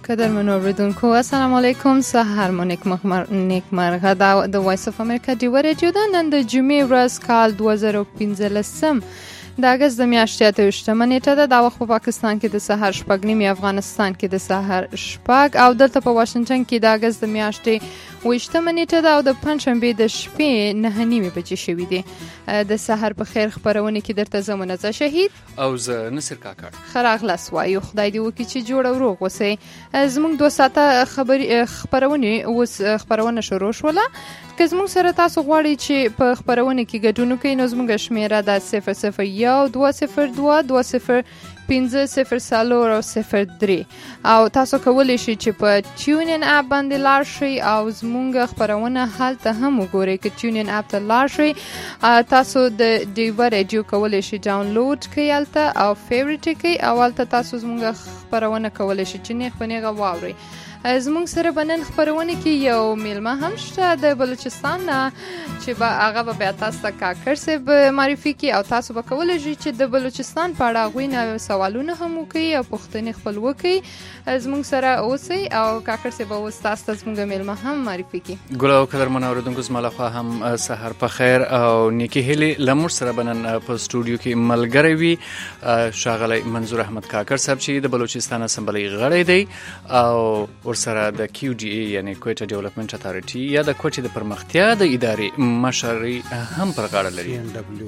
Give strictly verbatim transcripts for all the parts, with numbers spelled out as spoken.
قدرمنو اوریدونکو السلام علیکم. سهار مو نیکمرغه. دا د وایس اف امریکا ډیوه رادیو ده. نن د جمعې ورځ کال دوه زره پنځلسم د اګست د میاشتې اته ویشتمه نیټه ده. دا وخت په پاکستان کې د سهار شپږ نیمې، افغانستان کې د سهار شپږ، او دلته په واشنګټن کې د اګست د میاشتې ویشتمه نیټه ده او د پنجشنبې د شپې نهه نیمې بجې شوي دي. د سهار په خیر خپرونه کې درته زه منزه شهید او زه نصر کاکړ ښه راغلاست وایو. خدای دې وکړي چې جوړ او روغ اوسئ. زموږ دوه ساعته خبرې خپرونې اوس خپرونه شروع شوله. که زموږ سره تاسو غواړئ چې په خپرونه کې ګډون وکړئ نو زموږ شمیره ده صفر صفر یو دوه صفر دوه دوه صفر پنځه صفر څلور او صفر درې، او تاسو کولی شئ چې په ټیونین اپ باندې لاړ شئ او زموږ خپرونه هلته هم وګورئ. که ټیونین اپ ته لاړ شئ تاسو د ډیوه رادیو کولی شئ ډاونلوډ کړئ هلته او فیوریټ یې کړئ او هلته تاسو زموږ خپرونه کولی شئ چې نیغ په نیغه واورئ. زموږ سره به نن خپرونه کې یو میلمه هم شته د بلوچستان نه چې به هغه به بیا تاسو ته کاکړ صاحب معرفي کړي او تاسو به کولی شئ چې د بلوچستان په اړه هغوی نه سوالونه هم وکړئ او پوښتنې خپل وکړئ. زموږ سره اوسئ او کاکړ صاحب به اوس تاسو ته زموږ میلمه هم معرفي کړي. ګل او قدرمنو اورېدونکو زما لخوا هم سهار په خیر او نیکې هیلې. له موږ سره به نن په سټوډیو کې ملګری وي ښاغلی منظور احمد کاکړ صاحب چې د بلوچستان اسمبلی غړی دی او ورسره د کیو ډي ای یعنی کویټه ډیولپمنٹ اتھارټي یا د کویټې د پرمختیا د ادارې مشري هم پر غاړه لري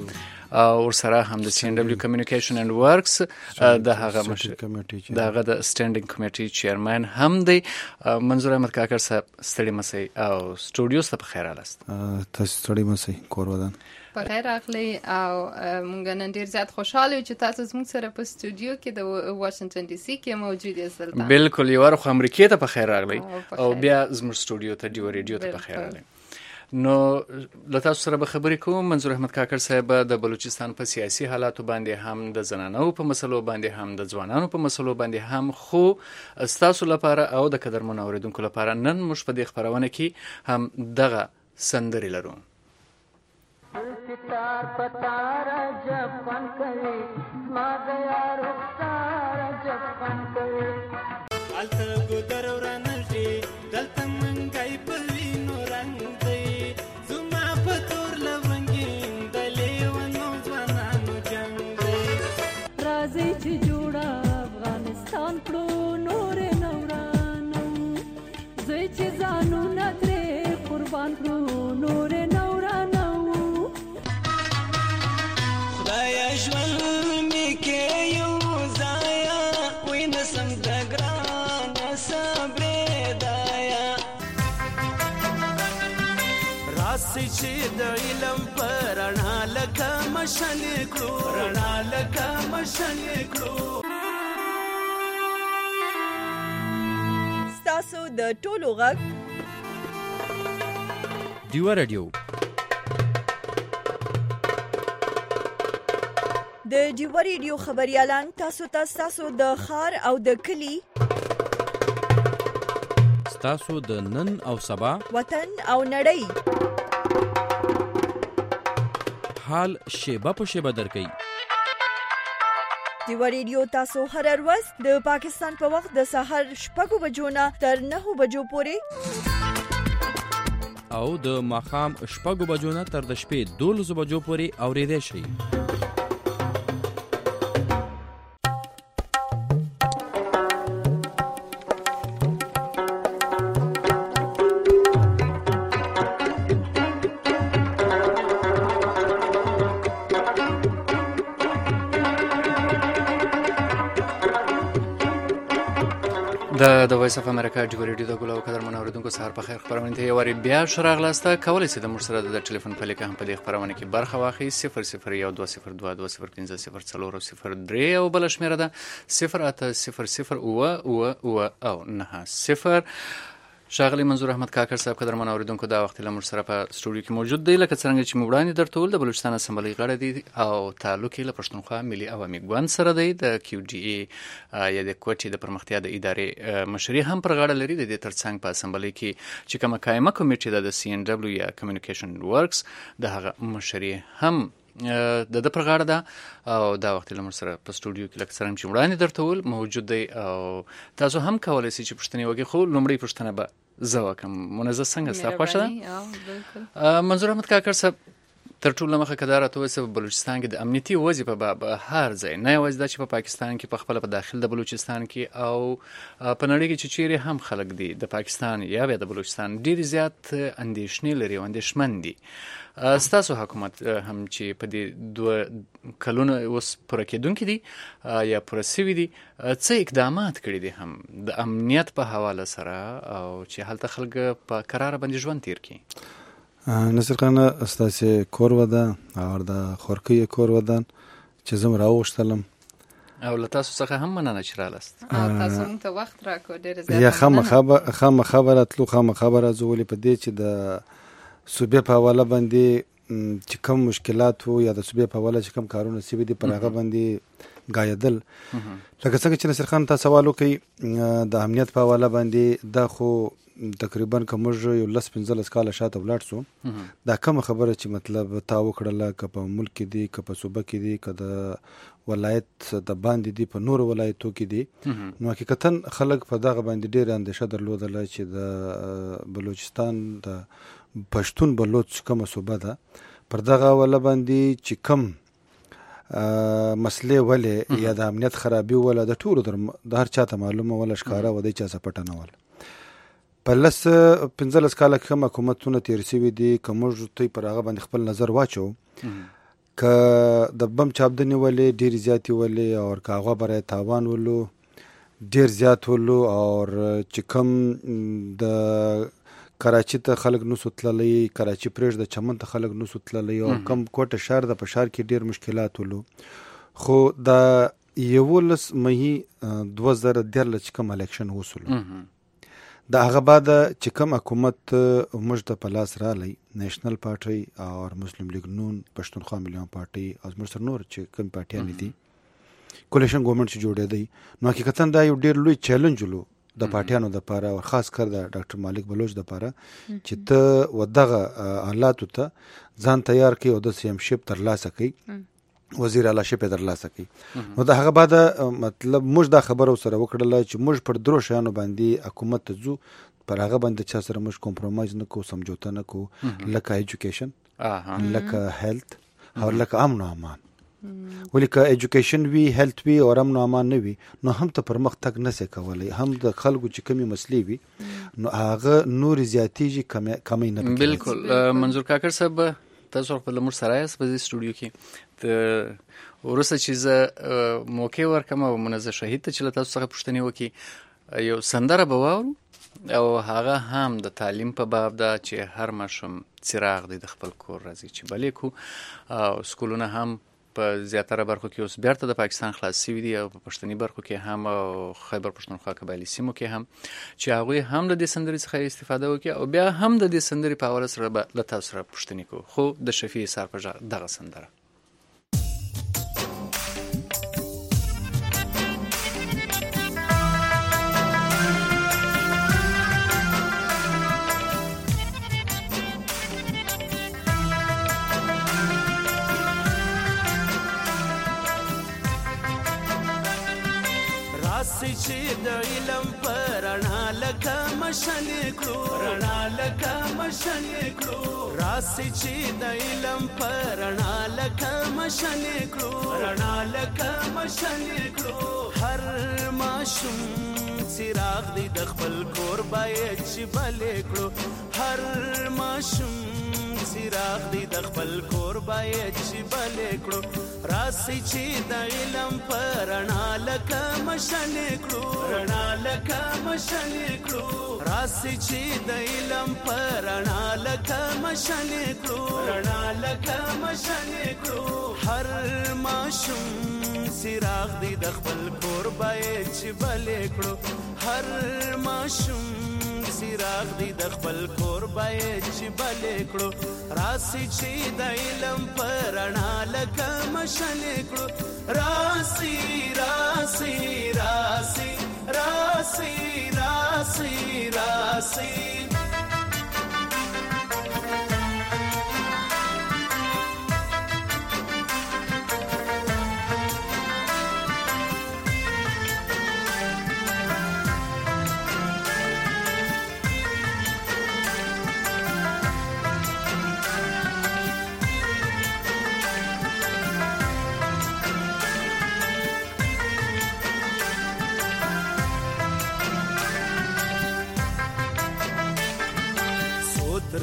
او ورسره هم د سی ان ډبلیو کمیونیکیشن اینڈ ورکس د هغه مشر د هغه د سټینډینګ کمیټي چیرمن هم دی. منظور احمد کاکړ صاحب ستړي مسئ او سټوډیو ته په خیر راغلاست. تاسو ستړي مسئ کور ودان په خیر راغلی او مونږ نن ډیر زیات خوشاله یو چې تاسو زموږ سره په سټوډیو کې د واشنګټن ډي سي کې موجود یاست. بالکل یو وخت امریکا ته په خیر راغلی او بیا زموږ سټوډیو ته ډیو ریډیو ته په خیر راغلی. نو له تاسو سره به خبرې کوم. منظور احمد کاکړ صاحب د بلوچستان په سیاسي حالاتو باندې هم د زنانو په مسلو باندې هم د ځوانانو په مسلو باندې هم خو ستاسو لپاره او د قدرمنو اوریدونکو لپاره نن موږ په دې خپرونه کې هم دغه سندرې لرو. ستار پتارا جپن کوي ما غیا رخسار جپن کوي الته ګدر ورنشي دلته منګای پوي نو رنگ دی زما پتور لونګین دلې ونو ځوانانو جنگ دی راځي چې جوړه افغانستان کړو نور نورانو زوی چې ځانو نترې قربان کړو نور چې د علم پر رڼا لکه مشعل کړو رڼا لکه مشعل کړو. ستاسو د ټولو غږ ډیوه رادیو د ډیوه رادیو خبريالان تاسو ته تاسو د خار او د کلی تاسو د نن او سبا وطن او نړۍ حال شیبه په شیبه درکې. ډیوه رادیو تاسو هر ورځ د پاکستان په وخت د سهار شپږ بجو نه تر نهه بجو پورې او د ماښام شپږ بجو نه تر د شپې دولس بجو پورې اورېدای شئ. د د وایس اف امریکا ډیو ریډیو د ګلو قدرمنو اوریدونکو سهار په خیر خبرونه ته یو بیا شراغلاسته کولای سي د موږ سره د ټلیفون په لیکه هم په دې خبرونه کې برخه واخلي. صفر صفر یو دوه صفر دوه دوه صفر پنځه صفر څلور او صفر درې او بل شمیره ده صفر اته صفر صفر اوه اوه اوه او نه صفر. ښاغلی منظور احمد کاکړ صاحب قدرمنو اوریدونکو دا وخت له موږ سره په سټوډیو کې موجود دی. لکه څنګه چې موږ وړاندې درته وویل د بلوچستان اسمبلی غړی دی او تعلق یې له پښتونخوا ملي عوامي ګوند سره دی. د کیو ډي ای یا د کویټې د پرمختیا د ادارې مشري هم پر غاړه لري. د دې ترڅنګ په اسمبلی کې چې کومه قایمه کمیټه ده د سی ان ډبلیو یا کمیونیکیشن ورکس د هغه مشري هم د د پر غاړه ده او دا وخت لمر سره په سټوډیو کې لکه څنګه چې وړاندې درته ول موجود دی او تاسو هم کولای شئ چې پوښتنې وکړئ خو لومړی پوښتنه به زه وکړم. منزه څنګه ستا خوښه ده؟ منظور احمد کاکړ صاحب تر ټولو مخه که دا راته ووایي په بلوچستان کې د امنیتي وضعې په هر ځای نه یوازې دا چې په پاکستان کې په خپله په داخل د بلوچستان کې او په نړۍ کې چې چیرې هم خلک دي د پاکستان یا بیا د بلوچستان ډېر زیات اندېښنې لري او اندېښمن دي. ستاسو حکومت هم چې په دې دوه کلونه اوس پوره کېدونکي دي یا پوره سوي دي څه اقدامات کړي دي هم د امنیت په حواله سره او چې هلته خلک په قراره باندې ژوند تیر کړي؟ نصیر خان ستاسې کور ودان او د خورکۍ کور ودان چې زه م راوغوښتلم او له تاسو څخه هم مننه چې رالاست. تاسو موږ ته وخت راکړو ډېره زیاته یا خامخا به راتلو خامخا به راځو ولې په دې چې د صوبې په حواله باندې چې کوم مشکلات وو یا د صوبې په حواله چې کوم کارونه سوي دي پر هغه باندې ګایدل لکه څنګه چې نصیر خان تا سوال وکړي د امنیت په حواله باندې دا خو تقریبا که موږ یو لس پنځلس کاله شاته ولاړ سو دا کومه خبره چې مطلب تا وکړله که په ملک کې دي که په صوبه کې دي که د ولایت د باندې دي په نورو ولایتو کې دي نو حقیقتا خلک په دغه باندې ډېره اندېښه درلودله چې د بلوچستان د پښتون بلوچ کومه صوبه ده پر دغه حواله باندې چې کوم مسلې ولې یا د امنیت خرابي وله د ټولو د هر چاته معلومه وله ښکاره و دی چا څه پټه نه وله. په لس پنځلس کاله کې هم حکومتونه تېر سوي دي که موږ دوی پر هغه باندې خپل نظر واچو که د بم چاپدنې ولې ډېرې زیاتې ولې او که هغه برای تاوان ولو ډېر زیات ولو او چې کوم د کراچي ته خلک نسو تللی کراچي پرېږده چمن ته خلک نسو تللی او کم کوټه ښار د په ښار کې ډېر مشکلات ولو خو د یولس مهي دوه زره دیارلس چې کوم الیکشن وسولو د هغه بعد چې کوم حکومت موږ ته په لاس رالی نیشنل پارټۍ او مسلم لیگ نون پښتونخوا ملیون پارټۍ او زموږ سره نور چې کوم پارټیانې دي کولیشن ګورنمنټ چې جوړېدی نو حقیقتا دا یو ډېر لوی چیلنج ولو د پارټیانو دپاره او خاص کر د ډاکټر مالک بلوچ دپاره چې ته و دغه حالاتو ته ځان تیار کړي او د سی ایم شپ ترلاسه کړي وزیر اعلی شپ ترلاسه کړي نو د هغه بعد مطلب موږ دا خبره سره وکړله چې موږ پر درو شیانو باندې حکومت ته ځو پر هغه باندې چا سره موږ کمپرومایز نه کوو سمجوته نه کوو لکه ایجوکیشن لکه هیلث او لکه امن او امان ولې که ایجوکیشن وي هیلث وي او امن او امان نه وي نو هم ته پرمختګ نه سي کولی هم د خلکو چې کومې مسلې وي نو هغه نورې زیاتېږي کمی نه پکې. بالکل منظور کاکړ صاحب تاسو خپل لمر سره یاست په دې سټوډیو کې د وروسته چې زه موقع ورکړم او منزه شهید ته چې له تاسو څخه پوښتنې وکړي یو سندره به واورو او هغه هم د تعلیم په باب ده چې هر ماشوم څراغ دی د خپل کور راځي چې بلې کو او سکولونه هم په زیاتره برخو کې اوس بیرته د پاکستان خلاص شوي دي او په پښتني برخو کې هم او خیبر پښتونخوا قبایلي سیمو کې هم چې هغوی هم د دې سندرې څخه استفاده وکړي او بیا هم د دې سندرې په حواله سره به له تاسو سره پوښتنې کوو خو د شفیع سار په غږ دغه سندره راسي چې د علم پر رڼا لکه مشنې کړو رڼا لکه مشنې کړو راسي چې د علم پر رڼا لکه مشنې کړو رڼا لکه مشنې کړو هر ماشوم څراغ دی د خپل کور باید چې بلې کړو هر ماشوم څراغ دی د خپل کور باید چې بلې کړو راسي چې د علم پر رڼا لکه مشنې کړو رڼا لکه مشنې کړو راسي چې د علم پر رڼا لکه مشنې کړو رڼا لکه مشنې کړو هر ماشوم څراغ دی د خپل کور باید چې بلې کړو هر ماشوم څراغ دی د خپل کور باید چې بلې کړو راسي چې د علم پر رڼا لکه مشنې کړو راسي راسي راسي راسي راسي راسي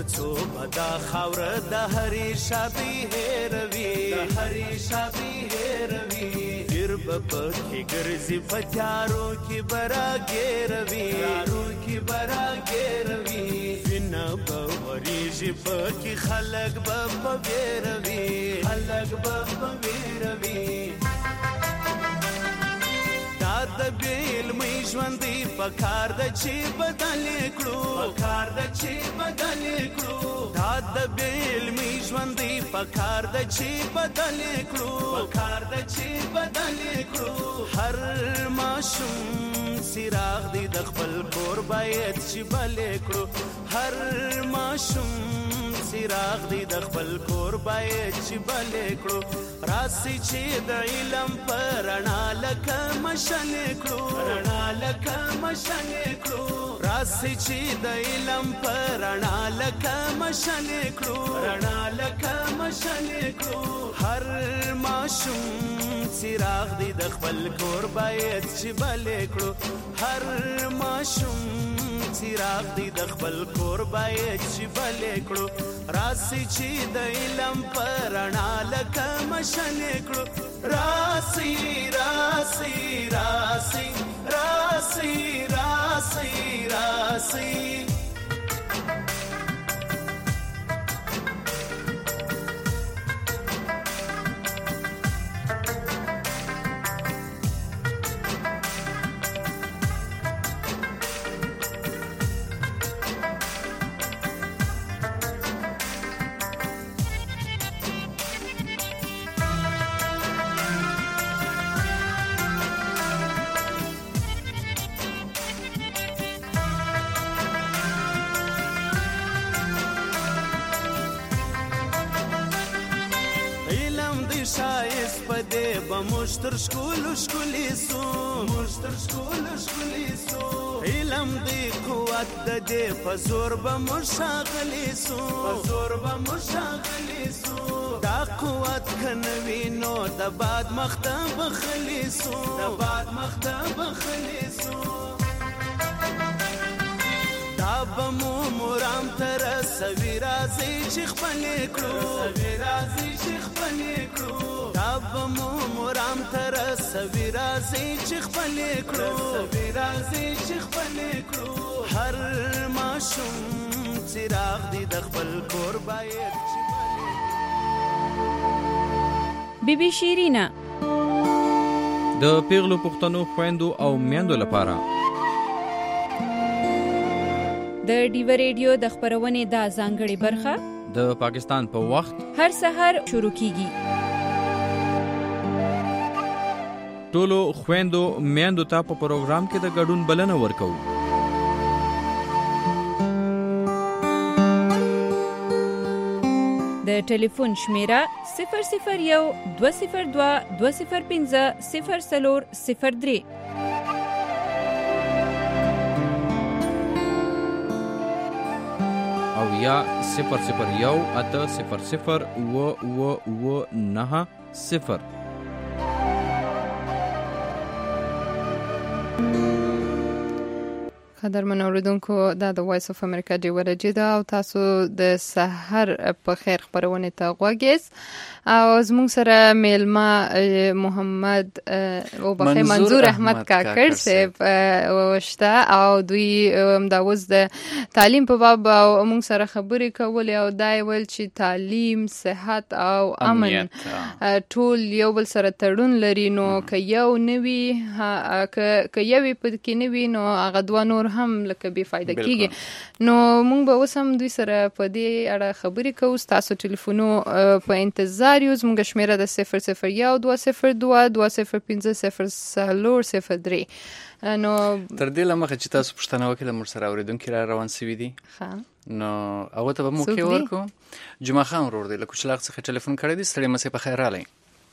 څو بدا خاور د هرې شابي هېروي د هرې شابي هېروي پیر به پکې ګرځي په تیارو کې به راګېروي تیارو کې به راګېروي وینه به ورېږي پکې خلک به په وېروي خلک به په وېروي دا د بې علمۍ ژوندۍ په کار ده چې بدل کړو په کار ده چې بدل کړو دا د بې علمۍ ژوندۍ په کار ده چې بدل کړو په کار ده چې بدل کړو هر ماشوم څراغ دی د خپل کور باید چې بل کړو هر ماشوم څراغ دی د خپل کور باید چې بل کړو راسي چې د علم پر رڼا لکه مشن کړو رڼا لکه مشن کړو راسي چې د علم پر رڼا لکه مشن کړو رڼا لکه مشن کړو هر ماشوم څراغ دی د خپل کور باید چې بل کړو هر ماشوم څراغ دی د خپل کور باید چې بل کړو راسي چې د علم پر رڼا لکه مشن کړو راسي راسي راسي راسي راسي راسي شایست پدې به مشتر شکول شکولې سو مشتر شکول شکولې سو علم دې قوت دې په زور به مشاغلې سو په زور به مشاغلې سو دا قوت کنوي نو د باد مخته بخلې سو د باد مخته بخلې سو بمو مرام تر سوي رازي چې خپل کړو سوي رازي چې خپل کړو دا بمو مرام تر سوي رازي چې خپل کړو سوي رازي چې خپل کړو هر ماشوم څراغ دی د خپل کور باید چې بي بي شيرينا د پیغلو پښتنو خويندو او میندو لپاره د ډیو ریډیو د خبرونې د ځانګړي برخه د پاکستان په وخت هر سحر شروع کیږي ټولو خويندو میندو ته په پروګرام کې د ګډون بلنه ورکو د ټلیفون شمیره صفر صفر یو دوه صفر دوه دوه صفر پنځه صفر څلور صفر درې او یا صفر صفر یو اته صفر صفر و و و نه صفر قدرمن اوریدونکو دا د وایس اف امریکا دی ورجه دا او تاسو د سحر په خیر خبرونه ته غوږیس او زموږ سره میلما محمد او بخیر منظور احمد کاکړ صاحب وشته او دوی مداوز د تعلیم په باب او موږ سره خبرې کولې او دا ویل چې تعلیم صحت او امن ټول یو بل سره تړون لري نو که یو نوي که یو په کې نوي نو هغه دوه نور هم لکه بي فائدہ کیږي نو موږ به اوس هم دوی سره په دې اړه خبرې کوو تاسو ټلیفونو په انتظار یو زموږ شمیره د صفر صفر یو دوه صفر دوه دوه صفر پنځه صفر څلور صفر درې نو تر دې لمخه چې تاسو پوښتنه وکړه موږ سره اوریدونکو را روان سوي دي ها نو هغه ته به مو کې ورکو جمعه خان ورور دی له کوچلاغ څخه ټلیفون کړی دی ستړي مسې په خیر رالی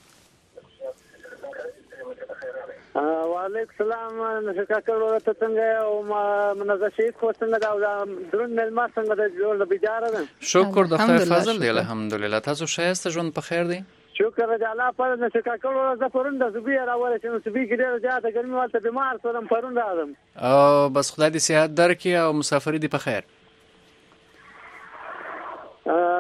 وعلیکم السلام نشکا کولو ته څنګه او منزه شیخ خو څنګه دا درون ملما څنګه د جوړ د بيجاره ده شکر د خیر فضل دی الحمدلله تاسو شایسته ژوند په خیر دی شکر د الله پر نشکا کولو ز پرون د زبی راوړل چې نو سبي کې ډیر زیاته ګرمي والته بیمار سولم پرون راځم او بس خدای دې صحت درکړي او مسافری دې په خیر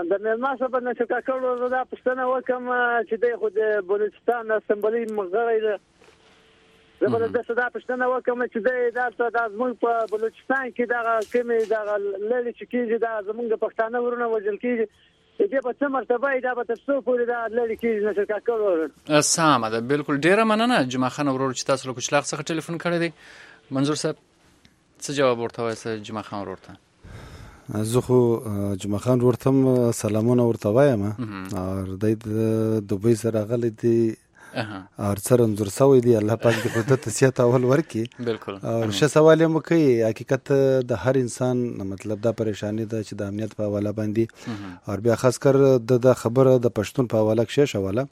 د مېلمه صاحب نه چې کاکړ دا پښتنه وکم چې د خو د بلوچستان اسمبلی مغړی ده زبر د صدا پښتنه وکم چې د دا د زموږ په بلوچستان کې دا کمی دا لړ چې کیږي دا زموږ پښتانه ورونه وجل کیږي دې په څه مرتبه دا به تاسو پورې دا لړ کیږي نه چې کاکړ ورونه سم ده بالکل ډیره مننه جمعه خان ورور چې تاسو له کوچلاغ څخه ټلیفون کړی دی منظور صاحب څه جواب ورته وایي جمعه خان ورور ته زه خو جمعه خان ورته سلامونه ورته وایم او د دوبۍ سره غلي دي او سره انځور سوی دی الله پاک دې خو ته صحت اول ورکي بالکل او شه سوال هم کوي حقیقت د هر انسان مطلب دا پریشانی ده چې د امنیت په حواله باندې او بیا خاص کر د خبره د پښتون په حواله کې شواله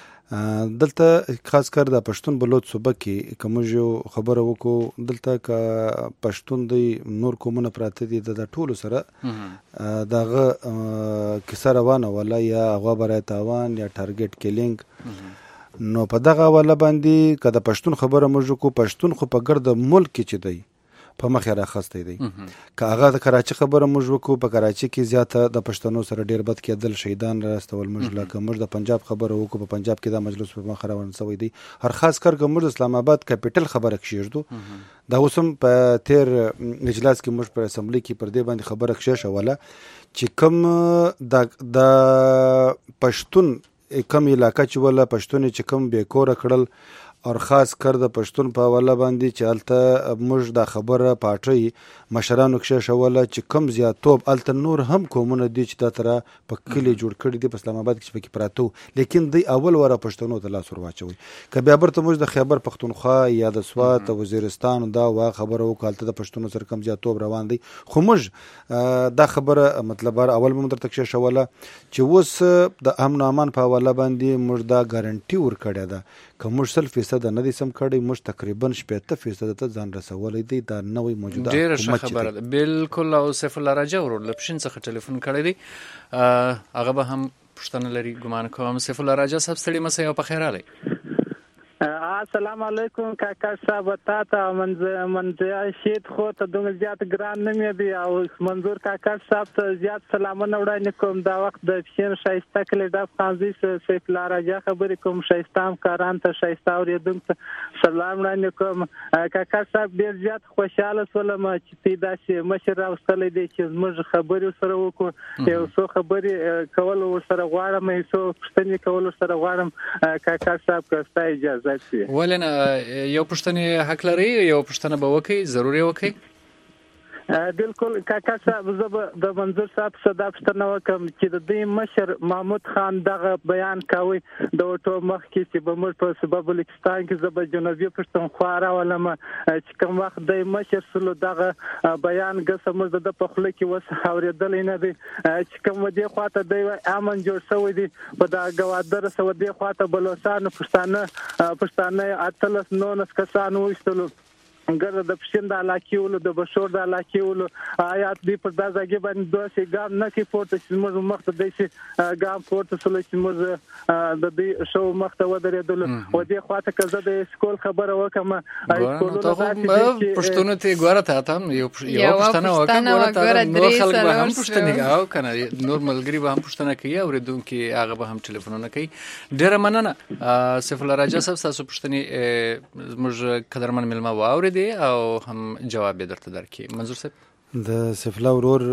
دلته خاص کر د پښتون بلوچ صوبه کې کوم یو خبره وکړو دلته ک پښتون دی نور کومونه پراته دي د ټولو سره دغه کیسه روانه ولا یا هغه برای تاوان یا ټارګټ کیلینګ نو په دغه حواله باندې که د پښتون خبره موږ کو پښتون خو په ګرد ملک کې چي دی په مخ راخسته دی که هغه د کراچي خبره موږ وکړو په کراچي کې زیاته د پښتنو سره ډیر بد کېدل شهیدان راستول موږ لکه موږ د پنجاب خبره وکړو په پنجاب کې د مجلس په مخ روان شوی دی هر خاص کر کوم د اسلام آباد کیپټل خبره کښیږدو دا اوسم په تیر اجلاس کې موږ په اسمبلی کې پر دې باندې خبره کښې ولا چې کوم د د پښتون کم علاقه چې ولا پښتون چې کم بیکوره کړل او خاص کر د پښتون په حواله باندې چې الته موږ د خبره پاټي مشرانو کې شوله چې کم زیاتوب الته نور هم کومونه دي چې د تر په کلی جوړ کړي دي په اسلام آباد کې پکې پراته لیکن دی اول وره پښتنو ته لاس ور واچوي کبه برته موږ د خیبر پښتونخوا یا د سوات او وزیرستان دا وا خبره وکالته د پښتنو سره کم زیاتوب روان دي خو موږ دا خبره مطلب اول به مدر تک شوله چې وس د امن او امان په حواله باندې موږ دا ګارانټي ور کړی ده کوم سل فیصد نه دي سم کړی موږ تقریبا شپږ فیصد ته ځان رسولې دي دا نوې موجوده ډیره ښه خبره ده بالکل او سیف الله راجا ورور له پښین څخه ټلیفون کړی دی هغه به هم پښتنه لري ګمان کوم سیف الله راجا صاحب ستړي مسه یو په خیر علي السلام علیکم کاکا صاحب تاسو منځ منځ شید خو ته دومره زیات ګران نه مې دی او منظور کاکا صاحب ته زیات سلامونه وړاندې کوم دا وخت د شین شایسته کلی د خانزي سیف الله راجا خبرې کوم شایستام کاران ته شایسته اوریدونکو سلام وړاندې کوم کاکا صاحب ډیر زیات خوشاله سولم چې تی داسې مشر راوستلې دي چې موږ خبرې سره وکړو یو څو خبرې کول سره غواړم یو څو پښتنې کول سره غواړم کاکا صاحب که اجازه ولنه یو پښتنې حق لري یو پښتنه به وکي ضروري وکي بالکل کاکا صاحب زب د منظور صاحب صدا پښتنه وکم چې د دې مشر محمود خان دغه بیان کوي د اوټو مخ کې چې به موږ په سبب بلوچستان کې زب جنوبي پښتونخوا راولم چې کوم وخت د مشر سلو دغه بیان ګسه موږ د په خله کې وس اوریدل نه دي چې کوم دې خواته د امن جوړ شوی دي په دا غوادر سو دې خواته بلوچستان پښتانه پښتانه اتلس نونس کسانو وشتلو ګر د پښین د علاقې ولو د بشور د علاقې ولو آیات دی په دازګي باندې دوه ګام نه کې پورته چې موږ مخته دی چې ګام پورته سول چې موږ د دې شو مخته ودرېدل او دې خواته کزه د سکول خبره وکم سکولونو پښتون ته ګوره ته تام یو یو پښتنه وکم ګوره ته نور خلک به هم پښتنه او کنه نور ملګری به هم پښتنه کوي او ردونکو هغه به هم ټلیفونونه کوي ډیره مننه سیف الله راجا صاحب تاسو پښتني موږ قدرمن ملما واوري او هم جواب درته درکې منظور صاحب د سیف الله ورور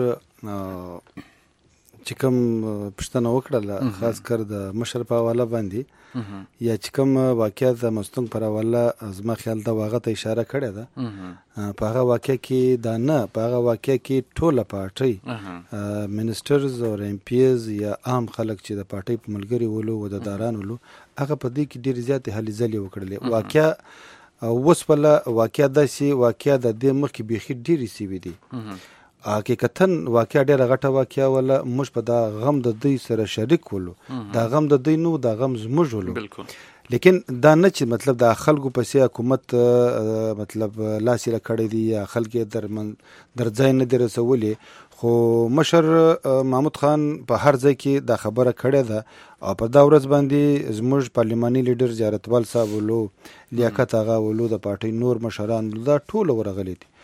چې کوم پښتنه وکړه خاص کر د مشر په حواله باندې یا چې کوم واقعیت د مستنګ پر حواله زما خیال دا واغه ته اشاره کړې ده په هغه واقع کې دا نه په هغه واقع کې ټوله پارټي منسټرز او ایم پی ایز یا عام خلک چې د پارټي په ملګری ولو او د داران ولو هغه په دې کې ډیر زیات هلي ځلې وکړلې واقع اوس په واقعیا داسې واقعیا د دې مخکې بیخي ډېرې سیوي دي حقیقتا واقعیا ډېره غټه واقعیا ولا موږ په دا غم د دوی سره شریک ولو دا غم د دوی نو دا غم زموږ ولو لیکن دا نه چې مطلب د خلکو په سي حکومت مطلب لاسي لکړې دي یا خلک در من در ځای نه درسولې خو مشر محمود خان په هر ځای کې دا خبره کړې ده او په دا ورځ باندې زموږ پارلماني لیډر زیارتوال صاحب ولو لیاقت هغه ولو د پارټي نور مشران دا ټول ورغلي دي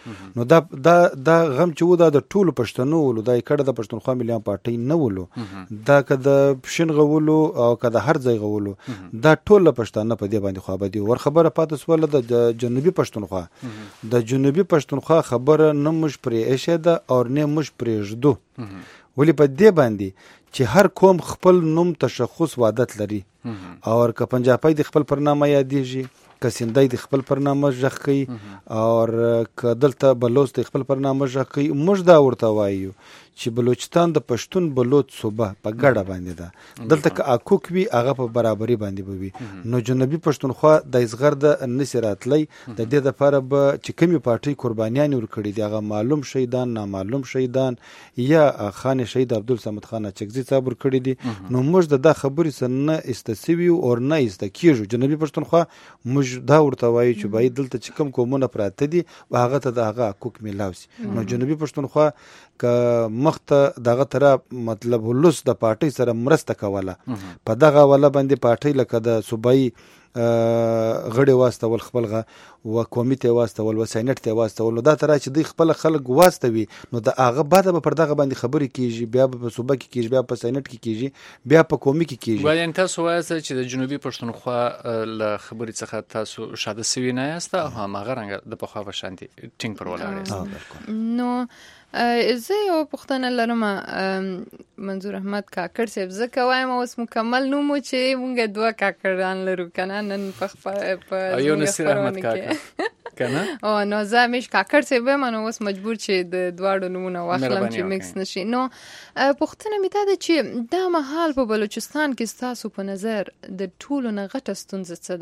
نو دا دا دا غم چې و دا د ټولو پښتنو ولو دا کړه د پښتونخوا مليان پارټي نه ولو دا که د پښین غولو او که د هر ځای غولو دا ټول پښتانه په دې باندې خوابدي ور خبره پاتې سول د جنوبي پښتونخوا د جنوبي پښتونخوا خبره نه مش پرې اشه ده او نه مش پرې جدو ولی په دې باندې چې هر قوم خپل نوم تشخص وعدت لري او که پنجابی د خپل پرنامه یادېږي که سندای د خپل پرنامه ژغ کوي او که دلته بلوچ د خپل پرنامه ژغ کوي موږ دا ورته وایو چې بلوچستان د پښتون بلوچ صوبه په ګډه باندې ده دلته که اکوک وي هغه په برابري باندې به وي نو جنوبي پښتونخوا د ازغر د نسی راتلی د دې دپاره به چې کومې پارټۍ قربانیانې ورکړي دي هغه معلوم شهیدان نامعلوم شهیدان یا خان شهید عبدالصمد خان اچکزي صاحب ورکړي دي نو موږ د دا خبرې څه نه ایسته سوي او نه ایسته کېږو جنوبي پښتونخوا موږ دا ورته وایو چې باید دلته چې کوم قومونه پراته دي هغه ته د هغه حقوق میلاو سي نو جنوبي پښتونخوا که مخته دغه طرف مطلب ولوس د پارټۍ سره مرسته کوله په دغه ولا باندې پارټۍ لکه د صوبایي غړي واستول خپلغه و قومي ته واستول و سینټ ته واستول دا تر چې دوی خپل خلک واستوي نو د هغه بعد به پر دغه باندې خبرې کیږي بیا په صوبه کې کیږي بیا په سینټ کې کیږي بیا په قومي کې کیږي ولې تاسو وایئ چې د جنوبي پښتونخوا له خبرې څخه تاسو شاده سوي نه یاست او هغه رنګ د پخوا په شانتي ټینګ پر ولاړ نو زه یو پوښتنه لرم منظور احمد کاکړ صاحب زه کوم اوس مکمل نوم چې مونږ دوه کاکړان لرو کنه نن په په یو نصیر احمد کاکړ کنه او نو زه مش کاکړ صاحب منو اوس مجبور چې د دواړو نومونه واخلم چې میکس نشي نو پوښتنه مې دا ده چې دا مهال په بلوچستان کې ستاسو په نظر د ټولو نه غټه ستونزه څه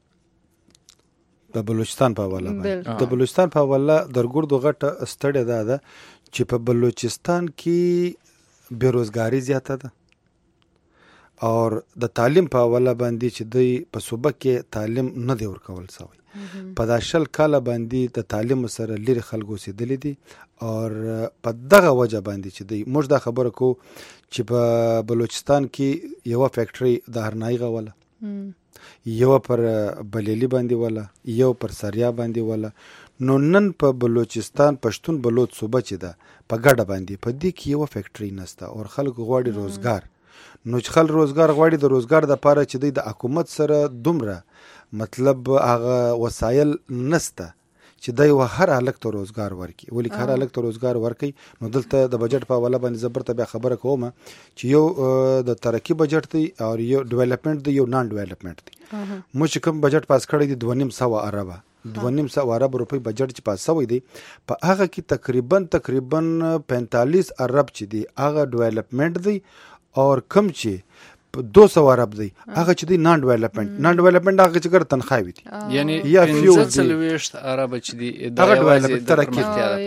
ده د بلوچستان په حواله باندې د بلوچستان په حواله درګردو غټه ستړې ده ده چې په بلوچستان کې بیروزګاری زیاته ده او د تعلیم په حواله باندې چې دوی په صوبه کې تعلیم نه دی ورکول شوی په دا شل کاله باندې د تعلیم سره لري خلکو اوسېدلي دي او په دغه وجه باندې چې دوی موږ دا خبره کو چې په بلوچستان کې یو فیکټري د هرنای غوله یو پر بلیلی باندې ولا یو پر سریا باندې ولا نو نن په بلوچستان پښتون بلوچ صوبه چې ده په ګډه باندې په دې کې یو فیکټري نسته او خلکو غواړي روزګار نو چې خل روزګار غواړي د روزګار د پاره چې د حکومت سره دومره مطلب هغه وسایل نسته چې د یو هر حالت ته روزګار ورکي ولې هر حالت ته روزګار ورکي نو دلته د بجټ په حواله باندې زبرته بیا خبره کوم چې یو د ترقی بجټ دی او یو ډیولپمنٹ دی یو نان ډیولپمنٹ دی مو چې کوم بجټ پاس کړی دی دوه نیم سوه اربه دوه نیم سوه ارب روپۍ بجټ چې پاس شوی دی په هغه کې تقریبا تقریبا پینتالیس ارب چې دی هغه ډیولپمنٹ دی او کم چې دو سوه ارب دی هغه چې دی نان ډیولپمنٹ نان ډیولپمنٹ هغه چې ګر تنخواهي دي یعنی پنځه څلوېښت ارب چې دی هغه ډیولپمنٹ ترقی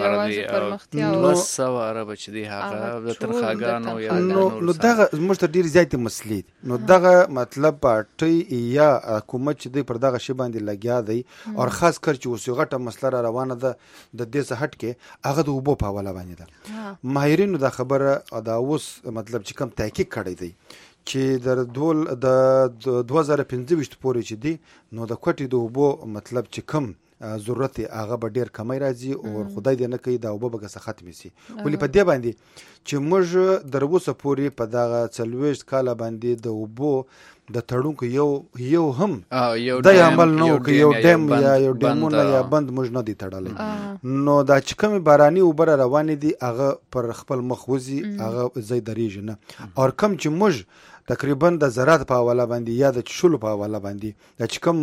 دی نو سوه ارب چې دی هغه د تنخواګانو یا نو دغه موږ ته ډیر زیاتې مسلې دي نو دغه مطلب پارټي یا حکومت چې دی پر دغه شی باندې لګیا دی او خاص کر چې اوس غټه مسله را روانه ده د دې څخه هټ کې هغه د اوبو په حواله باندې ده ماهرینو دا خبره دا اوس مطلب چې کم تحقیق کړی دی چې در دول د دوه زره پنځه ویشت پورې چې دی نو د کوټې د اوبو مطلب چې کم ضرورت هغه به ډیر کمی راځي او خدای دې نه کوي دا اوبه به ګسه ختمې سي ولې په دې باندې چې موږ در اوسه پورې په دغه څلوېښت کاله باندې د اوبو د تړونکو یو یو هم د عمل نو کې یو ډیم یا یو ډیمونه یا بند موږ نه دی تړلی نو دا چې کومې باراني اوبه را روانې دي هغه پر خپل مخ وځي هغه ځای درېږي نه او کم چې موږ تقریبا د زراعت په حواله باندې یا د چشلو په حواله باندې د چې کوم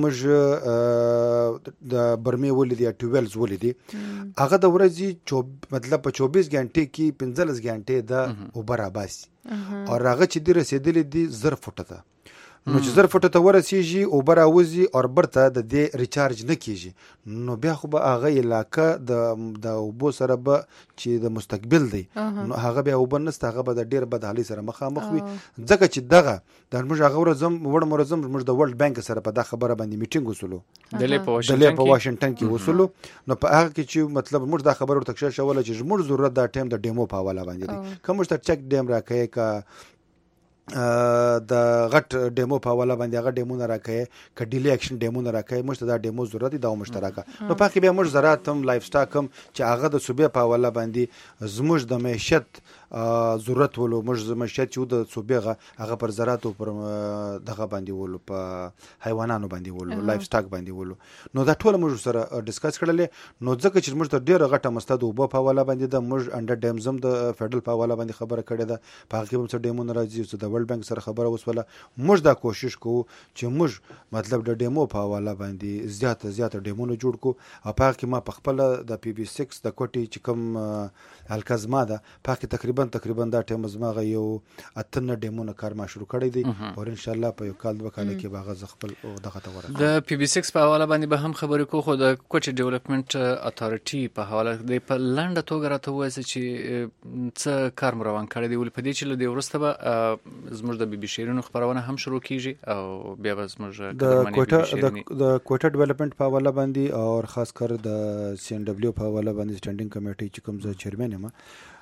موږ د برمې ولیدي یا ټیوبیلز ولیدي هغه د ورځې مطلب په چوبیس غنټې کې پنځلس غنټې د اوبه راباسي او هغه چې دی رسېدلي دي زر فوټه ده نو چې زر فوټه ته ورسیږي اوبه راوځي او برته د دې ریچارج نه کیږي نو بیا خو به هغه علاقه د د اوبو سره به چې د مستقبل دی نو هغه بیا اوبه نسته هغه به د ډیر بد حالي سره مخامخ وي ځکه چې دغه د موږ هغه ورځم وړ مرزم موږ د ورلد بانک سره په دا خبره باندې میټینګ وسولو دلې په واشنگټن کې وسولو نو په هغه کې چې مطلب موږ دا خبره ورته شوله چې موږ ضرورت دا ټیم د ډیمو په حواله باندې دی کوم چې چک ډیم راکې کا د غټ ډیمو په حواله باندې هغه ډیمونه راکوي که ډیلی اکشن ډیمونه راکوي موږ ته دا ډیمو ضرورت دی دا مشترکه نو په کې بیا موږ زراعت هم لایف سټاک هم چې هغه د صوبې په حواله باندې زموږ د معیشت ضرورت ولو موږ د معیشت چې د صوبې هغه پر زراعت او پر دغه باندې ولو په حیواناتو باندې ولو لایف سټاک باندې ولو نو دا ټول موږ سره ډیسکس کړل نو ځکه چې موږ ته ډیره غټه مستد وبو په حواله باندې د موږ انډر ډیمزم د فدرال په حواله باندې خبره کړې ده په هغه کې هم څه ډیمونه راځي چې د ورلد بانک سره خبره وسوله موږ دا کوشش کوو چې موږ مطلب د ډیمو په حواله باندې زیات زیات ډیمونه جوړ کو او په هغه کې ما په خپل د پی بي سکس د کوټي چې کوم الکزما ده په کې تقریبا تقریبا دا ټیم زماغه یو اتنه ډیمونه کار ما شروع کړی دی او ان شاء الله په یو کال دوه کال کې باغ ز خپل دغه ته ورغله د پی بي سکس په حواله باندې به هم خبرې کو خو د کوټي ډیولپمنٹ اتارټي په حواله د په لنډه توګه راته وایي چې څه کار روان کړی دی ول په دې چې له دې ورسته به زموږ د بي بي شیرینو خبرونه هم شروع کیږي او بیا به زموږ د کوټه د کوټه ډیولپمنٹ په حواله باندې او خاص کر د سی ان ډبلیو په حواله باندې سټانډینګ کمیټي چې کوم ز چیرمن یم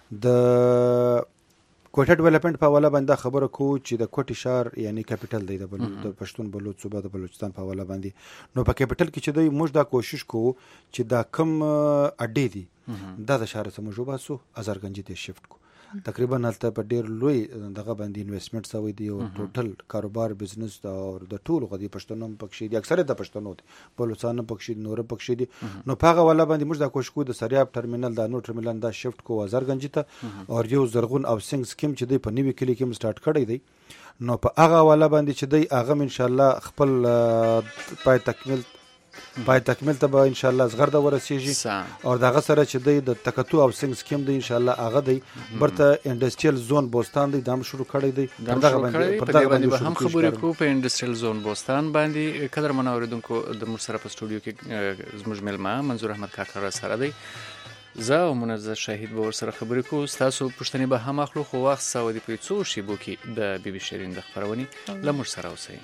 د کوټه ډیولپمنٹ په حواله باندې خبره کو چې د کوټي شهر یعنی کیپټل دی د د پښتون بلوچ صوبه د بلوچستان په حواله باندې نو په کیپټل کې چې دوی موږ دا کوشش کوو چې دا کم اډې دي دا د شهر سره موږ باسو ازرګنج ته شفت کو تقریبا هلته په ډیر لوی دغه باندې انویسټمنټ سوی دی او ټوټل کاروبار بزنس دا او د ټولو غدي پښتنو پکښې دي اکثره د پښتنو دي بلوچستان پکښې نور پکښې دي نو په هغه ولا باندې موږ دا کوشش کوو د سریاب ټرمینل دا نور ټرمینل دا شفت کو ازرګنج ته او یو زرغون او سنگ سکیم چې دی په نیوي کلی کې سٹارټ کړی دی نو په هغه ولا باندې چې دی هغه ان شاء الله خپل پای تکمیل پای تکمیل ته به ان شاء الله زغرده ورسیږي او دغه سره چې دی د تکتو او سنگ سکیم دی ان شاء الله هغه دی برته انډستریال زون بوستان دی دام شروع کړی دی دغه باندې په دغه باندې هم خبرې کو په انډستریال زون بوستان باندې قدر منوریدونکو د مر سره په سټوډیو کې زموږ ملما منظور احمد کاکړ سره دی زه او منزه شهید به ور سره خبرې کو تاسو پښتني به هم اخلو خو وخت سعودي په څو شی بو کې د بي بي شیرین د خبرونې لمر سره اوسئ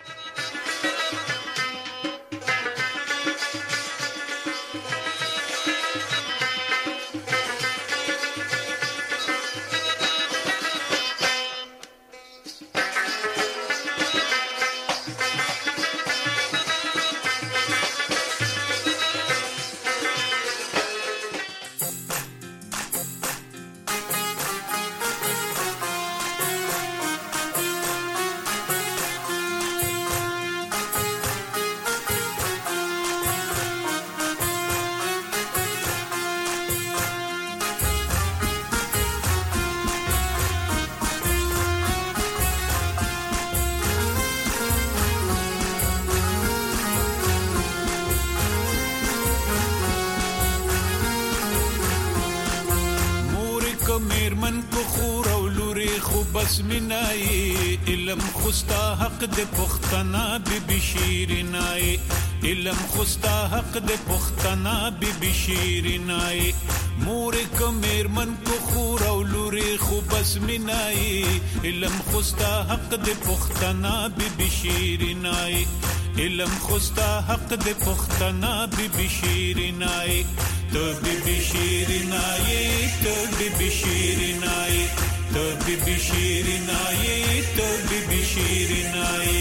بسمنای علم خوستا حق د پختنا بی بی شیرینای علم خوستا حق د پختنا بی بی شیرینای مور کمر من کو خور او لوري خو بسمنای علم خوستا حق د پختنا بی بی شیرینای علم خوستا حق د پختنا بی بی شیرینای تو بی بی شیرینای تو بی بی شیرینای تو بی بی شیرینای تو بی بی شیرینای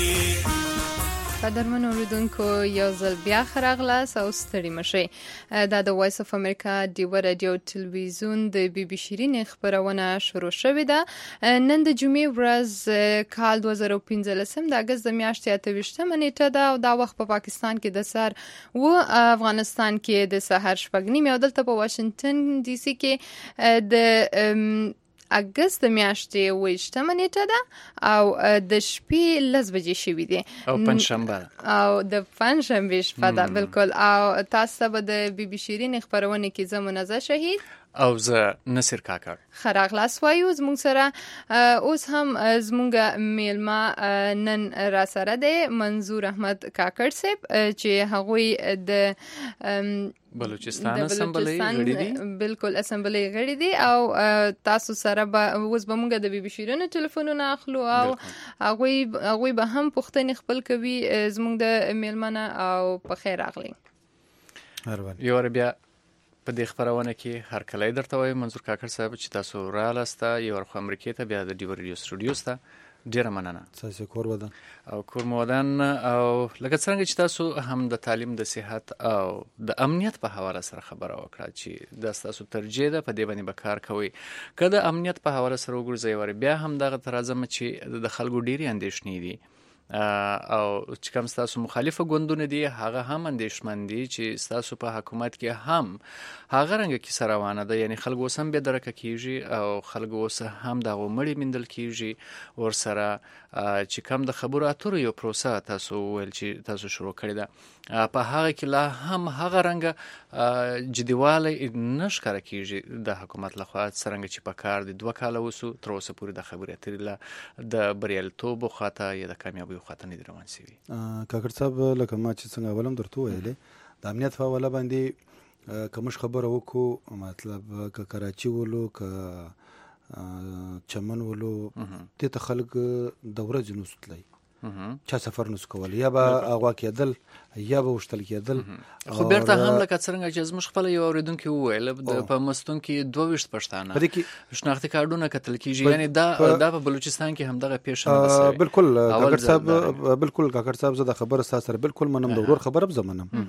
قدرمن اوریدونکو یو ځل بیا خراغلاس او ستړي مشي دا د وایس اف امریکا دیو رادیو ټلویزیون د بي بي شیرین خبرونه شروع شوې ده نن د جمعې ورځ کال دوه زره پنځلس د اگست د میاشتې اتهویشتمه نیټه ده او دا وخت په پاکستان کې د سر و افغانستان کې د سحر شپږ نیمې او دلته په واشنگټن ډي سي کې د اگست میاشتې ویشتمه نیټه ده او د شپې لس بجې شوې دي او پنځشنبه او د پنځشنبه شپه ده بالکل او تاسو به د بي بي شیرین خبرونه کې زمونږ شهید او زه نصیر کاکړ خراغلاس وایو زموږ سره اوس هم زموږ میلما نن را سره دی منظور احمد کاکړ صاحب چې هغوی د بلوچستان اسمبلی غړي دي بالکل اسمبلی غړي دي او تاسو سره به اوس به موږ د بي بي شیرینو ټلیفونونه اخلو او هغوی هغوی به هم پوښتنې خپل کوي زموږ د میلمنه او په خیر راغلی یو بیا په دې خبرونه کې هر کله درته وایم منظور کاکړ صاحب چې تاسو را لاسته یو ورخ امریکای ته بیا د ډیو ریډیو سټوډیوز ته ډیره مننه. تاسو کور ودان او کور مو ودان. او لکه څنګه چې تاسو هم د تعلیم د صحت او د امنیت په حواله سره خبره وکړه چې د تاسو ترجیح ده په دې باندې به کار کوئ. که د امنیت په حواله سره وګورځئ بیا هم دغه تر اعظم چې د خلکو ډیری اندېښنې دي او چې کوم ستاسو مخالفه ګوندونه دي هغه هم اندېښمن دي چې ستاسو په حکومت کې هم هغه رنګه کیسه روانه ده، یعنی خلک اوس هم بې درکه کیږي او خلک اوس هم دغه مړي میندل کیږي. ورسره چې کوم د خبرو اترو یو پروسه تاسو ویل چې تاسو شروع کړې ده په هغه کې لا هم هغه رنګه جديوالی نه ښکاره کیږي د حکومت لخوا څرنګه چې په کار دي. دوه کاله وسو تر اوسه پورې د خبرې اترې له د بریالیتوب خواته یا د کامیابۍ خواته نه دي روان شوي. کاکړ صاحب لکه ما چې څنګه اولم درته ویلې د امنیت په حواله باندې که موږ خبره وکړو مطلب که کراچي ولو که چمن ولو دې ته خلک د ورځې نو ستلی چا سفر نس کول یا به اغوا کېدل یا به وشتل کېدل. خو بیرته هم لکه څرنګه چې زموږ خپل یو اوریدونکي وویل په مستون کې دوه ویشت پښتانه په دې کې شناختي کارډونه کتل کیږي، یعنی دا دا په بلوچستان کې هم دغه پیښه نه ده. بالکل کاکړ صاحب بالکل کاکړ صاحب زه د خبره سره بالکل منم، د ورور خبره به منم.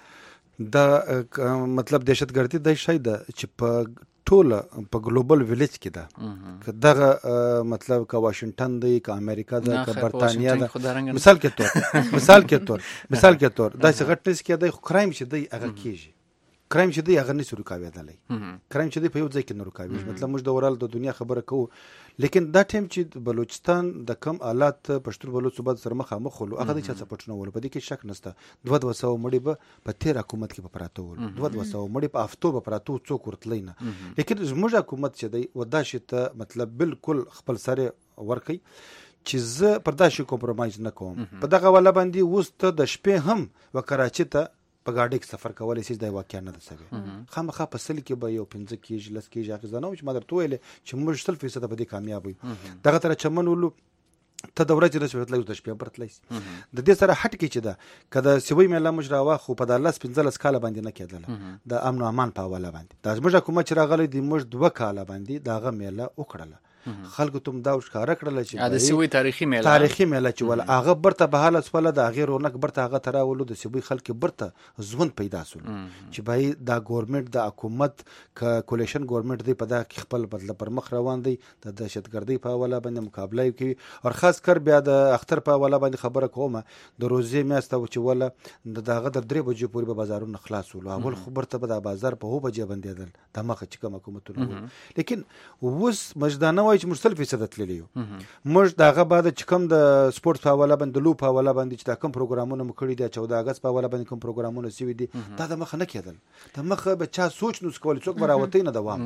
دا مطلب دهشتګردي د شي ده چې په ټوله په ګلوبل ویلیج کې ده، که دغه مطلب که واشنگټن دی که امریکا ده که برتانیا ده مثال کې طور مثال کې طور مثال کې طور داسې غټ نس کې دی خو کرایم چې دی هغه کېږي، کرایم چې دی هغه نشي رکاوېدلی، کرایم چې دی په یو ځای کې نه رکاوېږي. مطلب موږ د اورال د دنیا خبره کوو، لیکن دا ټیم چې بلوچستان د کم آلات پښتون بلوچ صوبات سره مخامخ ولو هغه د چا څه پټنه ول په دې کې شک نشته. دوه دوه سو مړي به په تیر حکومت کې په پراته ول، دوه دوه سو مړي په افتو په پراته څوک ورتلی نه. لیکن زموږ حکومت چې دی ودا شته مطلب بالکل خپل سره ورکی چې زه پر دا شي کمپرمایز نه کوم. په دغه ولا باندې وسته د شپې هم و کراچي ته په ګاډي کې سفر کولای شي د واقعیا نه ده سوي خامخا په سل کې به یو پنځه کېږي لس کېږي هغه ځنه چې ما درته ویلې چې موږ سل فیصد په دې کامیاب وي. دغه تر چمن ولو ته د ورځې رسوت لای د شپې پرتلای د دې سره هټ کې چې ده کله سوي مې لا مجرا خو په د لاس پنځلس کاله باندې نه کېدله د امن او امان په حواله باندې د موږ حکومت چې راغلی د موږ دوه کاله باندې داغه میله وکړله. خلکو تم دا وښکاره کړل چې د سوي تاریخي میله تاریخي میله چې ول هغه برته به حالت ولا د غیر رونق برته هغه تراولو د سوي خلک برته ژوند پیدا سول چې بای دا ګورنمنت د حکومت ک کولیشن ګورنمنت دی په دا خپل بدله پر مخ روان دی د دهشتګردۍ په حواله باندې مقابله کوي او خاص کر بیا د اختر په حواله باندې خبره کومه د روزي میاسته چې ولا دغه د درې بجې پورې به بازارونه خلاص ول اول خبر ته به د بازار په هو بجې باندې دل د مخه چې کوم حکومتونه لیکن وس مجدانه وای چې مختلف فیصد تللیو موږ دغه بعد چې کوم د سپورت په حواله باندې لو په حواله باندې چې دا کوم پروګرامونه مکړی دي چودہ اگست په حواله باندې کوم پروګرامونه سوي دي دا د مخه نه کېدل د مخه به چا سوچ نو سکول څوک براوتی نه دوام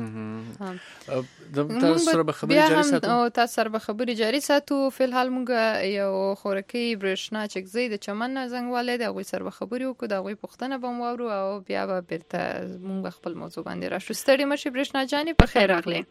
د تاسو سره به خبري جاري ساتو او تاسو سره به خبري جاري ساتو فلحال موږ یو خورکی برښنا چې زید چمن زنګواله د غوي سره خبري وکړو د غوي پښتنه بم وورو او بیا به بیرته موږ خپل موضوع باندې راشو. ستړي مشه برښنا جاني په خیر راغلی.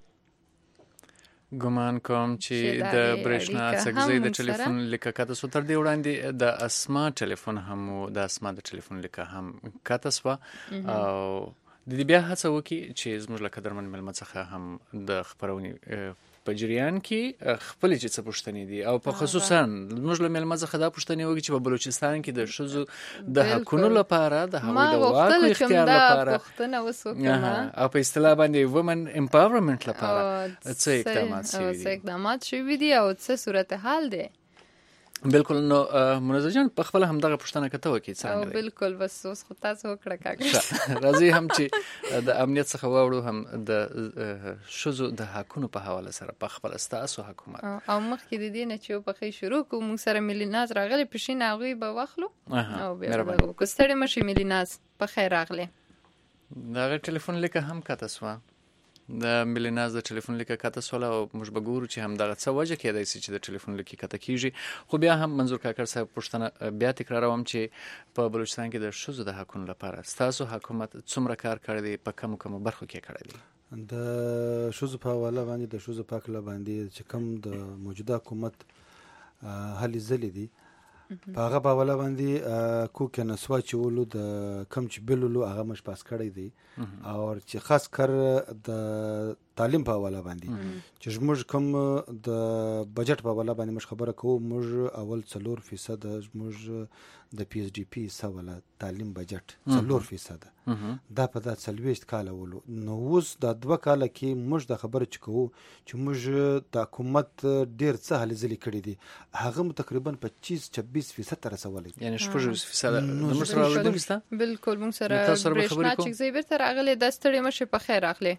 ګمان کوم چې د برېښنا څخه د ټلیفون لیکه کاته سو تر دې وړاندې د اسما ټلیفون هم د اسما د ټلیفون لیکه هم کاته سو او د دې بیا هڅه وکي چې زموږ له قدرمن ملمت څخه هم د خبرونی په جریان کې خپل چې څه پوښتنې دي او په خصوصا زموږ له ملمت څخه دا پوښتنې وکي چې په بلوچستان کې د شذو د حقونو لپاره د هغوی د واک اختیار لپاره او په اصطلاح باندې وومن امپاورمنت لپاره څه اقدامات شوي دي څه اقدامات شوي دي او څه صورتحال دی. بالکل نو منزه جان په خپل هم دغه پښتنه کته وکي څنګه او بالکل بس اوس خو تاسو وکړه کاکړ راځي هم چې د امنیت څخه واوړو هم د شذو د حقونو په حواله سره په خپل استاسو حکومت او مخکې د دې نه چې په خې شروع کوم موږ سره ملیناز راغلی پښین هغه به واخلو او بیا به کوستړې مشي ملیناز په خیر راغلی. دغه ټلیفون لیکه هم کته سو د ملیناز د ټلیفون لیکه کته سول او موږ به ګورو چې هم دغه څه وجه کېدای شي چې د ټلیفون لیکه کته کیږي. خو بیا هم منظور کاکړ صاحب پښتنه بیا تکراروم چې په بلوچستان کې د شذو د حقونو لپاره تاسو حکومت څومره کار کړی دی په کوم کوم برخو کې کړی دی؟ د شذو په حواله باندې د شذو په کله باندې چې کوم د موجوده حکومت هلي ځلې دي په هغه په حواله باندې کو کنه سوا چې ولو د کم چې بلولو هغه مش پاس کړی دی او چې خاص کر د تعلیم په حواله باندې چې موږ کوم د بجټ په حواله باندې موږ خبره کوو، موږ اول څلور فیصد موږ د پی ایچ ډي پی سواله تعلیم بجټ څلور فیصد دا په دا څلوېښت کاله ولو. نو اوس دا دوه کاله کې موږ د خبره چې کوو چې موږ د حکومت ډېر څه هلې ځلې کړي دي، هغه مو تقریبا پچیس چبیس فیصد ته رسولی، یعنې شپږ فیصد زموږ سره اورېدونکي شته. بالکل موږ سره برېښنا چکزی بیرته راغلی. دا ستړې مه شئ، په خیر راغلی.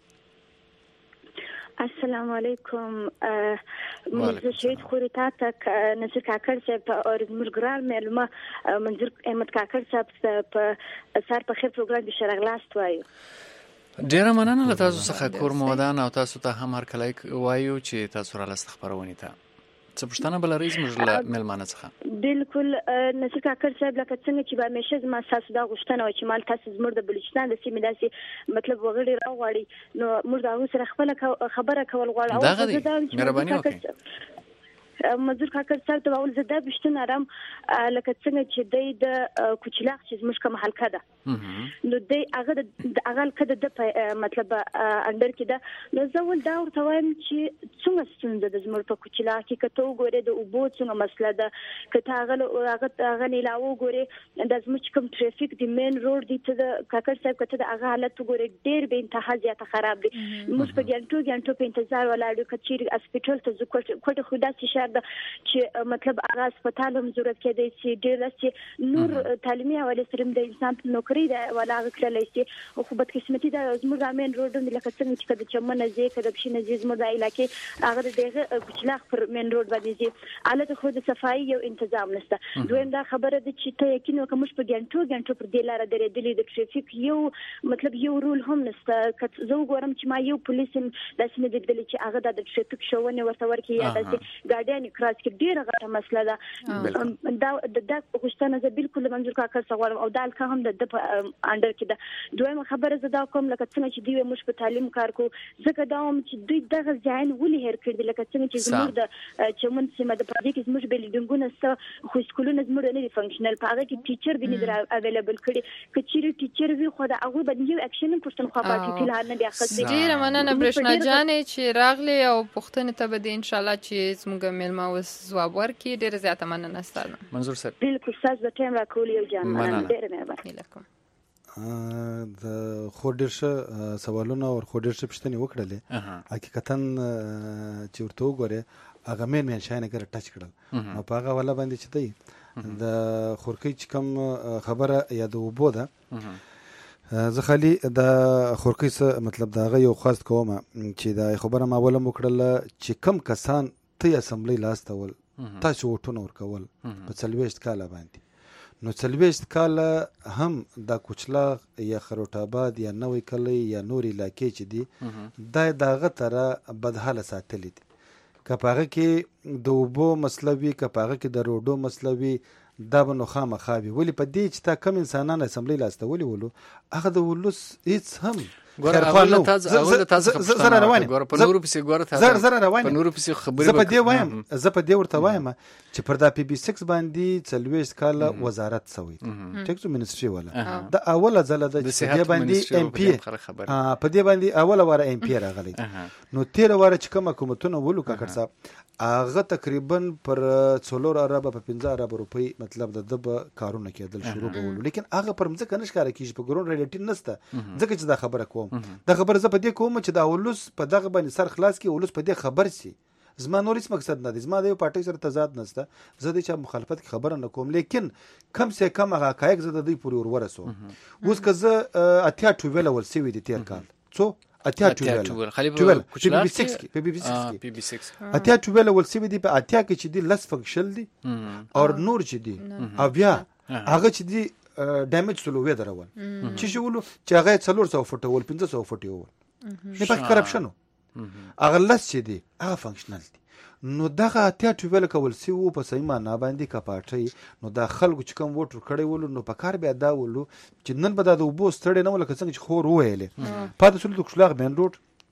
السلام علیکم. منظور شهید خوري تاته نصیر کاکړ صاحب او زموږ ګران مېلمه منظور احمد کاکړ صاحب په سار په خیر پروګرام کې شرغلاست وایو. ډیره مننه له تاسو څخه کور مو ودان، او تاسو ته هم هرکلی وایو چې تاسو رالاست خپرونې ته. څه پوښتنه به لرئ زموږ له مېلمانه څخه؟ بالکل نصیر کاکړ صاحب، لکه څنګه چې به همیشه زما ستاسو دا غوښتنه وه چې مال تاسو زموږ د بلوچستان د سیمې داسې مطلب وغړي راغواړي، نو موږ د هغوی سره خپله خبره کول غواړو. دغه دی، مهرباني وکړئ. منظور کاکړ صاحب ته اول زه دا پوښتنه لرم، لکه څنګه چې دی د کوچلاغ چې زموږ کومه حلقه ده، نو دی هغه د هغه حلقه د ده په مطلب انډر کې ده، نو زه ول دا ورته وایم چې څومره ستونزه ده زموږ په کوچلاغ کې. که ته وګورې د اوبو څومره مسله ده، که ته هغه هغه هغه نه علاوه وګورې د زموږ کوم ټرافیک دی مین روډ دی، ته د کاکړ صاحب که ته د هغه حالت وګورې ډېر به انتها زیاته خراب دی. موږ په ګنټو ګنټو په انتظار ولاړ یو، که چیرې هسپیټل ته ځو کوټه خو داسې شهر ده چې مطلب هغه هسپتال هم ضرورت کېدی شي، ډېر چې نور تعلیمي حوالې سره د انسان په نوکري ده ولا هغه کړلی شي. خو بدقسمتي دا زموږ مین روډ هم لکه څنګه چې که د چمن نه ځې که د پښې نه ځې، زموږ د علاقې هغه د دغه کوچلاغ پر مین روډ باندې ځې، هلته خو د صفایي یو انتظام نشته. دویم دا خبره ده چې ته یقین وکړه موږ په ګنټو ګنټو پر دې لاره درېدلي، د ټرافیک یو مطلب یو رول هم نشته. که زه وګورم چې ما یو پولیس هم داسې نه دی لیدلی چې هغه د ټرافیک ښوونې ورته ورکړي یا داسې ګاډیانې کراس کړي، ډېره غټه مسله ده. دا د غوښتنه زه بالکل د منظور کاکړ څخه غواړم، او دا حلقه هم د ده په انډر کې ده. دویمه خبره زه دا کوم لکه څنګه چې دوی موږ په تعلیم کار کوو، ځکه دا هم چې دوی دغه ځایونه ولې هېر کړي دي، لکه څنګه چې زموږ د چمن سیمه د پردې کې زموږ بلډینګونه شته، خو سکولونه زموږ نه دي فنکشنل، په هغه کې ټیچر به نه دي اویلیبل کړي. که چیرې ټیچر وي خو د هغوی باندې یو اکشن هم پوښتنخوا پاتې فلحال نه دي اخیستی. ډېره مننه برېښنا جانې چې راغلې او پوښتنې ته به دې انشاءالله چې زموږ مېلمه اوس ځواب ورکړي. ډېره زیاته مننه ستاسو منظور صاحب. بالکل ستاسو د ټایم راکول یو جان مننه، ډېره مهرباني. د خو ډېر ښه سوالونه او خو ډېر ښه پوښتنې وکړلې. حقیقتا چې ورته وګورې هغه مین مین شیان یې ټچ کړل، نو په هغه حواله باندې چې دی د خورکۍ چې کوم خبره یا د اوبو ده، زه خالي د خورکۍ څه مطلب د هغه یو خواست کوم چې دا خبره ما اوله مو کړله چې کم کسان ته یې اسمبلۍ لاستول تاسو ووټونه ورکول په څلوېښت کاله باندې، نو څلوېښت کاله هم د کوچلاغ یا خروټ آباد یا نوی کلی یا نور علاقې چې دي دا د هغه تره بدحاله ساتلی دي. که په هغه کې د اوبو مسله وي، که په هغه کې د روډو مسله وي، دا به نو خامخا وي. ولې په دې چې تا کم انسانان اسمبلۍ لاستولي ولو، هغه د ولس هېڅ هم زه په دې وایم زه په دې ورته وایم چې پر دا پی بي سکس باندې څلوېښت کاله وزارت سوی ټیکسو منسټري والا د اوله ځله د دې باندې ام پی په دې باندې اوله واره ام پی راغلی. نو تیر واره چې کوم حکومتونه ولو کاکړ صاحب هغه تقریبا پر څلور اربه په پنځه اربه روپۍ مطلب د دب کارونه کېدل شروع بولو، لیکن هغه پر مځکه نه ښکاره کېږي په ګرون ریلیټي نشته. ځکه چې دا خبره کوم دا خبره زه په دې کوم چې دا ولوس په دغه باندې سر خلاص کړي، ولوس په دې خبر شي. زما نور هیڅ مقصد نه دی، زما د یو پارټۍ سره تضاد نشته، زه د چا مخالفت کې خبره نه کوم، لیکن کم سے کم هغه حقایق زه د دوی پورې ور ورسوم. اوس که زه اتیا ټویل ول سوي دي تیر کال څو اتیا ټویل ټویل پی بي سکس کې پی بي سکس اتیا ټویل ول سوي دي په اتیا کې چې دي لس فنکشل دي او نور چې دي او بیا هغه چې دي ډیمیج سلو وې درول چې شولو چې هغه څلور سوه فټ ول پنځه سوه فټ ول نه پک کرپشن هغه لس چې دي هغه فنکشنل دي. نو دغه اتیا ټویل کول سی وو په صحیح معنا باندې کپاټي، نو دا خلکو چې کوم ووټ کړی ولو نو په کار بیا دا ولو چې نن به دا د اوبو ستړی نه ولکه څنګه چې خور وویلې پاتې سول د کوچلاغ مین روډ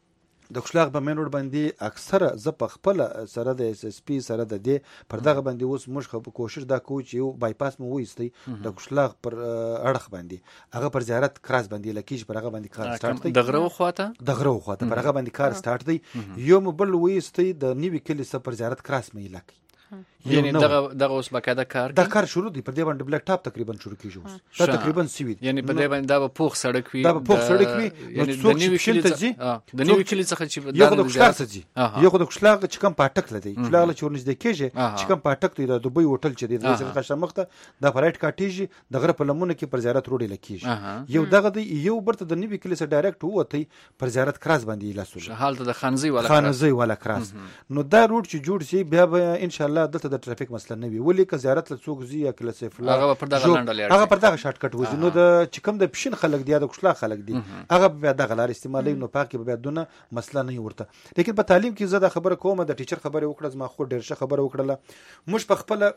د کشلاغ په مین روډ باندې اکثره زه په خپل سره د اس اس پی سره د دې پر دغه باندې اوس موږ خو کوشش دا کوو چې یو بایپاس مو وایستي د کشلاغ پر اړخ باندې هغه پر زیارت کراس باندې لکیش پر هغه باندې کار سٹارټ دی د غرو خواته د غرو خواته پر هغه باندې کار سٹارټ دی یو مبل وایستي د نیوي کلی سره پر زیارت کراس مې لکه یعنی دغه دغه اوس باقاعده کار دا کار شروع دی پر دې باندې بلیک ټاپ تقریبا شروع کیږي اوس دا تقریبا سوي یعنی په دې باندې دا به پوخ سړک وي دا به پوخ سړک وي یعنی د نیوي کلی څخه د نیوي کلی څخه چې یو د کشلاغ څخه یو د کشلاغ چې کوم پټک لدی کشلاغ له چورنځ د کېږي چې کوم پټک دی د دوبۍ هوټل چې دی د څخه شمخته د فرایټ کاټیج د غره په لمونه کې پر زیارت روډ لکېږي یو دغه دی یو برته د نیوي کلی سره ډایرکټ وته پر زیارت کراس باندې لاسو حالت د خانزي ولا خانزي ولا کراس نو دا روډ چې جوړ شي بیا به ان شاء الله دلته د ټرافیک مسله نه وي ولې که زیارت له څوک زی یا کله سیف الله هغه پر دغه لنډه لري هغه پر دغه شارټ کټ وځي نو د چې کوم د پښین خلک دی د کشلا خلک دی هغه بیا دغه لار استعمالي نو پاکي بیا دونه مسله نه ورته لیکن په تعلیم کې زه دا خبره کوم د ټیچر خبره وکړه ما خو ډیر ښه خبره وکړه موږ په خپل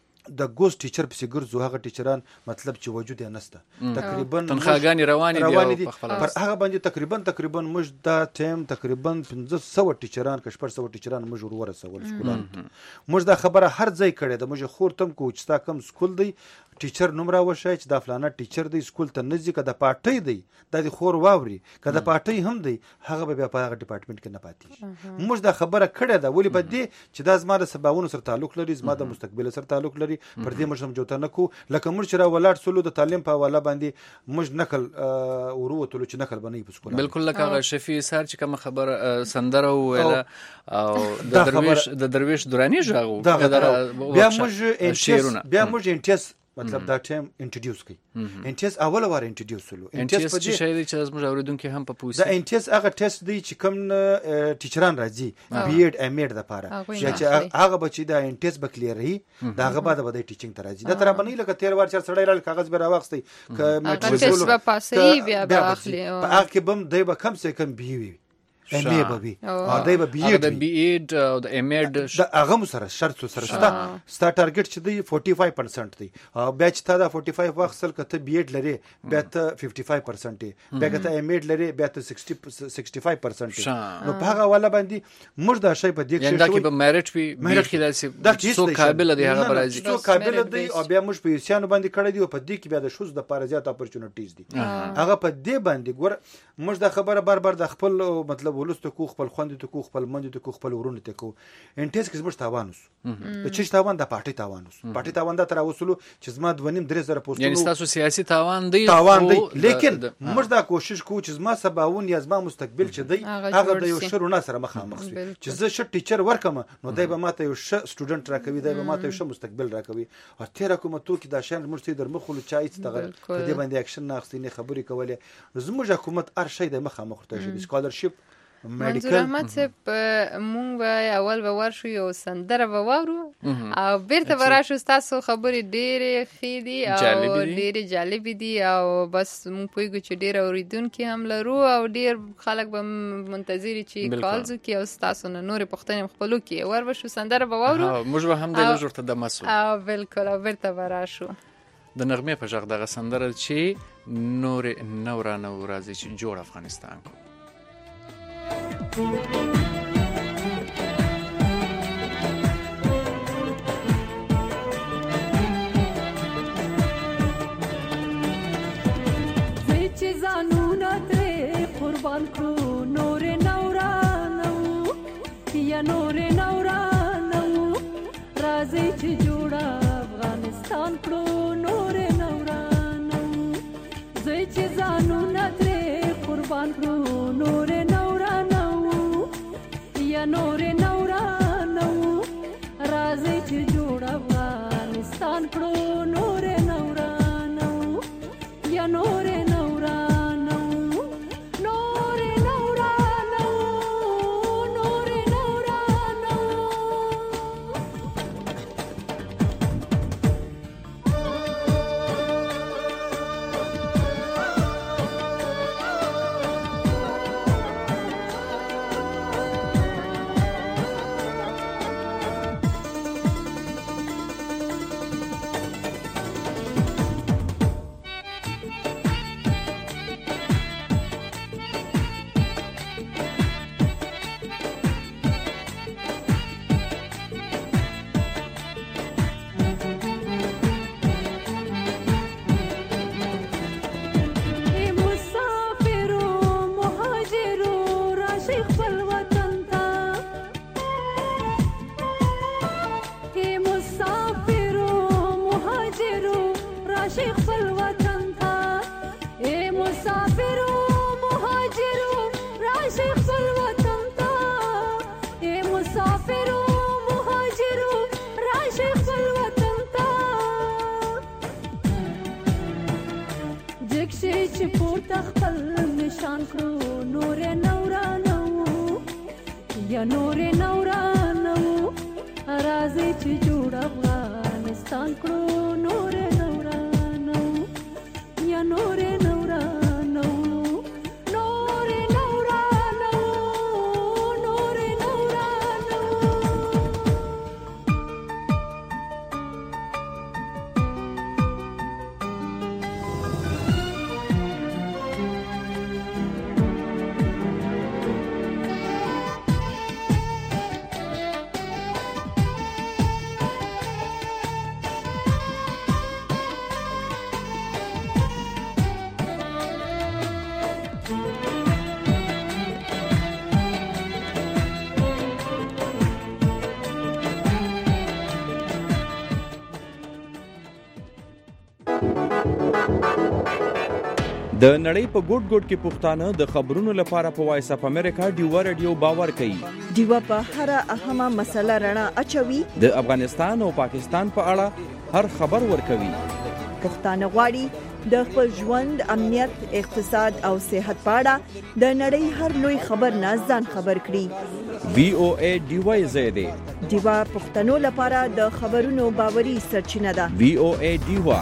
د ګوز ټیچر په ګرځو هغه ټیچران مطلب چې وجود یې نسته تقریبا تنخواګانی روانې دي پر هغه باندې تقریبا تقریبا موږ دا ټیم تقریبا پنځه سوه ټیچران کشپړ سوه ټیچران موږ ورسول سکولان موږ دا خبره هر ځای کړې ده موږ خور تم کو چې تا کم سکول دی ټیچر نوم را وشای چې دا فلانه ټیچر دی سکول ته نزدیک د پټي دی د خور واوري کله پټي هم دی هغه به په هغه ډپارټمنټ کې نه پاتې موږ دا خبره کړې ده ولې په دې چې دا زما د سباونو سره تعلق لري زما د مستقبل سره تعلق لري پر دې موږ سمجوته نکو لکه موږ چې را ولاړ سولو د تعلیم په حواله باندې موږ نقل وروتلو چې نقل بنئ په سکول بالکل لکه شفیع سر چې کوم خبره سندره ویله او د درویش د درویش دورانی ژغو بیا موږ انټیس بیا موږ انټیس مطلب دا ټیم انټروډیوس کړي انټیس اول واره انټروډیوس سولو انټیس چې شای دی چې زموږ اوریدونکو هم په پوسی دا انټیس هغه ټیسټ دی چې کوم ټیچران راځي بی ایډ ام ایډ د پاره چې هغه بچی دا انټیس بکلیري دا هغه بعد به د ټیچینګ ته راځي دا تر باندې لکه تیر وار چې سړی رال کاغذ به راوخستي ک میټریک به پاسي بیا به اخلي په هغه کې بم دی به کم سے کم بی وی ام ای به وي او دای به بی ایډ د بی ایډ او د ام ایډ د هغه سره شرط سره ستا ستا ټارګټ چې دی فورټي فایو پرسنټ دی او بیا چې تا دا فورټي فایو واخصل کته بی ایډ لري بیا ته ففټي فایو پرسنټ دی بیا کته ام ایډ لري بیا ته سکسټي فایو پرسنټ دی نو په هغه والا باندې موږ دا شی په دې کې چې به میرټ وي میرټ کې څو قابل دی هغه راځي څو قابل دی او بیا موږ په یوسیانو باندې کړی دی او په دې کې بیا د شوز د پاره زیات اپورچونټیز دي هغه په دې باندې ګور موږ دا خبره بار بار د خپل مطلب ولست کو خپل خوند ته کو خپل مند ته کو خپل ورونه ته کو انټیس کې زموږ تاوانوس د چش تاوان د پارټي تاوانوس پارټي تاوان دا تر اوسلو چې زما د ونیم درې زره پوسټونو یعنی تاسو سیاسي تاوان دی تاوان دی لیکن موږ دا کوشش کوو چې زما سباون یا زما مستقبل چې دی هغه د یو شرونه سره مخامخ شي چې زه ش ټیچر ورکم نو دای به ماته یو ش سټوډنټ راکوي دای به ماته یو ش مستقبل راکوي او تیر حکومتو کې دا شان موږ ته در مخول چای څه په دې باندې اکشن نه اخستینې خبرې کولې زموږ حکومت هر شی د مخامخ ته شي سکالرشپ منظور احمد صاحب مونږ به اول به ورشو یو سندره به واورو او بیرته به راشو ستاسو خبرې ډېرې ښې دي او ډېرې جالبې دي او بس مونږ پوهېږو چې ډېر اورېدونکي هم لرو او ډېر خلک به منتظر چې کالز وکړي او ستاسو نه نورې پوښتنې هم خپلو کې ور به شو سندره به واورو موږ به هم دی لږ ورته دمه سو او بالکل او بیرته به راشو د نغمې په غږ دغه سندره چې نورې نورانه راځي چې جوړ افغانستان کو چې ځانونه ترې قربان کړو نورې نورانه یا نورې نورانه راځي چې جوړ افغانستان کړو نورې نورانه زه چې ځانونه ترې قربان کړو نورې یا نورې نورانه راځي چې جوړ افغانستان کړو نورې نورانه یا نورې نورانه نورې نورانه نورې نورانه یا نور نورانو راځي چې جوړ افغانستان کړو نور نورانو یا نور نورانو نور نورانو نور نورانو د نړۍ په ګوټ ګوټ کې پښتانه د خبرونو لپاره په وایس اپ امریکا ډیوا رادیو باور کوي. ډیوا په هر اهمه مسله رڼا اچوي. د افغانستان او پاکستان په اړه هر خبر ورکوي. پښتانه غواړي د خپل ژوند، امنیت، اقتصاد او صحت په اړه د نړۍ هر لوی خبر نه ځان خبر کړي. وی او ای ډیوا زیاده ډیوا پښتنو لپاره د خبرونو باوري سرچینه ده. وی او ای ډیوا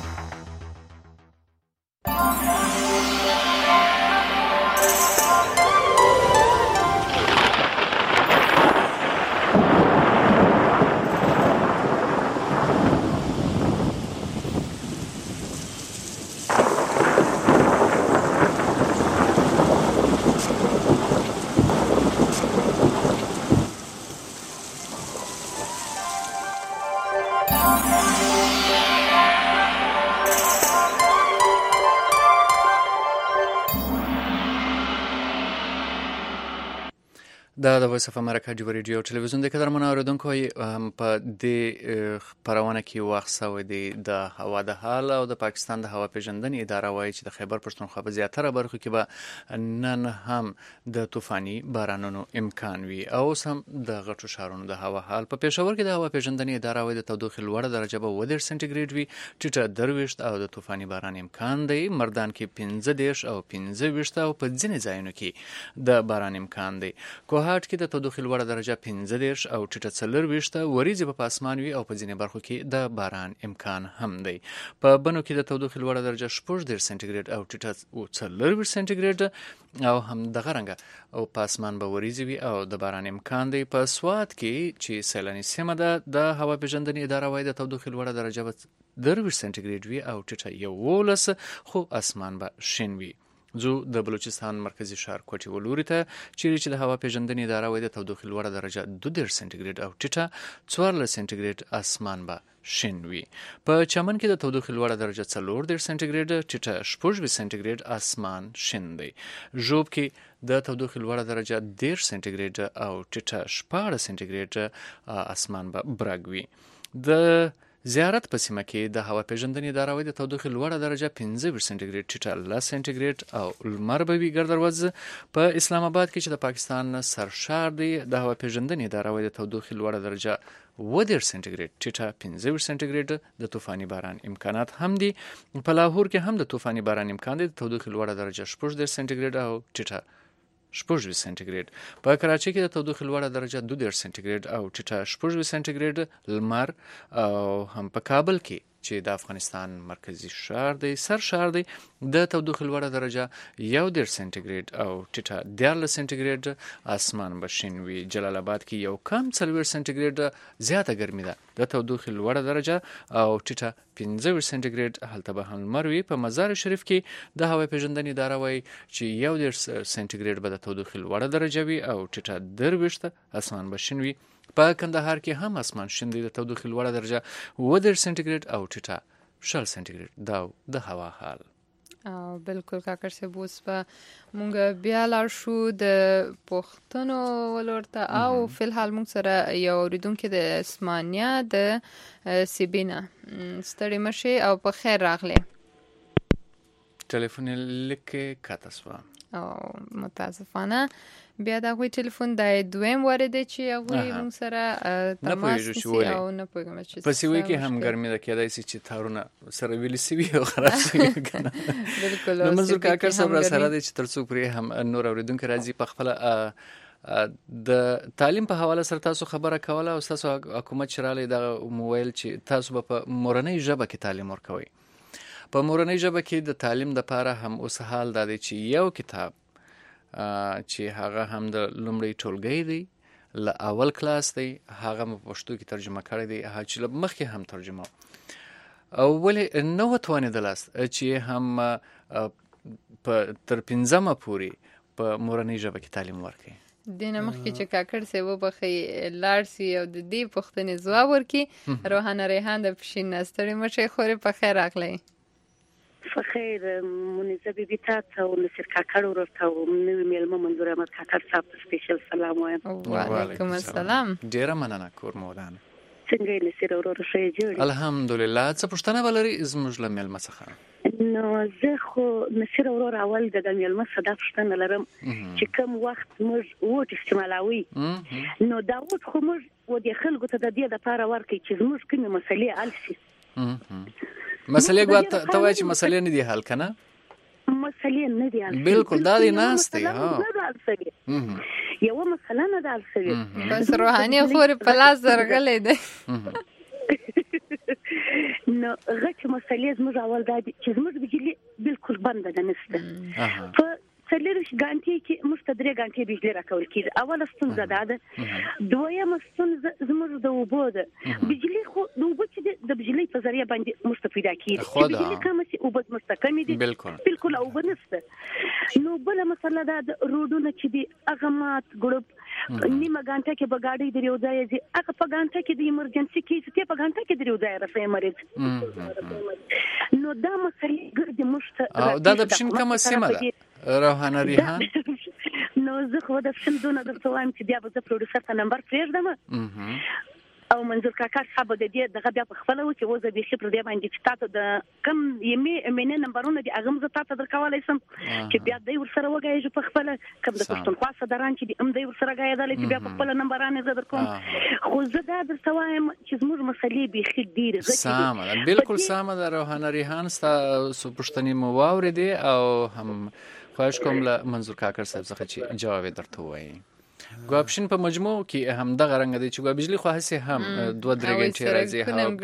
دا د وایس اف امریکا ډیوا رادیو ټلویزیون د قدرمنو اوریدونکو په دې خبرونه کې وخت سوی دی د هوا د حال او د پاکستان د هوا پیژندنې اداره وایي چې د خیبر پښتونخوا په زیاتره برخو کې به نن هم د طوفاني بارانونو امکان وي او هم د غټو ښارونو د هوا حال. په پېښور کې د هوا پیژندنې اداره وایي د تودوخې لوړه درجه به اووه دېرش سانتي ګریډ وي، ټیټه درویشت او د طوفاني باران امکان دی. مردان کې پنځه دېرش او پنځه ویشت او په ځینې ځایونو کې د باران امکان دی. کوه هاټ کې د تودوخې لوړه درجه پنځه دېرش او ټیټه څلرویشت، وریځې به په اسمان وي او په ځینې برخو کې د باران امکان هم دی. په بنو کې د تودوخې لوړه درجه شپږ دېرش سانتي ګریډ او ټیټه څلرویشت سانتي ګریډ او هم دغه رنګه او په اسمان به وریځې وي او د باران امکان دی. په سوات کې چې سیلاني سیمه ده د هوا پیژندنې اداره وایي د تودوخې لوړه درجه به درویشت سانتي ګریډ وي او ټیټه یولس، خو اسمان به شین وي. زو د بلوچستان مرکزی ښار کوټي ولوري ته چیرې چې د هوا پیژندنې اداره وایي د تودوخې لوړه درجه دوه دېرش سانتي ګریډ او ټیټه څوارلس سانتي ګریډ اسمان به شین وي. په چمن کې د تودوخې لوړه درجه څلور دېرش سانتي ګریډ، ټیټه شپږ ویشت سانتي ګریډ اسمان شین دی. ژوب کې د تودوخې لوړه درجه دېرش سانتي ګریډ او ټیټه شپاړس سانتي ګریډ اسمان به برګ وي. د زیارت په سیمه کې د هوا پیژندنې اداره وایي د تودوخې لوړه درجه پنځه ویشت سانتي ګریډ، ټیټه لس سانتي ګریډ او لمر به وي ګردروز. په اسلام آباد کې چې د پاکستان سرشار دی د هوا پیژندنې اداره وایي د تودوخې لوړه درجه اووه دېرش سانتي ګریډ، ټیټه پنځه ویشت سانتي ګریډ د طوفاني باران امکانات هم دي. په لاهور کې هم د طوفاني باران امکان دی، د تودوخې لوړه درجه شپږ دېرش سانتي ګریډ او ټیټه شپږ ویشت سانتي ګریډ. په کراچۍ کې د تودوخې لوړه درجه دوه دېرش سانتي ګریډ او ټیټه شپږ ویشت سانتي ګریډ لمر. او هم په کابل کې چې د افغانستان مرکزی ښار دی سرشار دی د تودوخې لوړه درجه یو دېرش سانتي ګریډ او ټیټه دیارلس سانتي ګریډ اسمان به شین وي. جلال آباد کې یو کم څلوېښت سانتي ګریډ زیاته ګرمي ده، د تودوخې لوړه درجه او ټیټه پنځه ویشت سانتي ګریډ هلته به هم لمر وي. په مزار شریف کې د هوا پیژندنې اداره وایي چې یو دېرش سانتي ګریډ به د تودوخې لوړه درجه وي او ټیټه درویشت اسمان به شین وي. په کندهار کې هم اسمان شین دی، د تودوخې لوړه درجه اووه دېرش سانتي ګریډ او ټیټه شل سانتي ګریډ دا د هوا حال. او بالکل کاکړ صاحب اوس به مونږ بیا لاړ شو د پښتنو ولورته او فلحال مونږ سره یو اوریدونکو د اسمانیا د سیبینا ستړي مشي او په خیر راغله. ټلیفون لیکه کاتسوا او متاسفانه بیا دا غوي ټلیفون د دویم ورده چې هغه مون سره تماس نسی او نه پوهیږم چې په سیوي کې هم ګرمي ده کېدای شي چې تارونه سره ویل سی وي او خراب شي کنه. بالکل نو مزور کاکر صاحب را سره دي چې ترڅو پرې هم نور اوریدونکو راځي په خپل د تعلیم په حواله سره تاسو خبره کوله او تاسو حکومت چې رالی دغه مویل چې تاسو به په مورنۍ ژبه کې تعلیم ورکوئ. په مورنۍ ژبه کې د تعلیم دپاره هم اوس حال دا دی چې یو کتاب چې هغه هم د لومړۍ ټولګۍ دی له اول کلاس دی هغه په پښتو کې ترجمه کړی دی هغه چې له مخکې هم ترجمه او ولې نه وتوانېدلاست چې هم په تر پنځمه پورې په مورنۍ ژبه کې تعلیم ورکوي؟ دینه مخکې چې کاکړ صاحب وبخښي لاړ سي او د دې پوښتنې ځواب ورکړي. روحانه ریحان د پښین نه ستړې مشې خورې په خیر راغلی. په خیر منیزه بیبي تاسو او نصیر کاکړ ورته او نوې میلمه منظور احمد کاکړ صاحب ته سپیشل سلام وایم. وعلیکم السلام. ډیره مننه کور مو ودانه. څنګه یې نصیر ورور ښه جوړ؟ الحمدلله. څه پوښتنه ولري زموږ له میلمه څخه؟ نو زه خو نصیر ورور اول د میلمه صدا پوښتنه لرم چې کوم وخت موږ ووټ استعمالوي نو دا ووټ خو موږ و د خلکو ته د دې دپاره ورکوي چې زموږ کومې مسلې حل شي. مسلې ګویا ته وایي چې مسلې نه دي حل که نه؟ مسلې نه دي حل. بالکل دا دی ناست دی. یوه مسله نه ده حل شوې بس روحاني خورې په لاس درغلی دی. نو غټ مسلې زموږ اول دا دي چې زموږ بجلي بالکل بنده ده نشته. په څلېرویشت ګانټې کې موږ ته درې ګانټې بجلي راکول کېږي. اوله ستونزه دا ده. دویمه ستونزه زموږ د اوبو ده. بجلي خو د اوبو چې د بجلۍ په ذریعه باندې موږ ته پیدا کېږي چې بجلي کمه شي اوبه زموږ ته کمې دي بالکل اوبه نشته. نو بله مسله دا د روډونه چې دي هغه مات ګړب نیمه ګانټه کې به ګاډۍ در یو ځای ځي هغه په ګانټه کې د ایمرجنسي کیس ته په ګانټه کې در یو ځای رسوي مریض. نو دا مسلې ګرځي موږ ته. او دا د پښین کومه سیمه ده روحانه ریحان؟ نو زه خو د پښین دونه درته وایم چې بیا به زه پروډوسر ته نمبر پرېږدم او منظور کاکا صاحب د دې دغه بیا په خپله و چې اوس زه بیخي پر دې باندې چې تا ته د کوم یمې مینې نمبرونه دي هغه هم زه تا ته درکولی شم چې بیا دی ورسره وګایږي په خپله کوم د پښتونخوا صدران چې دي هم دی ورسره ګایدلی چې بیا په خپله نمبران یې زه در کوم. خو زه دا درته وایم چې زموږ مسلې بیخي ډېرې غټې دي. سمه ده بالکل سمه ده روحانه ریحان ستاسو پوښتنې مو واورېدې او هم خواهش کوم له منظور کاکړ صاحب څخه چې جواب یې درته ووایي. ګوابشین په مجموع کې هم دغه رنګ دی چې ګوابجلي خو هسې هم دوه درې ګنټې راځي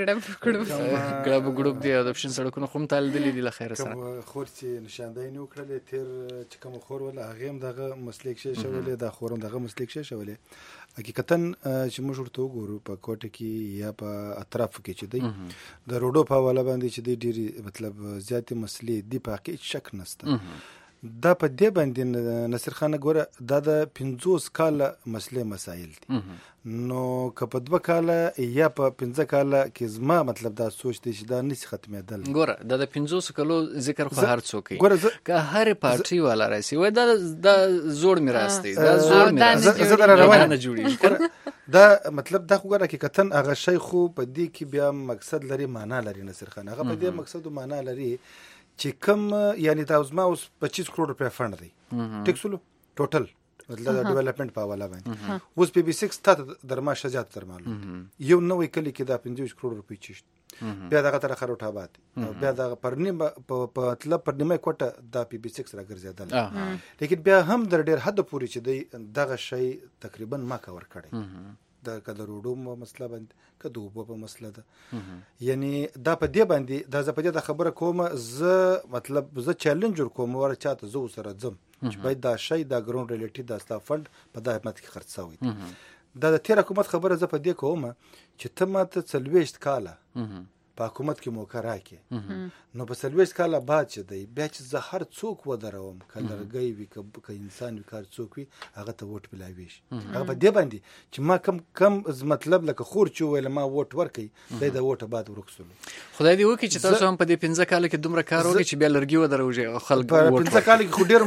ګړب ګړب دی او د پښین سړکونه خو هم تالدلي دي له خیره سره. خور چې نشاندهي نه وکړلې تېر چې کوم خور وله هغې هم دغه مسلې کښې شولې دا خور هم دغه مسلې کښې شولې. حقیقتا چې موږ ورته وګورو په کوټه کې یا په اطرافو کې چې دی د روډو په حواله باندې چې دی ډېرې مطلب زیاتې مسلې دي په هغې هېڅ شک نشته. دا په دې باندې نصیر خانه ګوره دا د پنځوس کاله مسلې مسایل دي. نو که په دوه کاله یا په پنځه کاله کې زما مطلب دا سوچ دی چې دا نشي ختمېدل. ګوره دا د پنځوسو کالو ذکر خو هر څوک کوي که هرې پارټۍ والا راسي وایي دا دا زوړ میراث دی دا زوړ میراث زه در روان نه جوړېږي. دا مطلب دا خو ګوره حقیقتا هغه شی خو په دې کې بیا مقصد لري معنا لري نصیر خان هغه په دې مقصد و معنا لري چې کم یعنی دا زما اوس پچیس کروڑ روپیا فنډ دی ټیک سلو ټوټل مطلب د ډیولپمنٹ په حواله باندې اوس پی بي سکس تا در ما شجاعت تر معلوم یو نوې کلی کې دا پنځوس کروڑ روپۍ چیشت بیا دغه تر خروټ آباد بیا دغه پرنیمه په مطلب پرنیمه کوټه دا پی بي سکس راګرځیدل لیکن بیا هم در ډیر حد پورې چې دی دغه شی تقریبا ما کور کړی د کده روډو مسله باندې کده وبو په مسله ده یعنی دا په دې باندې دا زه په دې خبره کوم زه مطلب زه چیلنج ور کوم ور چاته زه سره ځم چې باید دا شی دا ګراوند ریلیټډ دا ستا فند په دا حکومت کې خرڅ شوی دا د تیر حکومت خبره زه په دې کوم چې ته ماته څلوېښت کاله په حکومت کې موقع راکې نو په څلوېښت کاله بعد چې دی بیا چې زه هر څوک ودروم که لرګی وي که انسان وي که هر څوک وي هغه ته ووټ میلاویږي هغه په دې باندې چې ما کم کم مطلب لکه خور چې وویله ما ووټ ورکوي دی د ووټه بعد ورک سولو. خدای دې وکړي چې تاسو هم په دې پنځه کاله کې دومره کار وکړي چې بیا لرګي ودروږي او خلک په پنځه کاله کې خو ډېر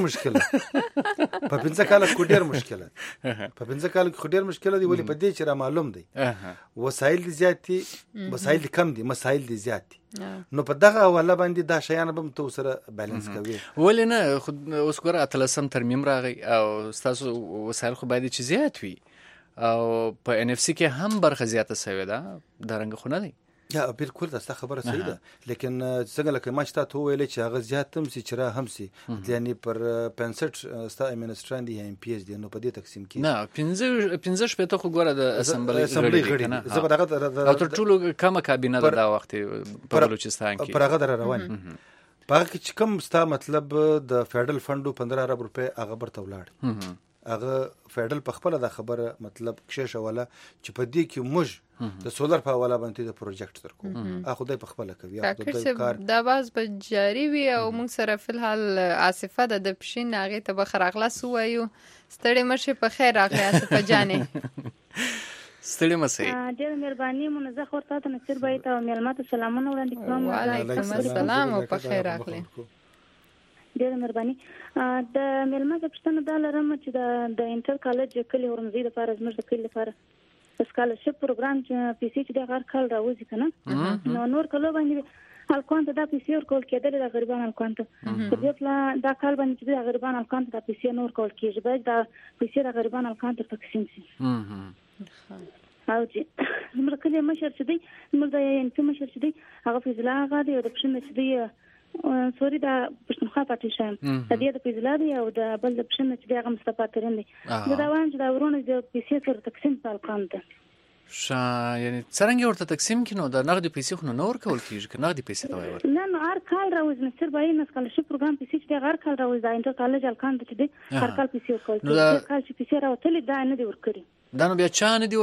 مشکله په پنځه کاله کې خو ډېر مشکله په پنځه کاله کې خو ډېر مشکله دي ولې په دې چې را معلوم دی وسایل دي زیات دي وسایل دي کم دي مسایل دي زیات دي نو په دغه حواله باندې دا شیان به تو سره بیلانس کوي ولې نه خو اوس ګوره اتلسم ترمیم راغی او ستاسو وسایل خو باید چې زیات وي او په ان اف سي کې هم برخه زیاته شوې ده دا رنګ خو نه دی یا بالکل دا خبره صحیح ده لیکن څنګه لکه ما چې تاسو ویلې چې هغه زیات هم سي چې را هم سي یعنی پر پنځه ستا ایمنستران دي ام پی ایچ دي نو په دې تقسیم کې نه پنځه پنځه شپې ته خو ګوره د اسمبلی غړي نه زه دغه او تر ټولو کمه کابینه ده دا وخت په بلوچستان کې پر هغه در روان په هغه چې کوم ستا مطلب د فیډرل فندو پندرہ ارب روپے هغه برته ولاړ هغه فیډرل په خپل د خبره مطلب کښې شواله چې په دې کې موږ د سولر په حواله باندې د پروجیکټ تر کوم اخو دای په خپل کوي اخو کار دا باز په جاری وي او موږ سره فل حال آصفه د پښین هغه ته بخیر اخلاص وایو ستړي مشه په خیر راغلی آصفه جانې ستړي مسئ ډېر مهرباني منزه خورته ته نصیر بای ته ملمت سلامونه وړاندې کوم وعلیکم السلام او په خیر راغلی ډېر مهرباني د ملمت پښتنه د لرم چې د د انټر کالج کلی ورنځي د فارز مرز کلی لپاره سکالرشپ پروګرام چې پی سی چې د غیر کال راوځي کنه نو نور کلو باندې الکوانت دا پی سی ور کول کېدل د غریبان الکوانت په دې پلا دا کال باندې چې د غریبان الکوانت د پی سی نور کول کېږي باید دا پی سی د غریبان الکوانت تقسیم شي او چې موږ کله مشر چې دی موږ د ان پی مشر چې دی هغه فضل هغه دی د پښین چې دی سوري دا پښتونخوا پاتې شم د دې د فضل دی او د بل د پښین چې دی هغه مصطفی ترين دی دا وان چې دا ورونه د پی سی سره تقسیم پالکان ده شا یعنی څنګه ورته تقسیم کینو د نقد پیسې خو نور کول کیږي که نقد پیسې ته وایي نه نو هر کال راوځي نصر بای نه سکالرشپ پروګرام پیسې چې هر کال راوځي دا انټر کالج الکان ته دي هر کال پیسې ورکول کیږي کال چې پیسې راوتلې دا نه دی ورکړي دا نو بیا چا نه دی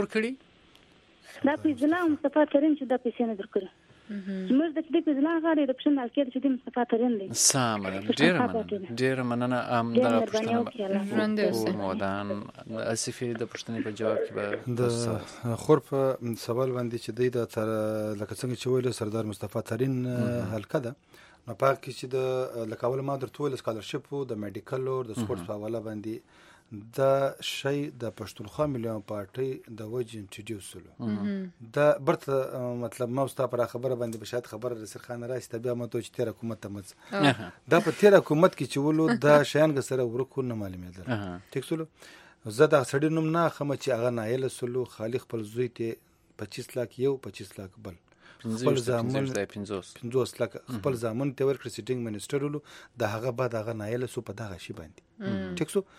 ورکړي دا فضل مصطفی ترين چې دا پیسې نه درکړي زموږ د دې په ځلا غاړي د پښین الکې چې د مصطفی ترين دی سم ډیر مننه ډیر مننه ام دا پښتنه ژوند مودان اسفي د پښتنې په جواب کې به د خور په سوال باندې چې د تر لکه څنګه چې ویل سردار مصطفی ترين هلکه ده نو پاک چې د لکاول ما درته ویل سکالرشپ د میډیکل او د سپورت په حواله باندې دا شی د پښتونخوا مليون پارټي د وجه انټروډیوس سولو دا برته مطلب ما ستا پر خبره باندې بشاد خبره رسول خان راځي تبع مته چې تیر حکومت تمز دا په تیر حکومت کې چې ولو دا شیان سره ورکو نه معلومه ده ټیک سولو زه دا سړی نوم نه خمه چې هغه نایل سولو خالق خپل زوی ته پچیس لک یو پچیس لک بل خپل زامن پنځوس لک خپل زامن ته ورکړ سیټینګ منسټر ولو د هغه بعد هغه نایل سو په دغه شی باندې ټیک سو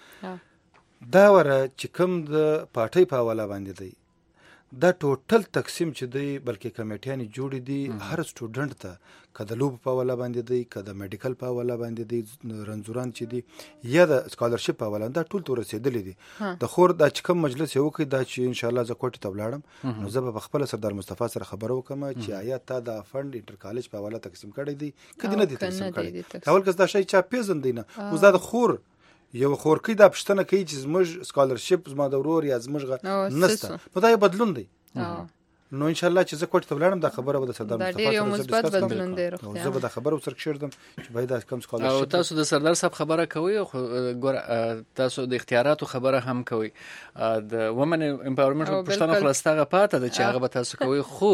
دا وره چې کوم د پارټي په حواله باندې دی دا ټوټل تقسیم چې دی بلکې کمیټیانې جوړې دي هر سټوډنټ ته کده لوب په حواله باندې دی کده میډیکل په حواله باندې دی رنځوران چې دی یا د سکالرشپ په حواله دا ټول تور رسیدلې دي د خور د چې کوم مجلس یو کې دا چې ان شاء الله ز کوټه ته ولاړم نو زه په خپل سردار مصطفی سره خبرو کوم چې آیا تا د فند انټر کالج په حواله تقسیم کړی دی کدی نه دی تقسیم کړی اول کس دا شی چا پیژندینه او زاد خور یو خورکی دا پښتنه کوي چې زموږ سکالرشپ زما د ورور یا زموږ نسته نو دا بدلون دی نو ان شاء الله چې زه کوټ ته ولاړم دا خبره به د سردار مصطفی سره مثبت بدلون دی زه به دا خبره وسر کښردم چې باید کم سکالرشپ او تاسو د سردار صاحب خبره کوي خو ګور تاسو د اختیاراتو خبره هم کوي د وومن امپاورمنت پښتنه خلاصتاغه پاته د چې هغه به تاسو کوي خو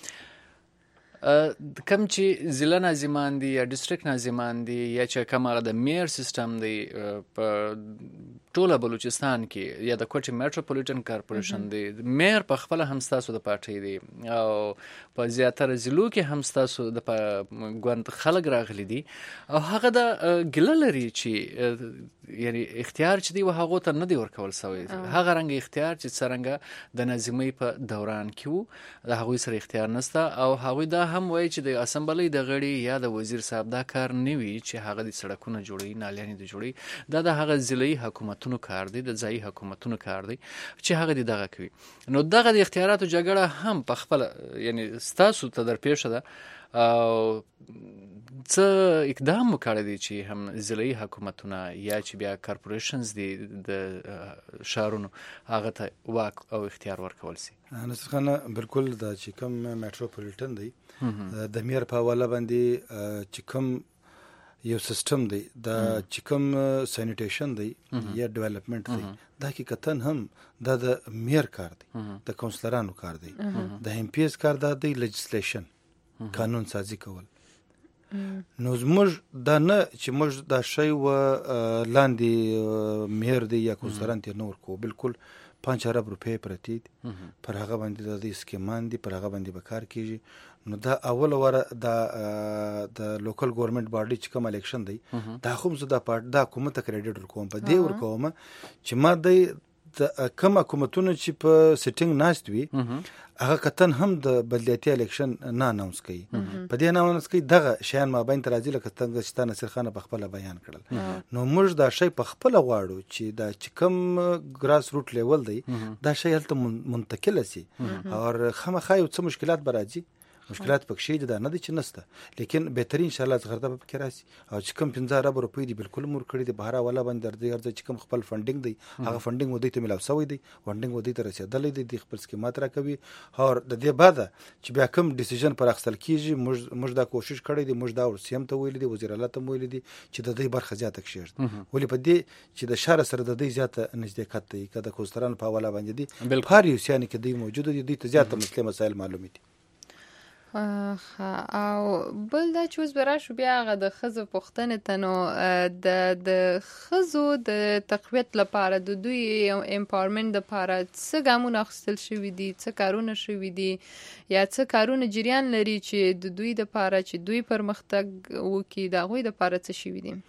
کم چې ضلع ناظمان دي یا ډیسټریکټ ناظمان دي یا چې کوم هغه د میر سیستم دی په ټوله بلوچستان کې یا د کوټي میټروپولیټن کارپوریشن دی میر په خپل هم ستاسو د پارټي دی او په زیاتره ضلعو کې هم ستاسو د ګوند خلک راغلي دي او هغه د ګله لري چې یعنی اختیار چې دی و هغه ته نه دی ورکول شوی هغه رنګ اختیار چې څنګه د نظامی په دوران کې وو د هغه سره اختیار نشته او هغه دا هم وایي چې د اسمبلی د غړي یا د وزیر صاحب دا کار نه وی چې هغه د سړکونو جوړي نالیانې د جوړي دا د هغه ضلعي حکومتونو کار دی د ځای حکومتونو کار دی چې هغه دی دغه کوي نو دغه د اختیاراتو جګړه هم په خپل یعنی ستاسو ته درپېښه ده او څه اقدام وکړی دی چې هم ضلعي حکومتونه یا چې بیا کارپوریشنز دي د شهرونو هغه ته واک او اختیار ورکول سي نصر خان بالکل دا چې کوم میټروپولیټن دی د میر په حواله باندې چې کوم یو سیستم دی دا چې کوم سانیټیشن دی یا ډیولپمنٹ دی دا حقیقتا هم دا د میر کار دی د کونسلرانو کار دی د ایم پی ایس کار دا دی لیجسلیشن قانون سازی کول نو زموږ دا نه چې موږ دا شی و لاندې مهر دی یا کوستران تیر نه ورکو، بالکل پنځه ارب روپۍ پرتې دي پر هغه باندې د دې سکیمان دي، پر هغه باندې به کار کیږي. نو دا اول وره دا د لوکل ګورنمنت باډي چې کوم الیکشن دی دا خو زه دا پارت دا حکومت ته کریډټ ورکوم په دې ورکوم چې ما د کوم حکومتونه چې په سیټینګ ناست وي هغه کتن هم د بلدیاتي الیکشن نه اناونس کوي، په دې نه اناونس کوي دغه شیان ما بین ترازی لکه څنګه چې نصیر خان په خپل بیان کړل. نو موږ دا شی په خپل غواړو چې دا چې کوم ګراس روټ لیول دی دا شی هلته منتقل شي او خامخا یو څه مشکلات به راځي، مشکلات پکې دي دا نه دي چې نسته، لیکن بهترین ان شاء الله زغرده به پکې راشي. او چې کوم پنځه ارب روپۍ دي بالکل مور کړی دي بهر والا باندې درځي ارزه چې کوم خپل فندینګ دی هغه فندینګ ودی ته ملاو سوی دی، فندینګ ودی ته رسیدلې دي، خپل سکیمات راکوي. او د دې بعد چې بیا کوم ډیسیژن پر اخستل کیږي موږ موږ دا کوشش کړی دی، موږ دا ورسیم ته ویل دي، وزیر اعلی ته ویل دي چې د دې برخه زیاته کړي، ولې په دې چې د شهر سره د دې زیاته نزدېکت دی کده کوستران په والا باندې دي هر یو سیانه کې دی موجود دي، دوی ته زیاته مسلې مسایل معلوم دي. او بل دا چې اوس به راشو بیا هغه د ښځو پوښتنې ته، نو د د ښځو د تقویت لپاره د دوی امپاورمنټ دپاره څه ګامونه اخیستل شوي دي، څه کارونه شوي دي یا څه کارونه جریان لري چې د دوی دپاره چې دوی پرمختګ وکړي د هغوی دپاره څه شوي دي؟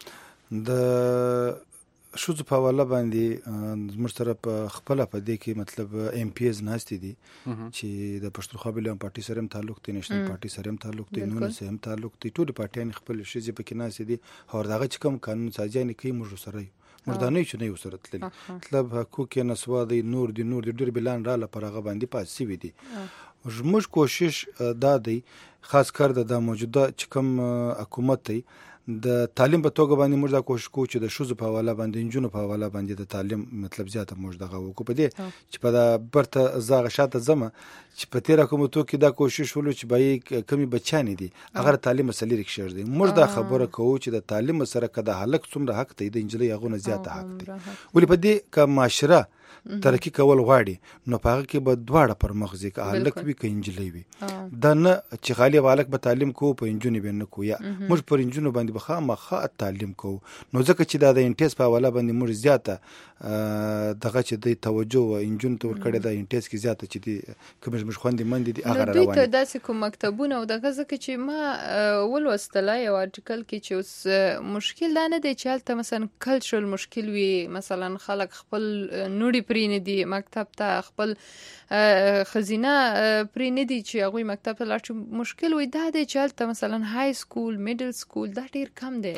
د ښځو په حواله باندې زموږ سره په خپله په دې کې مطلب ایم پی ایز ناستې دي چې د پښتونخوا بیلیام پارټي سره هم تعلق دی، نیشنل پارټي سره هم تعلق دی، نون سره هم تعلق دی، ټولې پارټیانې خپل ښځې پکې ناستې دي او دغه چې کوم قانون سازیانې کوي موږ سره یو، موږ دا نه یو چې نه یو سره تللي، مطلب حقوق یې نسوا دی، نور دی نور دی ډېر بلان راله پر هغه باندې پاس شوي دي. زموږ کوشش دا دی خاص کر د موجوده چې کوم حکومت دی د تعلیم په توګه باندې موږ دا کوشش کوو چې د ښځو په حواله باندې نجونو په حواله باندې د تعلیم مطلب زیاته موږ دغه وکړو په دې چې په دا برته زه شاته ځمه چې په تېره حکومتو کې دا کوشش ولو چې به کمی بچیانې دي هغه تعلیم مسلې رکشر دی. موږ دا خبره کوو چې د تعلیم سره که د هلک څومره حق دی د نجلۍ هغونه زیاته حق دی، ولې په دې که معاشره ترقی کول غواړي نو په هغه کې به دواړه پر مخ ځي، که هلک وي که نجلۍ وي، دا نه چې خالي هلک به تعلیم کوو په نجونې به نه کوو، یا موږ پر نجونو باندې به خامخا تعلیم کوو. نو ځکه چې دا د انټیس په حواله باندې موږ زیاته دغه چې دی توجه و نجونو ته ورکړې ده، انټیس کې زیاته چې دي کومې زموږ خویندې میندې دي هغه را روانې. دوی ته داسې کوم مکتبونه او دغه ځکه چې ما ولوستله یو آرټیکل کې چې اوس مشکل دا نه دی چې هلته مثلا کلچرل مشکل وي، مثلا خلک خپل نوړي پرې نه دي مکتب ته، خپل خزینه پرې نه دي چې هغوی مکتب ته لاړ شي، مشکل وي دا دی چې هلته مثلا های سکول میډل سکول دا ډېر کم دی.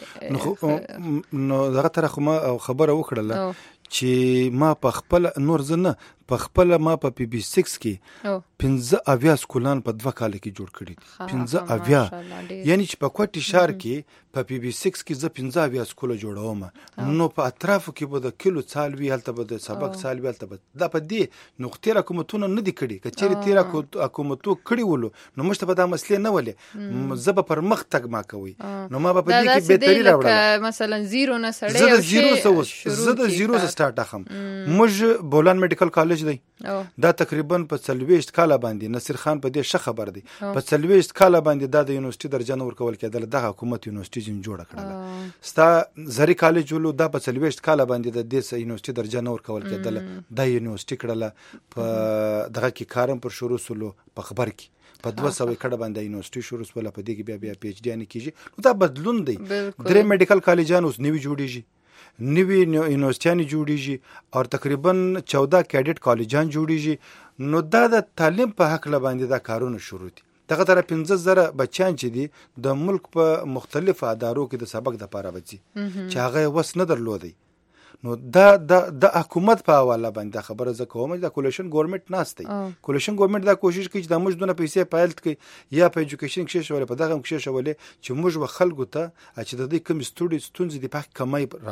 نو دغه طرح خو ما خبره وکړله چې ما په خپل نور زه نه په خپل ما په پی بي سکس کې پنځه اویا سکولان په دوه کال کې جوړ کړي، پنځه اویا، یعنی چې په کوټي شهر کې په پی بي سکس کې زه پنځه اویا سکول جوړوم، نو په اطرافو کې به د کلو څال وي، هلته به د سبق څال وي، هلته به دا په دې نقطې حکومتونه نه دي کړي، که چیرې تېره حکومتو کړي ولو نو موږ ته به دا مسلې نه ولې، زه به پر مخ تګ ما کوي، نو ما به په دې کې بهتري راوړله. مثلا زیرو نه سړی زه د زیرو څه زه د زیرو څه سټارټ اخم. موږ بولان میډیکل کالج دی دا تقریبا په څلوېښت کاله باندې نصیر خان په دې ښه خبر دی، په څلوېښت کاله باندې دا د یونیورسټي درجه نه ورکول کېدله، دغه حکومت یونیورسټي ځین جوړه کړله. ستا زری کالج ولو دا په څلوېښت کاله باندې د دې یونیورسټي درجه نه ورکول کېدله، دا یونیورسټي کړله په دغه کې کارم پر شروع سولو په خبر کې په دوه سوه کډه باندې یونیورسټي شروع سوله، په دې کې بیا بیا پی ایچ ډي انې کېږي، نو دا بدلون دی. درې میډیکل کالجان اوس نوي جوړېږي، نوي یونیورسټیانې جوړېږي او تقریبا چوده کیډټ کالجان جوړېږي، نو دا د تعلیم په حقله باندې دا کارونه شروع دي. دغه طرح پنځه زره بچیان چې دي د ملک په مختلفو ادارو کې د سبق دپاره بځي چې هغه یې وس نه درلودی، نو دا د حکومت په حواله باندې دا خبره زه کوم چې دا کولیشن ګورنمنټ ناست دی، کولیشن ګورنمنټ دا کوشش کوي چې دا موږ دونه پیسې پایلت کړي یا په ایجوکیشن کې شولې په دغه کې شولې چې موږ و خلکو ته چې د دې کوم ستونزې دي په کمای راوړو.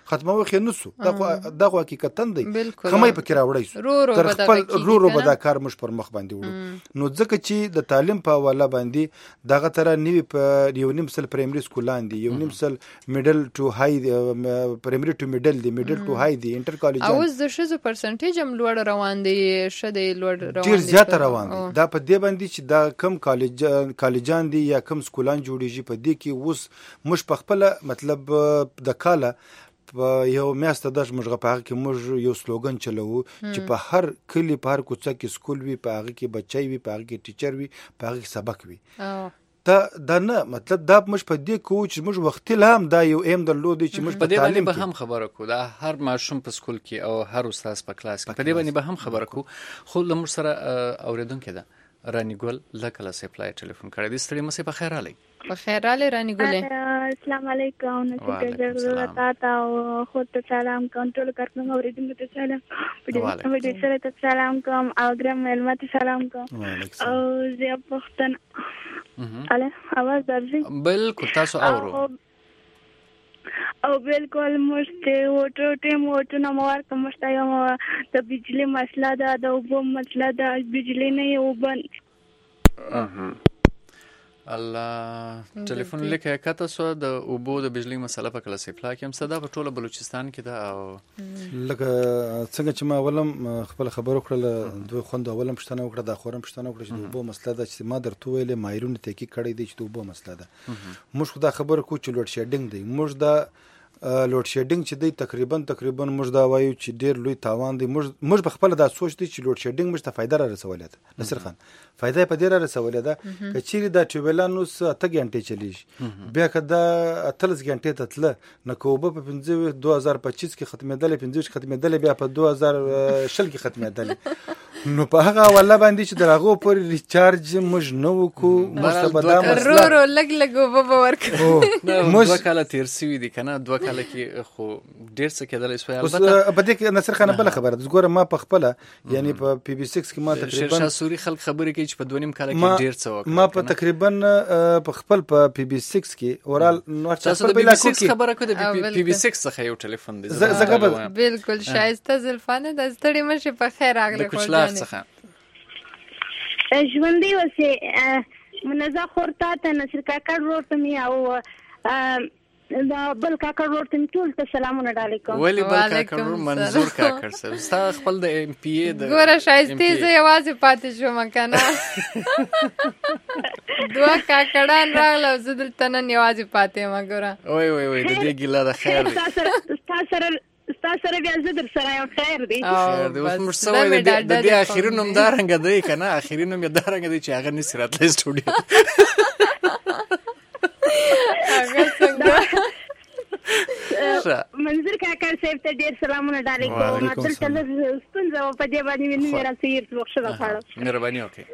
ختمو خو نسو دغه دغه حقیقتن دی کمای پکې راوړی سو تر خپل رو رو به دا کار مش پر مخ باندې وړو نو ځکه چې د تعلیم په والا باندې دغه تر نیوی په یو نیم سل پرایمري سکولان دي یو نیم سل میډل ټو های پرایمري ټو میډل دی میډل ټو های دی انټر کالج او د شزو پرسنټیج هم لوړ روان دي شته لوړ روان دي ډیر زیات روان دي دا په دې باندې چې دا کم کالج کالجان دي یا کم سکولان جوړیږي په دې کې اوس مش په خپل مطلب د کاله یو میاشت د مشغه په هغه کې موږ یو سلوګن چلو چې په هر کلی په هر کوڅه کې سکول وي په هغه کې بچي وي په هغه کې ټیچر وي په هغه کې سبق وي دا دا نه مطلب دا موږ په دې کو چې موږ وخت لهم دا یو ایم درلودي چې موږ په تعلیم به هم خبره کو دا هر ماشوم په سکول کې او هر استاد په کلاس کې په دې باندې به هم خبره کو خو لمر سره اوریدونکو ده رانی ګل لکه لا سپلای ټلیفون کړی د ستړي مسه په خیر علي په خیر علي رانی ګل السلام علیکم نو ضرورت آتا او خود ته سلام کنټرول کړم اوریدونکو ته سلام په دې سره ته سلام کوم او ګرام ملمت سلام کوم او زه پختن اله आवाज درځي بالکل تاسو اورو او بالکل مشته وټو ټیم وټو نو مور کوم شته یو د بجلی مسله ده د اوبو مسله ده بجلی نه یو بن اها الله ټلیفون لیکه کته سو د اوبو د بجلی مسله په کلا سیفلا کې هم صدا په ټوله بلوچستان کې ده او لکه څنګه چې ما ولم خپل خبرو کړل دوه خوند ولم پښتنه وکړه د خورم پښتنه وکړه چې د اوبو مسله ده چې ما درته ویلې مایرونه تحقیق کړی دی چې د اوبو مسله ده موږ خو دا خبره کو چې لوډ شیډینګ دی موږ دا لوډ شیډینګ چې دی تقریبا تقریبا موږ دا وایو چې ډیر لوی تاوان دی موږ موږ په خپل دا سوچ دی چې لوډ شیډینګ موږ ته فائدہ را رسولې ده نصر خان فائدہ په دې را رسولې ده کچېری دا ټیوبلانو اته غنټې چلیږي بیا کدا اتلس غنټې ته تل نه کوبه په پنځه دوه هزار پچیس کې ختمېدل پنځه کې ختمېدل بیا په دوه هزار شل کې ختمېدل نو په هغه ولا باندې چې درغه پر ریچارج موږ نو کو مستبدا مسله رو رو لګ لګ وب ورکو موږ دوه کاله تیر سوي دي کنه دوه کاله کې خو ډیر څه کېدل شوی البته په دې کې نصر خان بل خبره ده ګوره ما په خپل یعنی په پی بي سکس کې ما تقریبا شیرشاه سوري خلک خبرې کوي چې په دوه نیم کال کې ډیر څه وکړ ما په تقریبا په خپل په پی بي سکس کې اورال نو تاسو د پی بي سکس خبره کوي د پی بي سکس څخه یو ټلیفون دی زګه بالکل شایسته زلفانه د ستړي مشه په خیر راغله خو ځانه ژوندۍ وسه منزه خورتا ته نصر کاکړ ورته می او دا بل کاکړ ورته ټول ته سلامونه علیکم ولی بل کاکړ منظور کاکړ صاحب ستا خپل د ایم پی ای د ګوره شایسته زه یوازې پاتې شوم کنه دوه کاکړان راغله زه دلته نن یوازې پاتې ما ګوره وای وای وای د دې ګیله د خیر دی تاسو سره تاسو سره بیا زه در سره یم خیر دی خیر دی اوس موږ سوې د دې اخیری نوم دارنګ دی کنه اخیری نوم یې دارنګ دی چې هغه نسی راتلی سټوډیو هغه څنګه منظور کاکړ صاحب ته ډیر سلامونه ډالې کوم تل تل ستونزه په دې باندې ویني راځي چې وښه راځه مهرباني وکړئ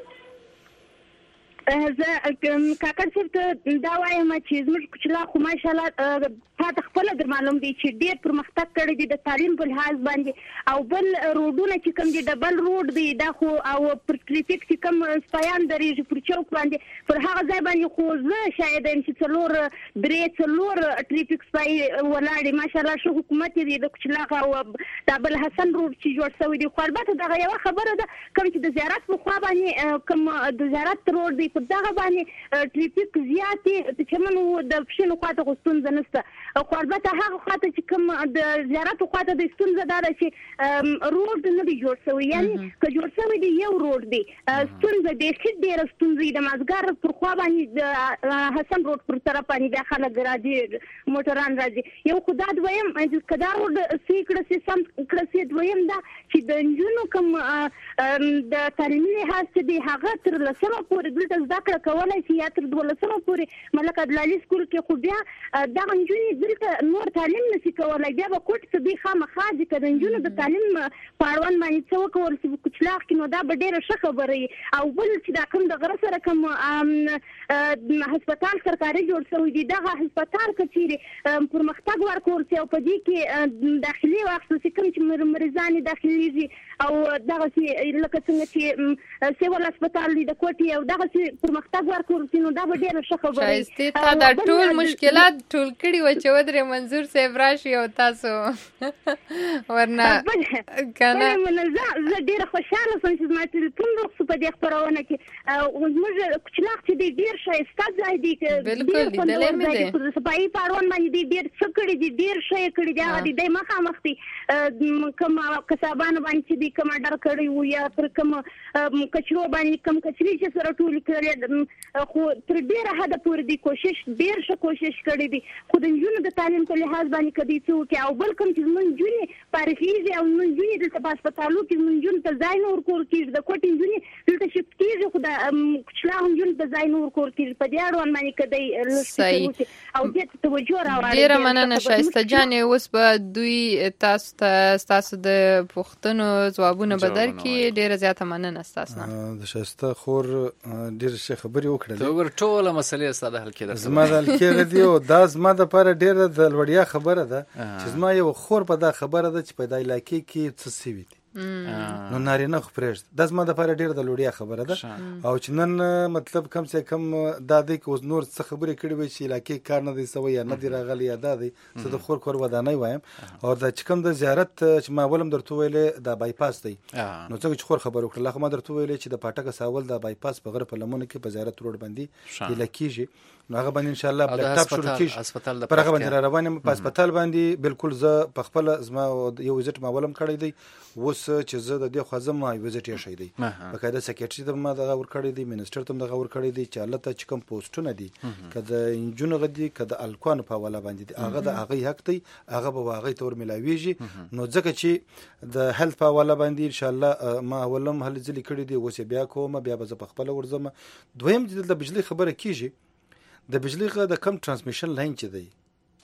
زه کاکړ صاحب ته دا وایم چې زموږ کوچلا خو ماشاءالله تاسو خپل در معلوم دي چې ډیر پرمختګ کړی دی د تعلیم په لحاظ باندې او بل روډونه چې کوم دي ډبل روډ دی دا خو او پر ټریفیک چې کوم سپایان درېږي پر چوک باندې پر هغه ځای باندې خو زه شاید چې څلور درې څلور ټریفیک سپای ولاړې ماشاءالله شو حکومت دی د کوچلا او د بل حسن روډ چې جوړ شوی دی خو البته دا یو خبره ده کوم چې د زیارت په خوا باندې کوم د زیارت روډ دی په دغه باندې ټریفیک زیات چې منو د پښینو خواته غوستون زنسته خو البته هغه خواته چې کوم د زیارت خواته د ستونزه دا ده چې روډ نه دی جوړ شوی یعنی که جوړ شوی دی یو روډ دی ستونزه دی چې ډېره ستونزه د مازګر پر خوا باندې د حسن روډ پر طرف باندې د خلک راځي موټران راځي یو خدا دویم چې کدا روډ سیکړه سي سم کړه سي دویم دا چې د انجونو کوم د تعلیمي لحاظ چې دی هغه تر لسمه پورې دلته زده کړه کولای شي یا تر دولسمه پورې ملک عدلالي سکول کې خو بیا دا انجونې دلته نور تعلیم نشي کولای بیا به کوټ څه دی خامخا چې که د نجونو د تعلیم په اړوند باندې څه وکول شي په کوچلاغ کې نو دا به ډېره ښه خبره وي او بل چې دا کوم د غره سره کوم هسپتال سرکاري جوړ شوی دی دغه هسپتال که چیرې پرمختګ ورکول شي او په دې کې داخلي واخیستل شي کوم چې مریضان داخلي جوړیږي او دغه چې لکه څنګه چې سیول هسپتال دی د کوټې او دغه چې پرمختګ ورکول شي نو دا به ډېره ښه خبره وي. ښایستې تا دا ټول مشکلات ټول کړي وه چې ودرې منظور صاحب راشي او تاسو ورنه که نه زه ډېره خوشحاله شوم چې زما ټلیفون روغ شو په دې خپرونه کې. زموږ کوچلاغ چې دی ډېر ښایسته ځای دی، بلکل لیدلی مې دی. په صفایي په اړوند باندې دی ډېر څه کړي دي، ډېر ښه یې کړي دي. هغه دی دی مخامخ دی کوم کسابانو باندې چې دی کوم ډر کړی وو یا پر کوم کچرو باندې کوم کچري چې سره ټولې کړي خو تر ډېره حده پورې دی کوشش ډېر ښه کوشش کړی دی. خو د نجونو د تعلیم په لحاظ باندې که دی څه وکړي او بل کوم چې زموږ نجونې فارغېږي او زموږ نجونې دلته په هسپتالو کې زموږ نجونو ته ځای نه ورکول کېږي، د کوټې نجونې دلته شفت کېږي خو د کوچلاغ نجونو ته ځای نه ورکول کېږي. په دې اړوند باندې که دی لږ فکر وکړي او دې ته توجه راوړي. ډېره مننه ښایسته جانې. اوس به دوی تاسو ته ستاسو د پوښتنو ځوابونه به درکړي. ډېره زیاته مننه ستاسو نه. د ښایسته خور ډېرې ښې خبرې وکړلې. ته وګوره ټوله مسلې ستا د حل کېدل زما د حل کېدل دي او دا زما دپاره ډېره د لوړیا خبره ده چې زما یو خور په دا خبره ده چې په دا علاقې کې څه سوي دي نو نارینه خو پرېږده. دا زما دپاره ډېره د لوړیا خبره ده او چې نن مطلب کم سے کم دا دی که اوس نور څه خبرې کړې وي چې علاقې کار نه دی سوی یا نه دی راغلی یا دا دی زه د خور کور ودانۍ وایم. او دا چې کوم د زیارت چې ما اول هم درته ویلې دا بایپاس دی نو څنګه چې خور خبره وکړه لا خو ما درته ویلې چې د پاټکه ساول دا بایپاس په غره په لمنو کې په زیارت روډ باندې هیله کېږي نو هغه باندې انشاءالله بلک ټاپ شروع کېږي پر هغه باندې را روان یم په هسپتال باندې. بالکل زه په خپله زما یو وزټ ما اول هم کړی دی اوس چې زه د دې خوا ځم ما وزټ یې ښی دی باقاعده سکرټري ته ما دغه ورکړی دی منسټر ته هم دغه ورکړی دی چې هلته چې کوم پوسټونه دي که د نجونو غ دي که د الکوانو په حواله باندې دي هغه د هغوی حق دی هغه به هغوی ته ورمیلاویږي. نو ځکه چې د هیلث په حواله باندې انشاءالله ما اول هم هلې ځلې کړي دي اوس یې بیا کوم بیا به زه په خپله ورځم. دویم چې دلته بجلي خبره کېږي د بجلي غ د کم ترانسمیشن لاین چې دی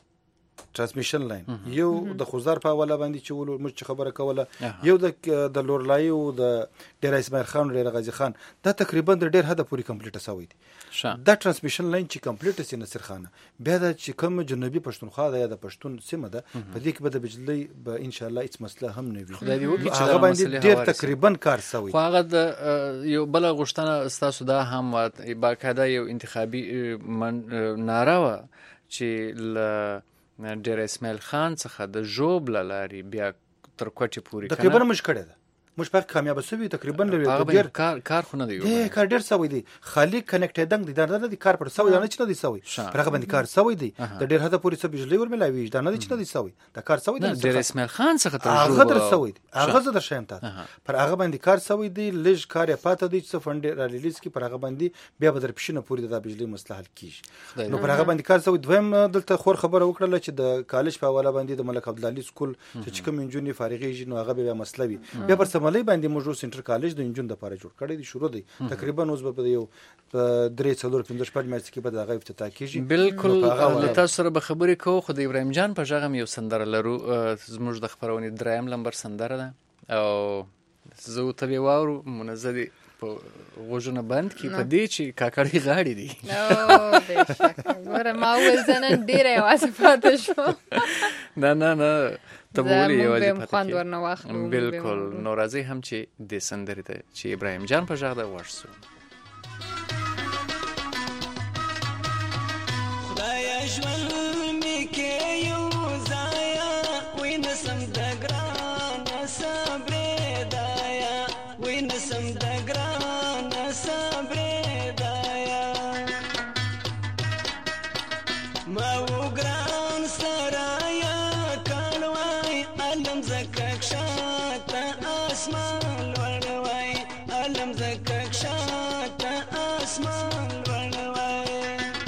ترانسمیشن لاین یو د خوزار په حواله باندې چې ولو موږ خبره کوله یو د د لورلای او د ډیر اسماعیل خان ډیر غازی خان دا تقریبا د ډیر حد پورې کمپلیټ شوی دی. دا ترانسمیشن لاین چې کمپلیټ سي نصر خانه بیا د چې کوم جنوبي پښتونخوا ده یا د پښتون سیمه ده په دې کې به د بجلی به ان شاء الله هیڅ مسله هم نه وي. خدای دې وکړي چې هغه باندې ډیر تقریبا کار شوی. خو هغه د یو بل غوښتنه ستاسو دا هم باقاعده یو انتخابي ناره وه چې له ډیر اسماعیل خان څخه د ژوب له لارې بیا تر کوټې پورې تقریبا موږ کړی ده موږ په کامیاب شوي تقریبا ډیر کار کار خو نه دی دی کار ډیر سوی دی خالي کنیکټډنګ دی دا نه دی کار پر سوی نه چې نه دی سوی پر هغه باندې کار سوی دی د ډیر حدا پورې څه بجلی ور ملاوي دا نه دی چې نه دی سوی دا کار سوی دی ډیر اسماعیل خان څخه تر هغه در سوی دی هغه زه در شیم ته پر هغه باندې کار سوی دی لږ کار یې پاته دی چې فند را ریلیز کی پر هغه باندې بیا به در پښینه پورې د بجلی مسله حل کیږي. نو پر هغه باندې کار سوی دویم دلته خور خبره وکړه چې د کالج په حواله باندې د ملک عبدالعلی سکول چې کوم انجونی فارغېږي نو هغه بیا مسله وي بیا پر سملې باندې موږ سنټر کالج د انجون د لپاره جوړ کړی دی شروع دی تقریبا اوس به یو درې څلور پنځه شپږ میاشتې کې به د هغه افتتاح کیږي. بالکل له تاسو سره به خبرې کوو خو د ابراهیم جان په غږ یو سندره لرو زموږ د خبرونې دریم لمبر سندره ده او زه ورته واورو منزه دي په غوږونه بند کړي په دې چې کاکړي غاړې دي. او بېشکه ګوره ما وویل زه نن ډېره یوازې پاتې شوم. نه نه نه ته به ولې یوازې پاتې خوند ورنه واخلو. بالکل نو راځئ هم چې دې سندرې ته چې ابراهیم جان په غږ ده غوږ شو. خدایه ژوند مې کې یو ځایه وی نسم د ګرانه صبرېدایه وی نسم د ګرانه صبرېدایه ما و ګران سرایا کړ وای علم زکه کښته اسمان لوړ وای علم زکه کښته اسمان لوړ وای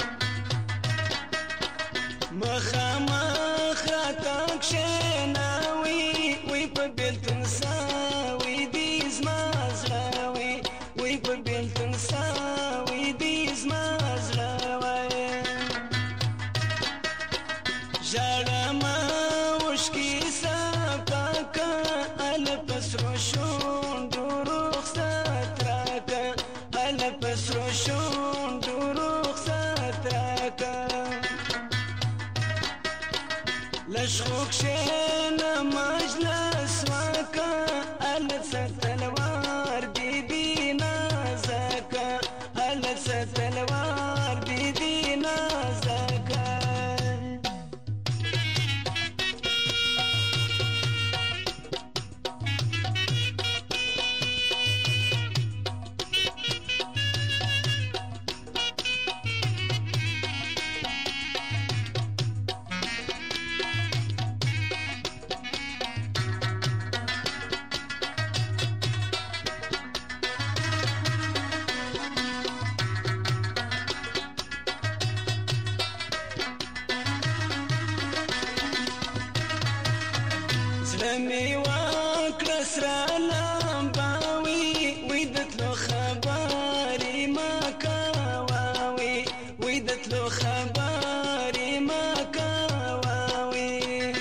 مخامخ راته کښېناوي وی په بېلتون ساوي دي زما زړه وی وی په بېلتون ساوي دي زما زړه وی ژړمه اوښکې سپاکه هله په سرو شونډو رخصت راکه هله په سرو شونډو رخصت راکه لږ خو کښېنه مجلس وکړه ستلوار دی دی نازکا ال ستلوار دی دی نازکا زلمي واكرا سرالام باوي ويدت له خباري ما كواوي ويدت له خباري ما كواوي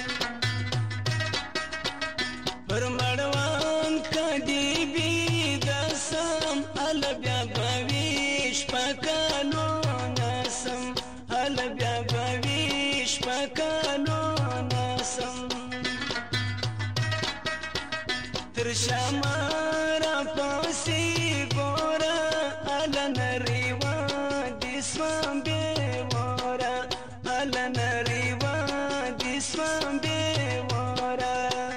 برمروان كدي بي دسم على بيا باويش بكالو ناسم على بيا باويش بكالو ناسم ترشمارا پاسی گورا علن ریوا دیسوان بیوارا علن ریوا دیسوان بیوارا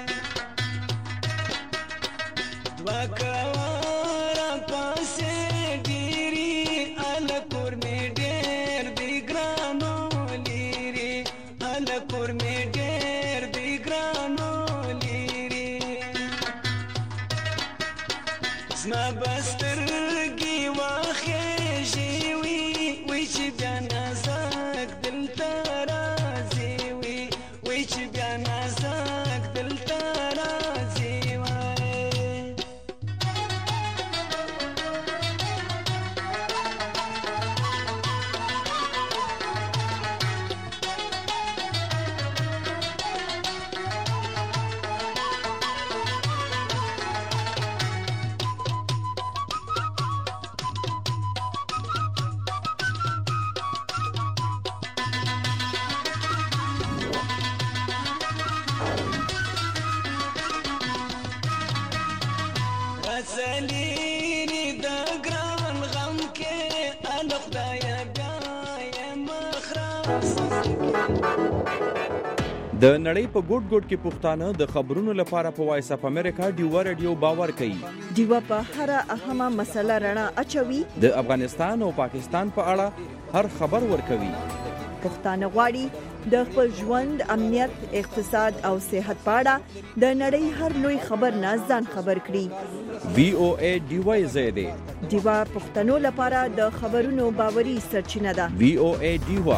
دوا کوارا پاسی دیری علا کرمی دیر دی گرانو لیری علا کرمی دیر دی گرانو زما بسترګي واخیږي وي وي چې بیا نازک دلته راځي وي وي چې بیا نازک دلته راځي وای زليني دا ګران غم کې ال خدای بیا یم مخراس د نړۍ په ګوټ ګوټ کې پښتانه د خبرونو لپاره په وایس اف امریکا ډیوا رادیو باور کوي. ډیوا په هر اهمه مسله رڼا اچوي. د افغانستان او پاکستان په اړه هر خبر ورکوي. پښتانه غواړي د خپل ژوند امنیت اقتصاد او صحت په اړه د نړۍ هر لوی خبر نه ځان خبر کړي. وی او ای ډیوا زیاده ډیوا پښتنو لپاره د خبرونو باوري سرچینه ده. وی او ای ډیوا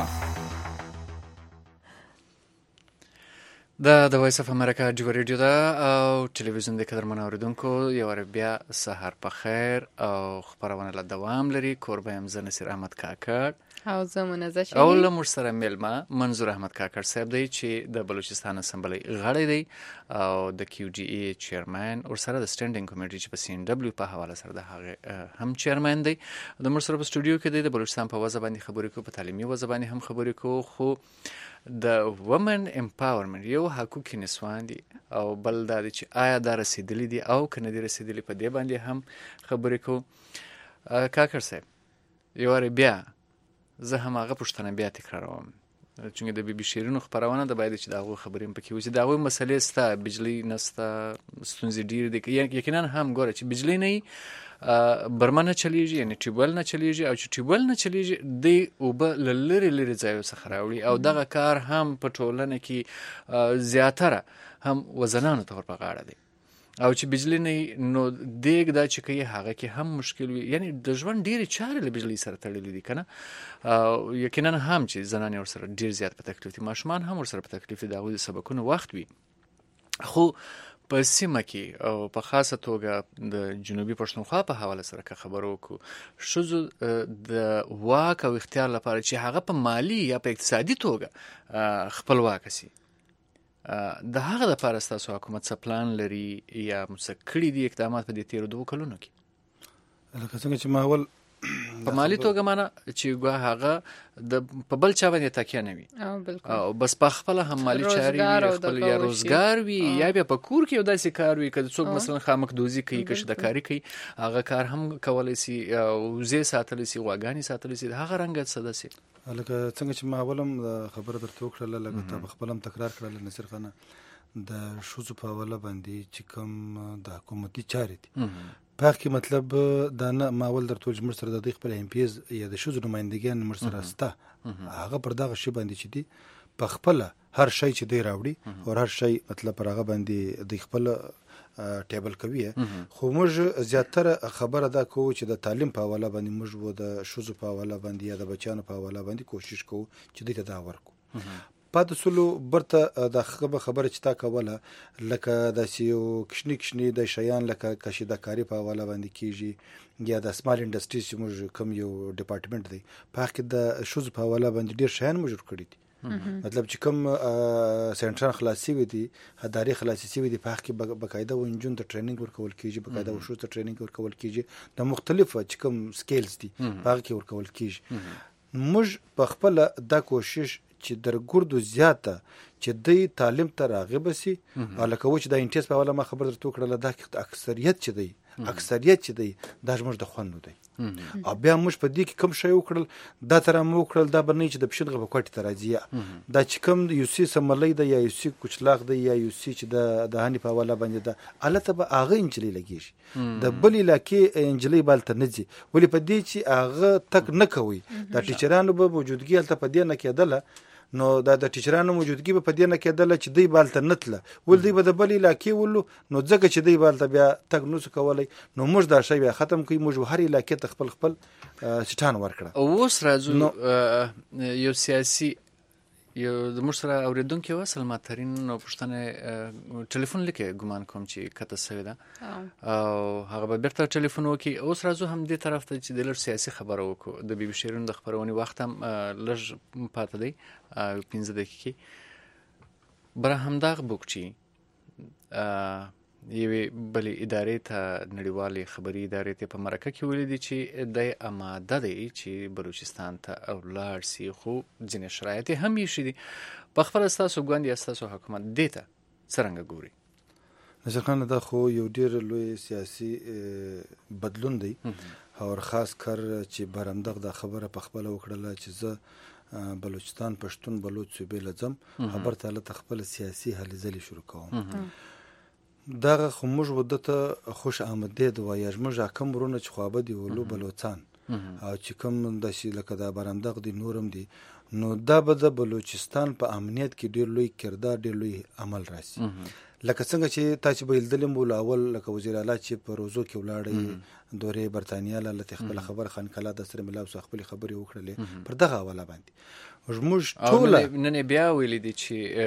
دا د وایس اف امریکا ډیوا ریډیو ده او ټلویزیون د قدرمن اوریدونکو یو ور بیا سحر په خیر او خبرونه له دوام لري. کوربه ام زه نصیر احمد کاکړ او زه منزه شې او له موږ سره میلمه منظور احمد کاکړ صاحب دی چې د بلوچستان اسمبلی غړی دی او د کیو جی ای چیرمن او سره د سټینډینګ کمیټې چې په سی ان ډبلیو په حواله سره د هغه هم چیرمن دی. د موږ سره په سټوډیو کې دی د بلوچستان په وضع باندې خبرې کوو، په تعلیمي وضع باندې هم خبرې کوو، خو د وومن امپاورمنت یو حقوقي نسوان دي او بل دا چې آیا دا رسیدلی دي او کنه دي رسیدلی په دې باندې هم خبرې کوو. کاکړ صاحب یو بیا زه هم هغه پوښتنه بیا تکراروم چې د بي بي شیرینو خبرونه د باید چې دا غو خبرې په کې وځي دا غو مسلې ستا بجلی نستا ستونزې ډیر دي یقینا هم ګوره چې بجلی نه برمنه چلیږي یعنی ټیبل نه چلیږي او چې ټیبل نه چلیږي د اوب لری لری ځایو څخه راوړي او دغه کار هم په ټولنه کې زیاتره هم وزنانو ته په غاړه دي او چې بجلی نه نو دیګ دا چې کوي هغه کې هم مشکل وي یعنی د ژوند ډیره چارې له بجلی سره تړلې دي کنه او یقینا هم چې زنانه ور سره ډیر زیات په تکلیف دي ماشومان هم ور سره په تکلیف دي دغه سبقونه وخت وي خو په سیمه کې او په خاصه توګه د جنوبي پښتونخوا په حواله سره که خبرو کو شوزو د واک او اختیار لپاره چې هغه په مالی یا په اقتصادي توګه خپل واک سي د هغه لپاره ستاسو حکومت څه پلان لري یا مسکړي دي اقدامات په دې تیر دوه کلونو کې؟ لکه څنګه چې ما اول په مالی توګه معنا چې ګواه هغه د په بل چا باندې تکیه نه وي او بس په خپل هم مالی چاري وي خپل یا روزګار وي یا بیا په کور کې یو داسې کار وي که څوک مثلا خامکدوزي کوي که شدکاري کوي هغه کار هم کولی سي او وزې ساتلی سي غواګانې ساتلی سي د هغه رنګه څه داسې لکه څنګه چې ما اولم خبره درته وکړله لکه تا په خپل هم تکرار کړله نصیر خانه د ښځو په حواله باندې چې کوم د حکومتي چارې دي په هغه کې مطلب دا نه ما اول درته ویل چې موږ سره د دوی خپل ایم پي ایز یا د ښځو نمایندګیان موږ سره شته هغه پر دغه شي باندې چې دي په خپله هر شی چې دی راوړي او هر شی مطلب پر هغه باندې دوی خپل ټیبل کوي خو موږ زیاتره خبره دا کوو چې د تعلیم په حواله باندې موږ و د ښځو په حواله باندې یا د بچیانو په حواله باندې کوشش کوو چې دوی ته دا ورکړو پاتې سولو برته د خبره چې تا کوله لکه داسې یو کشني کشني د شیان لکه کشیدکاري په حواله باندې کیږي یا د سمال انډسټریز چې موږ کوم یو ډپارټمنټ دی په هغه کې د ښځو په حواله باندې ډېر شیان موږ جوړ کړي دي مطلب چې کوم سنټرال خلاصي وي دي هداري خلاصي سي وي دي په هغه کې بقاعده و انجن ته ټریننګ ورکول کیږي بقاعده و شو ته ټریننګ ورکول کیږي د مختلفو چې کوم سکیلز دي په هغه کې ورکول کیږي موږ په خپل دا کوشش چې در ګردو زیاته چې دی تعلیم ته راغب سي لکه و چې د انټیس په حواله ما خبر درته وکړله دا اکثریت چې دی اکثریت چې دی دا زموږ د خوندو دی او بیا موږ په دې کې کوم شی وکړل دا تر مو وکړل دا به نه چې د پښنغه په کوټه ته راځي دا چې کوم یو سی سملای دی یا یو سی کوچلاغ دی یا یو سی چې د د هاني په حواله باندې دا الته به هغه انجلي لګیږي د بل علاقې انجلي بالته نه ځي ولې په دې چې هغه تک نه کوي د ټیچرانو به موجودګي الته په دې نه کېدله نو دا د ټیچرانو موجودګي په دې نه کېدله چې دی بالته نتله ول دی به د بل علاقې ولو نو ځکه چې دی بالته بیا تک نو څه کولای نو موږ دا شی بیا ختم کوي موږ هر علاقې ته خپل خپل سټان ورکړه اوس راځو یو سیاسي یو د موږ سره اورېدونکي وصل ماترین نو پښتنه ټلیفون لیکي ګمان کوم چې کته سوي ده او هغه به بیرته ټلیفون وکي اوس راځو هم دې طرف ته چې د لږ سیاسي خبره وکړو د بي بي شیرین د خبرونې وخت هم لږ پاتې دی پنځه دقیقې بره همدغه بوکچي یوې بلې ادارې ته نړیوالې خبري ادارې ته په مرکه کې ولیدي چې د اماده دی چې بلوچستان ته ولاړ سي خو ځینې شرایط هم یې شي دي په خپل ستاسو ګوند یا ستاسو حکومت دې ته څرنګه ګوري نصیر خان دا خو یو ډېر لوی سیاسي بدلون دی او خاص کر چې برندغ دا خبره په خپل وکړله چې زه بلوچستان پښتون بلوچ صوبې لزم خبر ته له خپل سیاسي هلې ځلې شروع کوم دغه خو موږ ودته خوش آمدید وایي موږ کوم ورونه چې خوابه دی ولو بلوچستان او چې کوم د شي لکه د برندغ دی نورم دی نو دا به د بلوچستان په امنیت کې ډیر لوی کردار ډیر لوی عمل راسي لکه څنګه چې تاسو به دلم بول اول لکه وزیر اعلی چې په روزو کې ولاړی دوره برتانیا له خپل خبر خان کلا د سره ملاو خپل خبري وکړلې پر دغه حواله باندې موږ ټول نن بیا ویل دي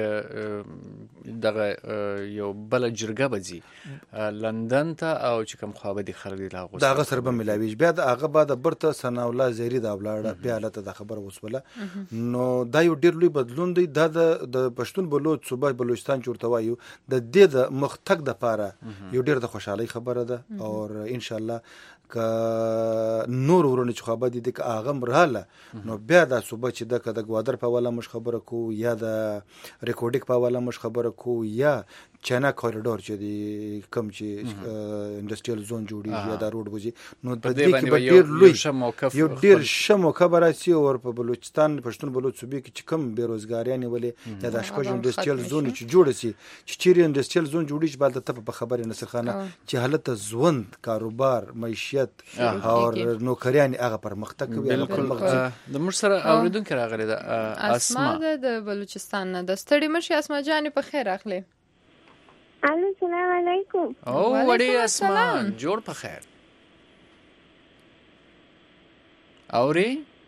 چې دغه یو بل جرګه بځي لندن ته او چې کوم خو به دي خلک لاغوس دغه سره به ملاوي بیا دغه بعد برته سنا الله زيري دا ولاړه بیا لته د خبر وسوله نو دا یو ډیر لوی بدلون دی دا د پښتون بلوچ صوبه بلوچستان جوړته وایو د دې د مختک د پاره یو ډیر د خوشحالي خبره ده او ان شاء الله ک نور ورونه چې خبر دي د اغه مرحله نو بیا د صوبه چې د د گوادر په والا مش خبره کو یا د ریکورډینګ په والا مش خبره کو یا چنا کوریډور چې دی کم چې انډستریال زون جوړیږي یا د روډ وځي نو په دې کې به ډیر لوی یو ډیر شمو خبره سي او په بلوچستان پښتون بلوچ صوبې کې چې کم بیروزګاریان ولې یا د شپږ انډستریال زون چې جوړ سي چې چیرې انډستریال زون جوړیږي بعد ته په خبره نصر خانه چې حالت ژوند کاروبار معیشت او نوکریان هغه پرمختګ کوي د موږ سره اوریدونکو راغلي د اسما د بلوچستان نه د ستړي مشي اسما جان په خیر اخلي الو السلام علیکم او وړي اسما جوړ په خیر اوري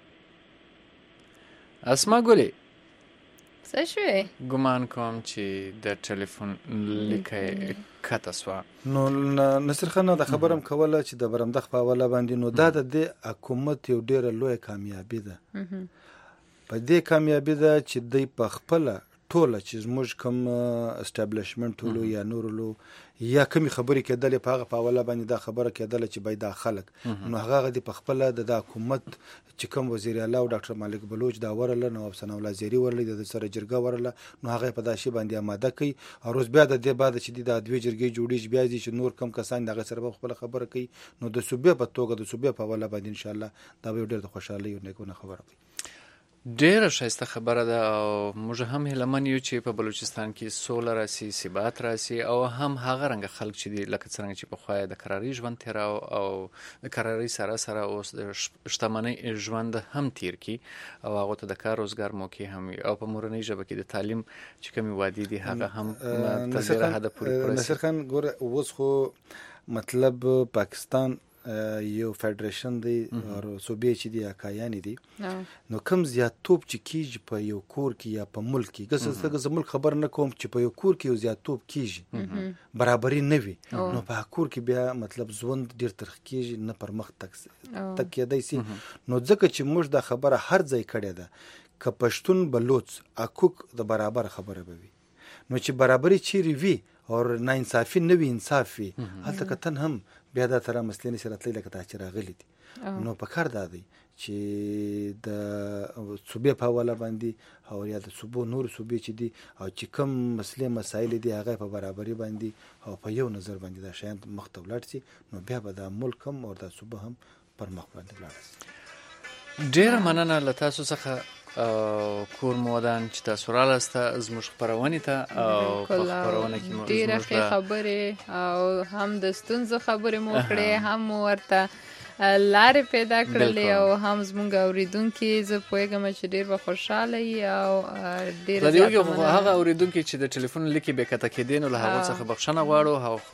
اسما ګولي څه شوې ګمان کوم چې د ټلیفون لیکه کته سوا نو نصر خان د خبرم کوله چې د برمدخ په حواله باندې نو دا د حکومت یو ډیره لوی کامیابی ده په دې کامیابی ده چې د په خپل ټوله چې زموږ کوم اسټابلیشمنټ ولو یا نور ولو یا کومې خبرې کېدلې په هغه په اوله باندې دا خبره کېدله چې باید دا خلک نو هغه د په خپله د حکومت چې کوم وزیر اعلی او ډاکټر مالک بلوچ دا ورله نواب ثناء الله زیري ورله د سره جرګه ورله نو هغه په داسې باندې آماده کوي او روز بیا د دې بعد چې د دوی جرګې جوړیږي بیا چې نور کم کسان دغه سره خپل خبره کوي نو د صوبې په توګه د صوبې په اوله باندې ان شاء الله دا به ډېر د خوشحالۍ او نیکونه خبره وي. ډیره ښایسته خبره ده او موږ هم هیلمن یو چې په بلوچستان کې سوله راسي، ثبات راسي او هم هغه رنګه خلک چې دي لکه څنګه چې پخوا د کراري ژوند تیراو او د کراري سره سره اوس د شتمنۍ ژوند هم تیر کی او هغه ته د کار روزګار موقع هم او په مورنۍ ژبه کې د تعلیم چې کومې وادي دي هغه هم تر ډیره حده پورې پرسي. نصر خان ګوره اوس خو مطلب پاکستان یو فدریشن دی او صوبې چې دی اکایانی دي نو کم زیاتوب چې کیږي په یو کور کې یا په ملک کې ګسه څنګه ملک خبر نه کوم چې په یو کور کې یو زیاتوب کیږي برابرۍ نه وي نو په کور کې بیا مطلب ژوند ډیر ترخ کیږي نه پر مخ تک تک کېدای سي نو ځکه چې موږ د خبره هر ځای کړې ده ک پښتون بلوچ اکوک د برابر خبره به وي نو چې برابرۍ چیرې وي او نه انصافي نه وي انصاف وي هلته کتن هم بیا دا تر مسلې نشي راتلی لکه تا چې راغلي دي نو په کار دا دی چې د صوبې په حواله باندې او یا د صوبو نور صوبې چې دي او چې کوم مسلې مسایل دي هغه په برابرۍ باندې او په یو نظر باندې دا شیان مخ ته ولاړ شي نو بیا به د ملک هم او د صوبه هم پر مخ باندې ولاړ شي. ډیره مننه له تاسو څخه او کور مودان چې تاسو راغلسته زموږ خبرونه ته او په خبرونه کې مو ډیره ښه خبرې او هم د ستونزو خبرې مو کړې هم ورته لارې پیدا کړلې او هم زموږ اوریدونکي زه پوهېږم چې ډېر به خوشحاله وي او ډېره زیاته مننه. هغه اوریدونکي چې د ټلیفون لیکې بې کته کېدې نو له هغو څخه بخښنه غواړو او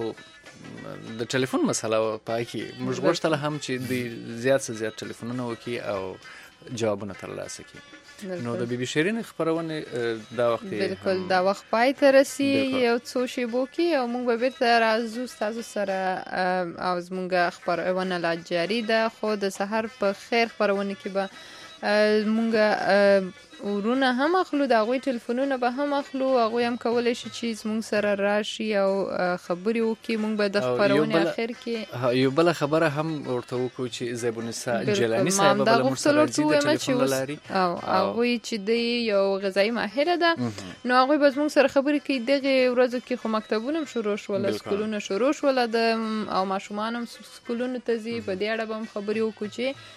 خو د ټلیفون مسله پای کې موږ غوښتله هم چې دوی زیات څه زیات ټلیفونونه وکړي او جوابونه ترلاسه کړي. نو د بی بی شیرین خبرونه دا وخت بالکل دا وخت پای ته رسي یو څو شیبو کې او موږ به بیرته راځو تاسو سره او زموږ خبرونه لا جاری ده خو د سحر په خیر خبرونه کې به موږ ورونه هم اخلو د هغوی ټلیفونونه به هم اخلو هغوی هم کولی شي چې زموږ سره راشي او خبرې وکړي موږ به د خبرونې اخر کې یو بله خبره هم ورته وکړو چې زیبونسا جیلاني صاحبه بله موږ سره راځي د ټلیفون له لارې او هغوی چې دی یو غذایي ماهره ده نو هغوی به زموږ سره خبرې کوي دغې ورځو کې خو مکتبونه هم شروع شوله سکولونه شروع شوله او ماشومان هم سکولونو ته ځي په دې اړه به هم خبرې وکړو چې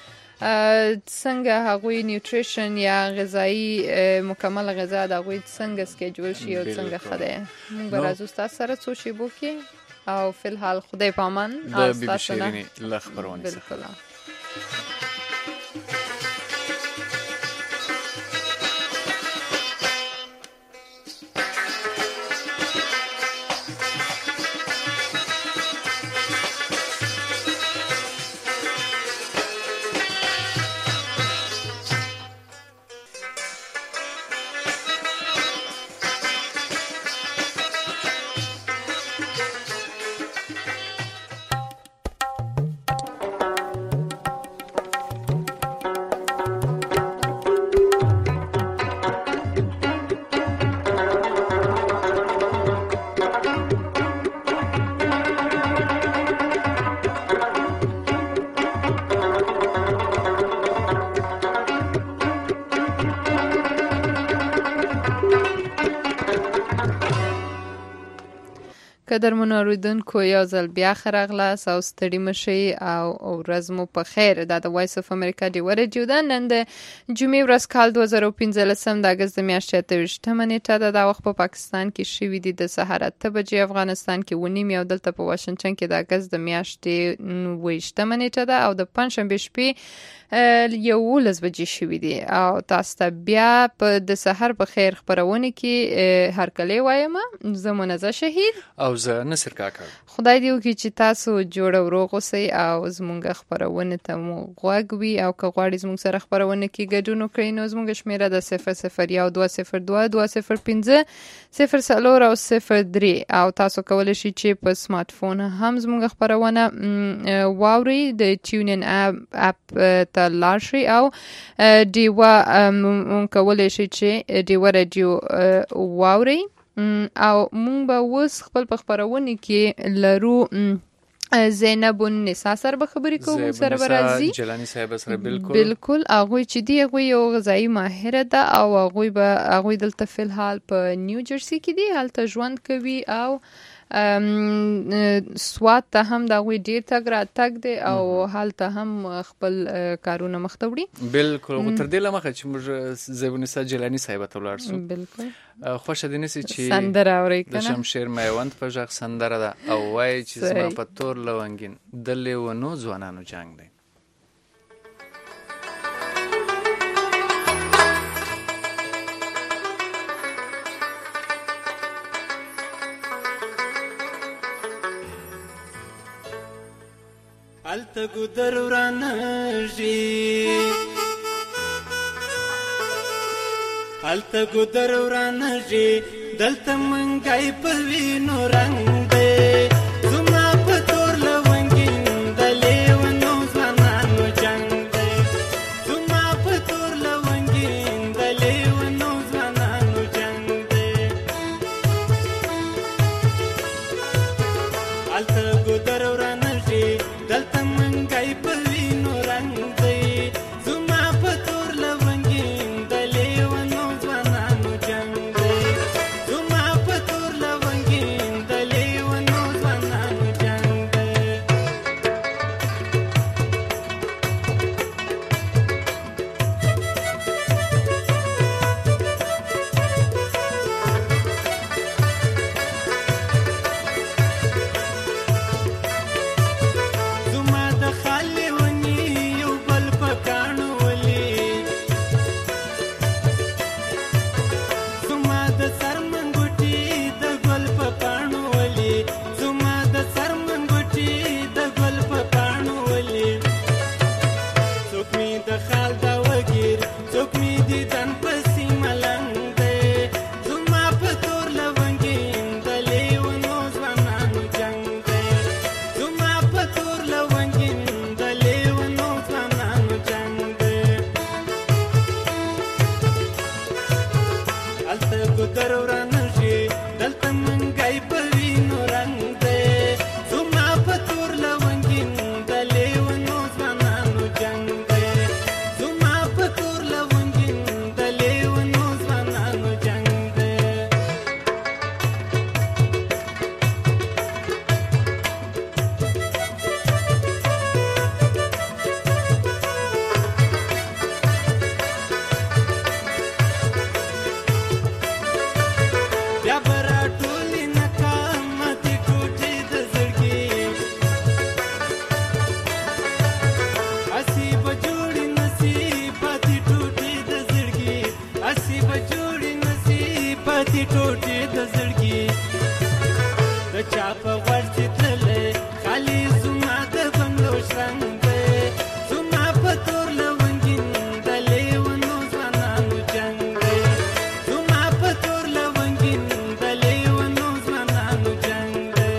څنګه هغوی نیوټریشن یا غذایی مکمل غذا د هغوی څنګه سکیجول شي او څنګه ښه دی موږ به راځو ستاسو سره څو شیبو کې او فی الحال خدای پامان د بی بی شیرینې له خبرونې څخه قدرمنو اوریدونکو یو ځل بیا ښه راغلاست او ستړي مه شئ او ورځ مو په خیر. دا د وایس اف امریکا ډیوه راډیو ده. نن د جمعې ورځ کال دوه زره پنځلسم د اګست د میاشتې اته ویشتمه نیټه ده. دا وخت په پاکستان کې شوي دي د سهار اته بجې، افغانستان کې اوه نیم، او دلته په واشنګټن کې د اګست د میاشتې اووه ویشتمه نیټه ده او د پنجشنبې شپې یولس بجې شوي دي. او تاسو ته بیا په د سهار په خیر خپرونه کې هرکلی وایم. زه منزه شهید او زه نصر کاکا. خدای دې وکړي چې تاسو جوړ او روغ اوسئ او زموږ خپرونه ته مو غوږ وي او که غواړئ زموږ سره خپرونه کې ګډون وکړئ نو زموږ شمیره د صفر صفر یو دوه صفر دوه دوه صفر پنځه صفر څلور او صفر درې او تاسو کولی شئ چې په سمارټ فون هم زموږ خپرونه واورئ د ټیونین اپ ته لاړ شئ او ډیوا کولی شئ چې ډیوا رادیو واورئ او مونږ به اوس خپل په خپرونه کې لرو زینب النساء سره به خبرې کوو مونږ سره به راځي جلانی صاحب سره بالکل بالکل هغوی چې دی هغوی یو غذایي ماهره ده او هغوی به هغوی دلته فلحال په نیو جرسي کې دي هلته ژوند کوي او سوات ته هم د هغوی ډېر تګ راتګ دی او هلته هم خپل کارونه مخته وړي بالکل خو تر دې له مخه چې موږ زینب النساء جلانی صاحب ته ولاړ سو بالکل خوښه دې نسي چې سندره اورئ د شمشیر میوند په غږ سندره ده او وایي چې زما په تور لونګین د لیونو ځوانانو جنګ دی. الته ګدر ورانږي الته ګدر ورانږي دلته منګای په وینو رنگ دی زما په تور لونګین د لیونو ځوانانو جنگ دی زما په تور لونګین د لیونو ځوانانو جنگ دی الته ګدر ورانږي دلته منګای په وینو رنگ دی زما په تور لونګین د لیونو ځوانانو جنگ دی زما په تور لونګین د لیونو ځوانانو جنگ دی. زما د خالي ونی یو بل پکانو ولي زما د سرمنګوټي د ګل پکانو ولي زما د سرمنګوټي د ګل پکانو ولي څوک می د خال دا وګیر څوک می د دن پسې ملنګ دی زما په تور لونګین د لیونو ځوانانو جنگ دی زما په تور لونګین د لیونو ځوانانو جنگ دی. الته ګدر ورانږي دلته منګای په وینو رنگ دی زما په تور لونګین د لیونو ځوانانو جنگ دی زما په تور لونګین د لیونو ځوانانو جنگ دی. بیا به راټولې ناکامتې ټوټې د زړګي هسې به جوړې نصیباتې ټوټې د زړګي هسې به جوړې نصیباتې ټوټې د زړګي د چا په غوږ چې تللی خالي زما د بنګلو شرنګ دی زما په تور لونګین د لیونو ځوانانو جنګ دی زما په تور لونګین د لیونو ځوانانو جنګ دی.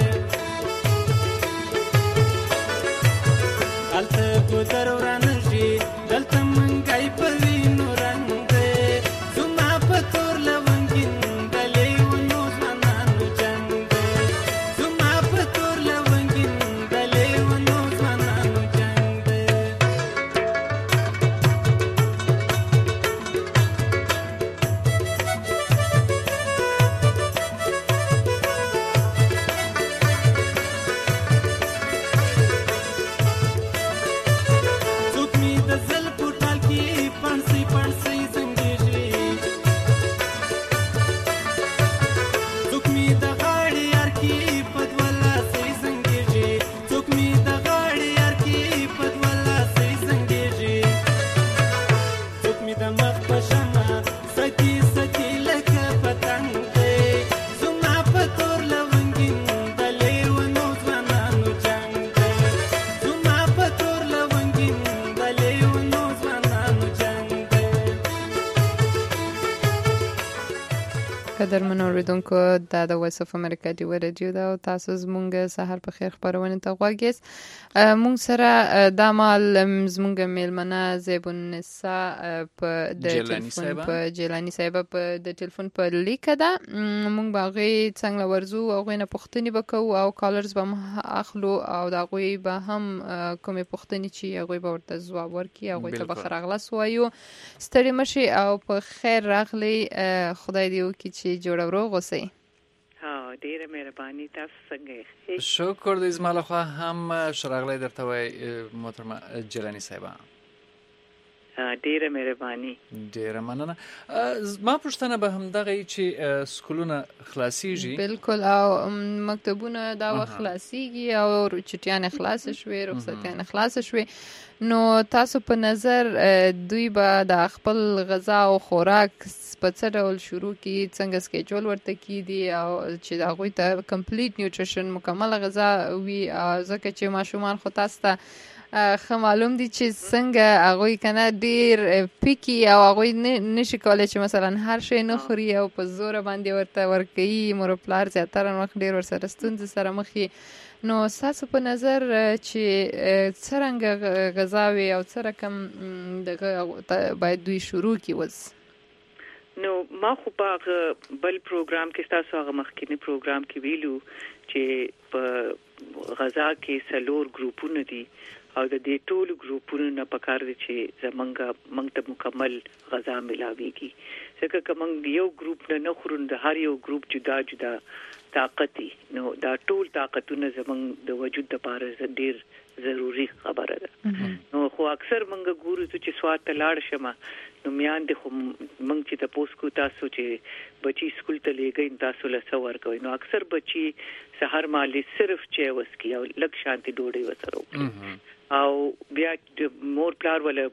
هلته ګودر ورانږي دلته منګای په وینو رنګ دی زما په تور لونګین د لیونو ځوانانو جنګ دی زما په تور لونګین د لیونو ځوانانو جنګ دی. قدرمنو اوریدونکو دا د وایس اف امریکا دی رادیو دا او تاسو زمونږ سحر په خیر خبرونه ته غواګیس مونږ سره د مال زمونږ میلمنه زیبون النساء په د ټلیفون په جیلانی صاحب په د ټلیفون په لیکه دا مونږ باغی څنګه ورزو او غوینه پښتني وکاو او کالرز به اخلو او دا غوي به هم کومه پښتني چی غوي به ورته جواب ورکي او غوي ته بخیر اغلاس وایو ستړي مشي او په خیر راغلی خدای دې وکړي چې جوړ وروغ اوسئ. ها ډیره مهرباني تاسو څنګه یې؟ شکر دې زما له خوا هم شراغلی درته وای محترمه جیلانی صاحبه. ډیره مهرباني. ډیره مننه. ما پوښتنه به هم دغه چې سکولونه خلاصيږي. بالکل او مکتبونه دا وخت خلاصيږي او چټیان خلاص شوي رخصتیان خلاص شوي نو تاسو په نظر دوی به د خپل غذا او خوراک په څه ډول شروع کی څنګه سکیجول ورته کیدي او چې دا غوي ته کمپلیټ نیوټریشن مکمل غذا وي ځکه چې ماشومان خو تاسو ته خو معلوم دي چې څنګه هغه کنه ډیر پیکی او هغه نشي کولای چې مثلا هر شی نه خوري او په زور باندې ورته ورکي مور پلار زیاتره وخت ډیر ورسره ستونزې سره مخي نو تاسو په نظر چې څنګه غذاوي او څنګه کم دغه باید دوی شروع کی وز نو ما خو په بل پروګرام کې تاسو هغه مخکینی پروګرام کې ویلو چې په غذا کې سلور ګروپونه دي او د دې ټولو ګروپونو نه پکار دي چې زمونږه موږ ته مکمل غذا ملاويږي ځکه که موږ یو ګروپ نه نه خورو د هر یو ګروپ جدا جدا طاقتي نو دا ټول طاقتونه زمونږ د وجود لپاره ډیر ضروری خبره ده نو خو اکثر موږ ګورو چې سواد ته لاړ شمه نو میان د خو موږ چې تاسو کو تاسو چې بچي سکول ته لګین تاسو له څور کوي نو اکثر بچي سحر مالي صرف چې وسکی او لک شانتي ډوډۍ وسره وکړي او بیا مور پلار ول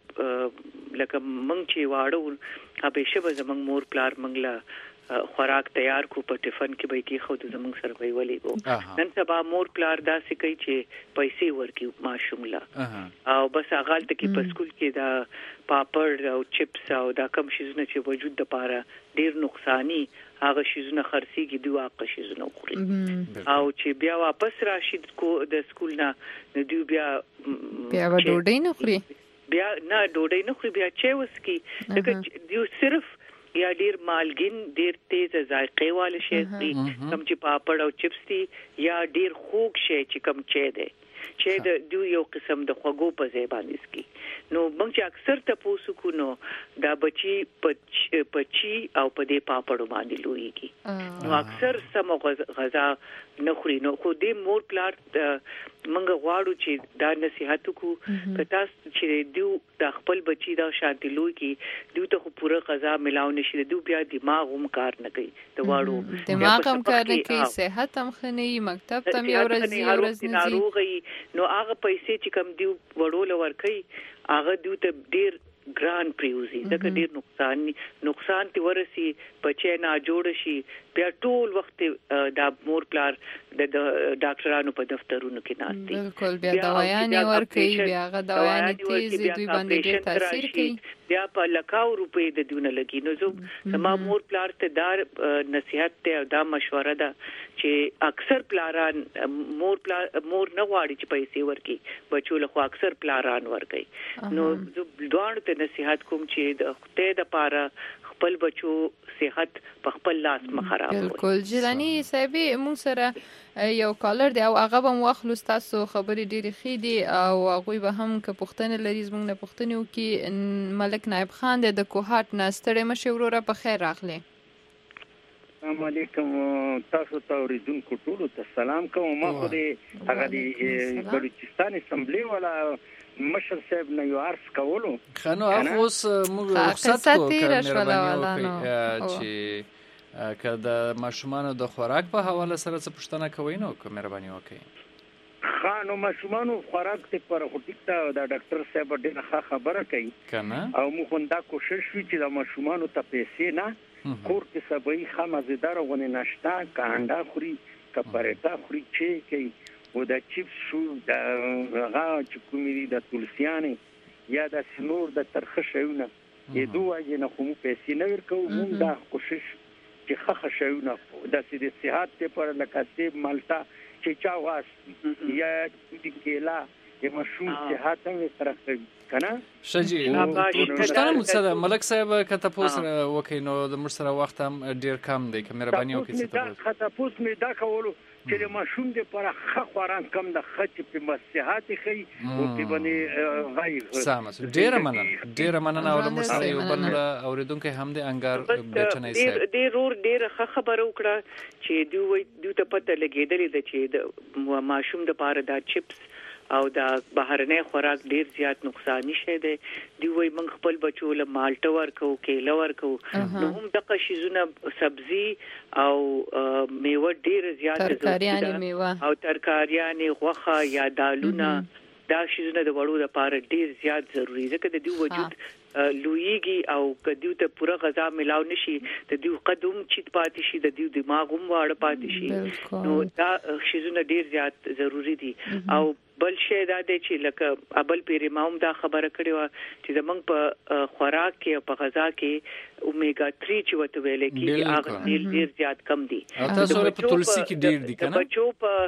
لکه موږ چې واړو همیشه به زموږ مور پلار موږ خوراک تیار کو په ټفن کې به کې خو د زموږ سره وی ولې کو نن سبا مور پلار داسې کوي چې پیسې ورکي ماشوم لا او بس هغه ته کې په سکول کې دا پاپړ او چپس او دا کم شیزونه چې وجود د پاره ډیر نقصانی هغه شیزونه خرسيږي دوه هغه شیزونه خوري او چې بیا واپس راشي کو د سکول نه دوی بیا بیا ډوډۍ نه خوري بیا نه ډوډۍ نه خوري بیا چې وسکی دغه دوی صرف یا ډیر مالګین ډیر تیز ذائقه والے شي کم چې پاپړ او چپس دي یا ډیر خوږ شي چې کم چي دي چې د دوی یو قسم د خوګو په ځای باندې سکی نو موږ چې اکثر تاسو کو نو دا بچي پچي او په دې پاپړو باندې لويږي نو اکثر سم غذا نه خوري نو خو دې مور پلار موږ غواړو چې دا نصيحت کو کتا چې دیو د خپل بچي دا شانتي لوي کی دیو ته پوره غذا ملاو نشي دیو بیا دماغ هم کار نه کوي ته واړو دماغ هم کار نه کوي صحت هم خني مکتب ته یو ورځ یو ورځ نه نو هغه پیسې چې کم دیو وړول ورکي هغه دیو ته ډیر ګران پریوزي دا ډیر نقصان نقصان تی ورسي بچي نه جوړ شي بیا ټول وخت دا مور پلار د ډاکټرانو په دفترونو کې ناشتي بالکل بیا دوايانې ورکي بیا غا دوايانې تیز دوی باندې ډیر تاثیر کوي بیا په لکاو روپې د دونه لګي نو زه سما مور پلار ته دار نصيحت ته دا مشوره ده چې اکثر پلاران مور پلار مور نه غواړي چې پیسې ورکي بچو له اکثر پلاران ورکي نو دوه ته نصيحت کوم چې د خپل د پاره خپل بچو صحت په خپل لاس مخرب وي بالکل جیلانی صاحب موږ سره یو کالر دی او هغه به واخلو تاسو خبرې ډېری خېدي او هغه به هم که پښتنه لري زموږ نه پښتنه وکي ملک نائب خان د کوهات نه ستړي مشوره په خیر راغلی السلام علیکم تاسو ته اوریدونکو ټولو ته سلام کوم ما خو دې هغه د بلوچستان اسمبلی ولا مشر صاحب نه یو عرض کولو خنو اوس موږ رخصت کو چې کله ماشومان د خوراک په حواله سره څه پوښتنه کوي نو کوم مهرباني وکړئ خانو ماشومان خوراک ته پر هټیکتا د ډاکټر صاحب ډېر ښه خبره کوي کنه او موږ دا کوشش وکړو چې د ماشومان ته پیسې نه کور کې سبي خامزیدار غونې ناشتا کانډا خوري کپریټا خوري چې کوي و د چیپس شو د هغه چې کومې دي د تولسیانې یا د سنور د ترخه شیونه یې دوه یې نه خو پیسې نه ورکو موږ دا کوشش چې خخ شوونه د سید صحت په لکه سیب مالټا چې چا واس یا د کېلا د مشروم صحت هم سره کوي کنه شجی پښتنه مصدا ملک صاحب کته پوس وکي نو د مر سره وخت هم ډیر کم دی که مهرباني وکړئ څه ته خطا پوس مې دا کولو چې د مشروم د پر خ خوران کم د خچ په مصحات خي او په باندې غیر سامس ډیر مننه ډیر مننه او د مر سره یو بل اوریدونکو هم د انګار بچنای صاحب ډیر رور ډیر خبر وکړه چې دوی دوی ته پته لګیدلې ده چې د ماشوم د پاره دا چپس او دا بهرنۍ خوراک ډیر زیات نقصان شي دی دی وای موږ خپل بچو له مالټه ورکو کېله ورکو نو هم دغه شیزونه سبزي او میوه ډیر زیات ضروري او ترکاریانه غوخه یا دالونه دا شیزونه د وړو لپاره ډیر زیات ضروری ده چې د دوی وجود لویږي او کدیو ته پوره غذا ملاو نشي د دوی قدم چیت پاتې شي د دوی دماغ هم واړه پاتې شي نو دا شیزونه ډیر زیات ضروری دي او بل شی دا دی چې لکه ابل پیری ماوم دا خبره کړې و چې زمنګ په خوراک کې او په غذا کې اومیګا تھری چې وته ویل کې هغه ډیر زیات کم دي تاسو په تلسی کې ډیر دي کنه بچو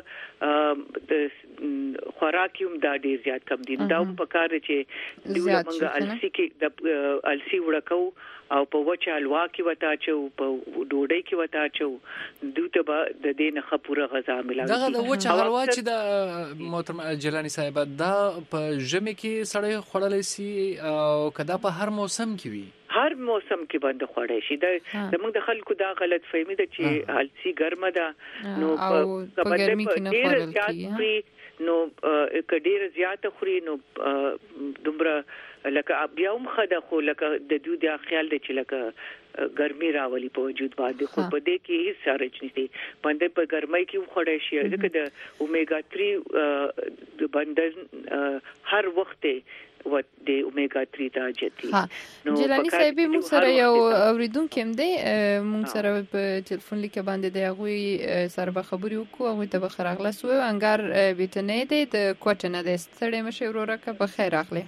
په د خوراک هم دا ډیر زیات کم دي دا هم په کار چې دوی موږ السی کې د السی وړکو او په وچه حلوا کې وتا چو په ډوډۍ کې وتا چو دوی ته د دې نه خپوره غذا ملاوي دا د وچه حلوا چې د محترم جلانی صاحب دا په ژمي کې سړی خوړلای شي او کدا په هر موسم کې وي هر موسم کې باندې خوړای شي دا زموږ د خلکو دا غلط فهمي ده چې السی ګرمه ده نو په ګرمي کې نه خوړل کیږي نو کډیر زیات خوري نو دومره لکه بیا هم خده خو لکه د دوی د خیال دی چې لکه ګرمي راولي په وجود باندې خو په دې کې هیڅ سارج نشته باندې په ګرمۍ کې خوړای شي ځکه د اومیګا تھری د بندن هر وخت و د اومیګا تھری ته جدي نو جلانی صاحب موږ سره یو اوریدونکو هم دی موږ سره په ټلیفون لیک باندې دی هغه سره به خبري وکړو هغه ته به خراغله سو انګار بیتنه دی د کوټنه د ستړي مشه وروره که په خیر اخلي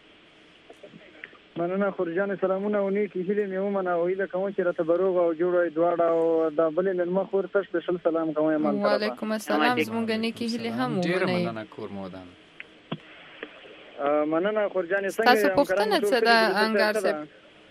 مننه خورجان سلامونه او نیکی هیله مې ومنه او هیله کوم چې راته بروغ او جوړوي دواړه او د بلې مېلمه خور ته سپیشل سلام کوم مال وعلیکم السلام زمونږ نیکی هیله هم ډیر مننه کور مودان مننه خورجان څنګه تاسو پوښتنه څه ده انګار صاحب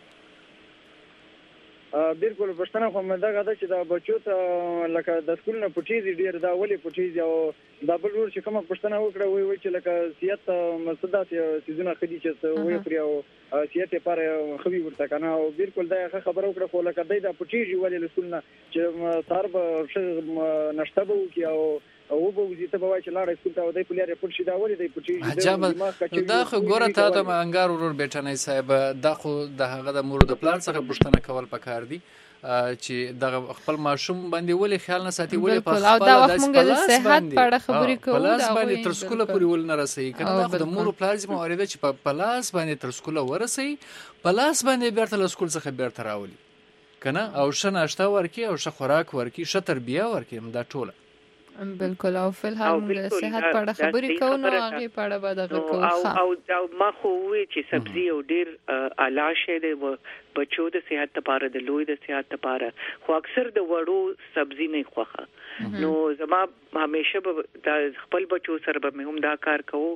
بالکل پښتنه خو مې دا غواړم چې دا بچو ته لکه د سکول نه پټیږي ډیر دا ولې پټیږي او دا بل ور چې کومه پښتنه وکړه وای وای چې لکه سیاست مسدات سيزونه خدي چې وای پرې او سیاست لپاره خوي ورته کنه او بالکل دا خبره وکړه خو لکه دا پټیږي ولې له سکول نه چې تر به نشته به کی او او به وزیته به وای چې لاړ سکول ته او دای پلیار پټ شي دا ولې دای پټیږي دا خو ګوره ته د انګار ورور بیٹنای صاحب دا خو د هغه د مور د پلان څخه پښتنه کول پکار دي چې د خپل ماشوم باندې ولې خیال نه ساتي ولې په خپل د صحت په اړه خبرې کوو پلاس باندې تر سکول پورې ول نه رسي کنه دا د مور پلازم اوریده چې په پلاس باندې تر سکول ورسي پلاس باندې بیرته له سکول څخه بیرته راولي کنه او شنه اشته ورکی او ش خوراک ورکی ش تربیه ورکی دا ټوله بالکل او فل حال موږ صحت په اړه خبرې کوو نو هغه په اړه به دا کوو او او ما خو وی چې سبزی او ډیر اعلی شه دی بچو د صحت لپاره د لوی د صحت لپاره خو اکثر د وړو سبزی نه خوخه نو زما همیشه د خپل بچو سره به هم دا کار کوو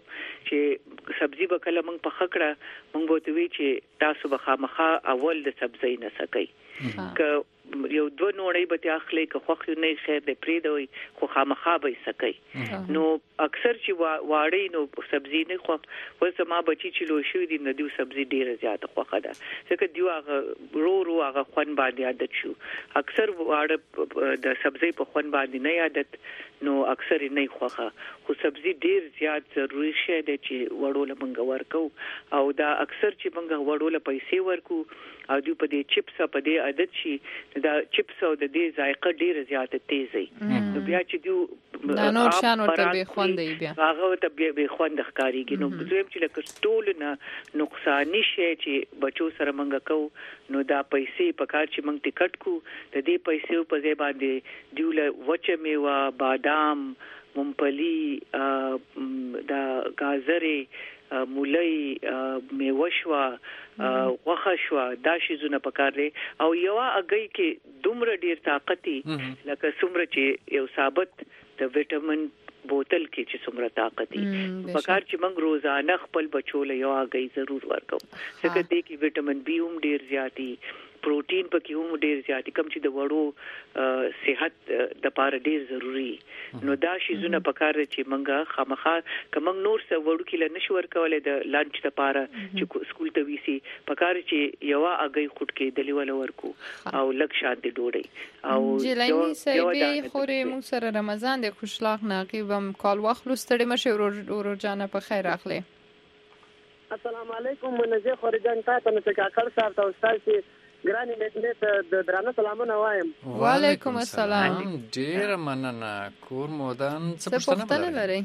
چې سبزی به کله موږ په خکړه موږ بوته وی چې تاسو به خامخا اول د سبزی نه سکی ک یو دوه نوړی به تاخلي که خوخ نه خیر د پری دوی خو خامخا به سکی نو اکثر چې واړی نو سبزی نه خو وسه ما بچی چې لو شو دي نه دیو سبزی ډیره زیاته خوخه ده ځکه دیو هغه رو رو هغه خون باندې عادت شو اکثر واړه د سبزی په خون باندې نه عادت نو اکثر نه خوخه خو سبزی ډیر زیات ضروری شی دی چې وړو لمنګ ورکو او دا اکثر چې منګ وړو ل پیسې ورکو او دوی په دې چپس په دې عادت شي دا چپس او د دې ذایقه ډیره زیاته تیز وي نو بیا چې دوی دا نور شان ورته به خوند دی بیا هغه ته به خوند ښکاریږي نو دویم چې لکه ټول نه نقصان نشي چې بچو سره منګه کو نو دا پیسې په کار چې منګ ټیکټ کو د دې پیسې په ځای باندې دیوله وچه میوه بادام ممپلی دا گازرې مولای میوه شو غوښه شو دا شیزونه پکار دي او یو اگې کې دومره ډیر طاقتي لکه څومره چې یو ثابت د وټامین بوتل کې چې څومره طاقتي پکار چې موږ روزانه خپل بچو له یو اگې ضرور ورکو ځکه دې کې وټامین بي هم ډیر زیاتی پروتین پکې هم ډیر زیاتی کم چې د وړو صحت د پاره ډیر ضروری نو دا شیزونه پکار چې موږ خامخا کوم نور څه وړو کې ل نشو ورکولې د لانچ لپاره چې سکول ته ویسي پکار چې یو اگې خټ کې دلیول ورکو او لک شانتي ډوړي او جلانی سایبه خوري موږ سره رمضان د خوشلاق ناقیبم کال واخلو ستړي مشه ورو جانه په خیر اخلي السلام علیکم منځه خورجان تاسو نه کاکړ صاحب ته استاد ګرانی مدینه د درانه سلامونه وایم وعلیکم السلام ډیر مننه کور مودان څه پوښتنه لري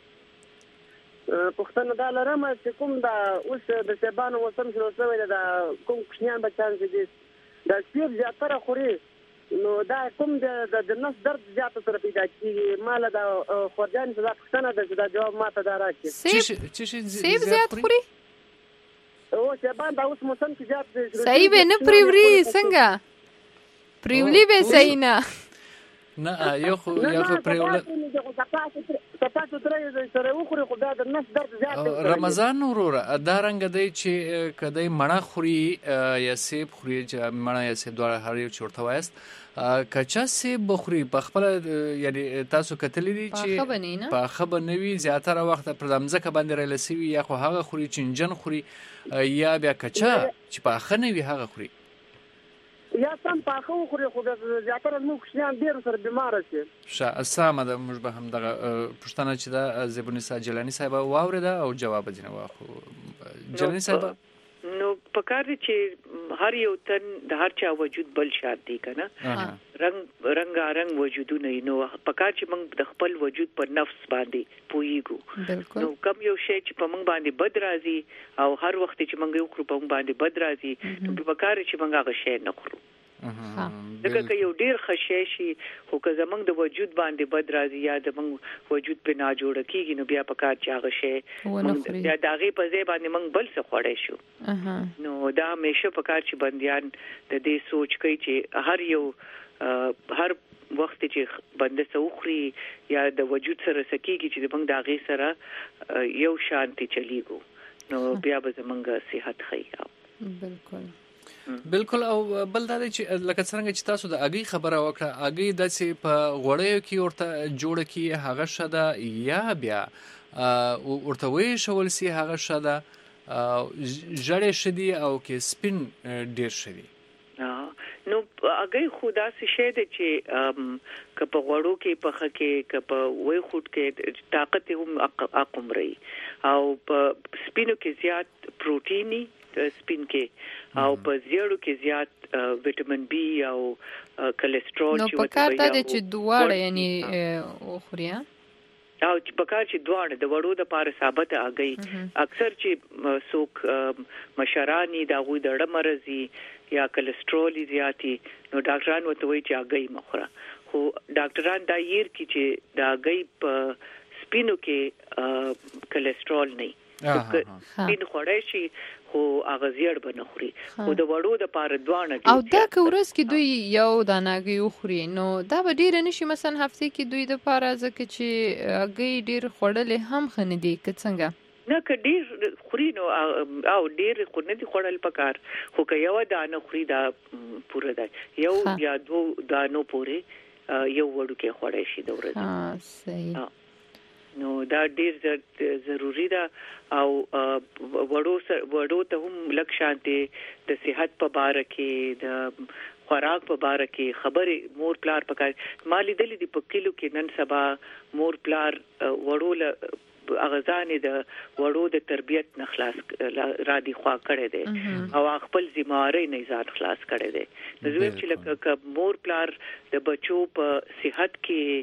پوښتنه دا لرم چې کوم دا اوس د شبانو وسم شروع شوی دا کوم کوچنیان بچان چې دي دا سیب زیاتره خوري نو دا کوم د نس درد زیات سره پیدا کیږي مال دا خورجان څه پوښتنه ده دا جواب ماته دا راکړي سیب سیب زیات خوري او شبان دا اوس موسم کې زیات صحیح به نه پریوري څنګه پریولي به صحیح نه نه یو خو یو خو پریول رمضان وروره دا رنګ دی چې کدی مڼه خوري یا سیب خوري چې مڼه یا سیب دواړه هر یو چورته وایست کچا سیب بخوري په خپل یعنی تاسو کتلې دي چې په خبر نوي زیاتره وخت پر دمزکه باندې رلسوي یا خو هغه خوري چنجن خوري یا بیا کچا چې په خنوي هغه خوري یا سم پاخو خوري خو زیاتره نو کوشنیان ډیر سره بیمار شي شه اسامه د موږ به هم دغه پښتنه چې دا زبونی ساجلانی صاحب واورده او جواب دینه واخو جلانی صاحب نو پکار دي چې هر یو تن د هر چا وجود بل شاد دی کنه رنگ رنگا رنگ وجودونه نو پکار چې موږ د خپل وجود پر نفس باندې پویګو نو کم یو شی چې په موږ باندې بد راځي او هر وخت چې موږ یو خرو په موږ باندې بد راځي نو پکار چې موږ هغه شی نه خورو دغه که یو ډیر خشې شي خو که زمنګ د وجود باندې بد راځي یا د موږ وجود په نا جوړ کیږي نو بیا پکار چې هغه شی یا داغه په ځای باندې موږ بل څه خوړې شو نو دا همیشه پکار چې بنديان د دې سوچ کوي چې هر یو هر وخت چې بنده سوخري یا د وجود سره سکیږي چې موږ داغه سره یو شانتي چلیګو نو بیا به زمونږ صحت ښه بالکل بالکل او بل دا چې لکه څنګه چې تاسو د اگې خبره وکړه اگې د چې په غوړیو کې ورته جوړ کی هغه شده یا بیا ورته وی شول سي هغه شده جړې شدي او کې سپین ډیر شدي نو اگې خدا سي شه دي چې ک په غوړو کې په خکه ک په وای خټ کې طاقت هم اقمري او په سپینو کې زیات پروتیني سپین کې او په زیړو کې زیات وټامین بي او کولېسترول چې په کار ته چې دواړه یعنی اخریا او چې په کار چې دواړه د وړو د پاره ثابت اگې اکثر چې سوک مشرانی دا غوي د مرزي یا کولېسترول زیاتی نو ډاکټران وته وایي چې اگې مخره خو ډاکټران دا یې کی چې دا اگې په سپینو کې کولېسترول نه سپین خوړې شي خو هغه زیړ بنخوري خو د وړو د پاره دوانه او دا کورس کې دوی یو دانګي خوري نو دا به ډیر نشي مثلا هفته کې دوی د پاره ځکه چې هغه ډیر خوړل هم خنه دي که څنګه نه ک ډیر خوري نو او ډیر خو نه دي خوړل پکار خو که یو دانه خوري دا پوره ده یو یا دو دانو پوره یو وړو کې خوړې شي د ورځې ها صحیح نو دا ډیر ضروری ده او وړو وړو ته هم لک شانته د صحت په باره کې د خوراک په باره کې خبره مور پلار پکای مالی دلی دی په کلو کې نن سبا مور پلار وړو له اغزان د وړو د تربيت نه خلاص را دي خوا کړي دي او خپل ذمہواری نه ځان خلاص کړي دي نو زه چې لکه مور پلار د بچو په صحت کې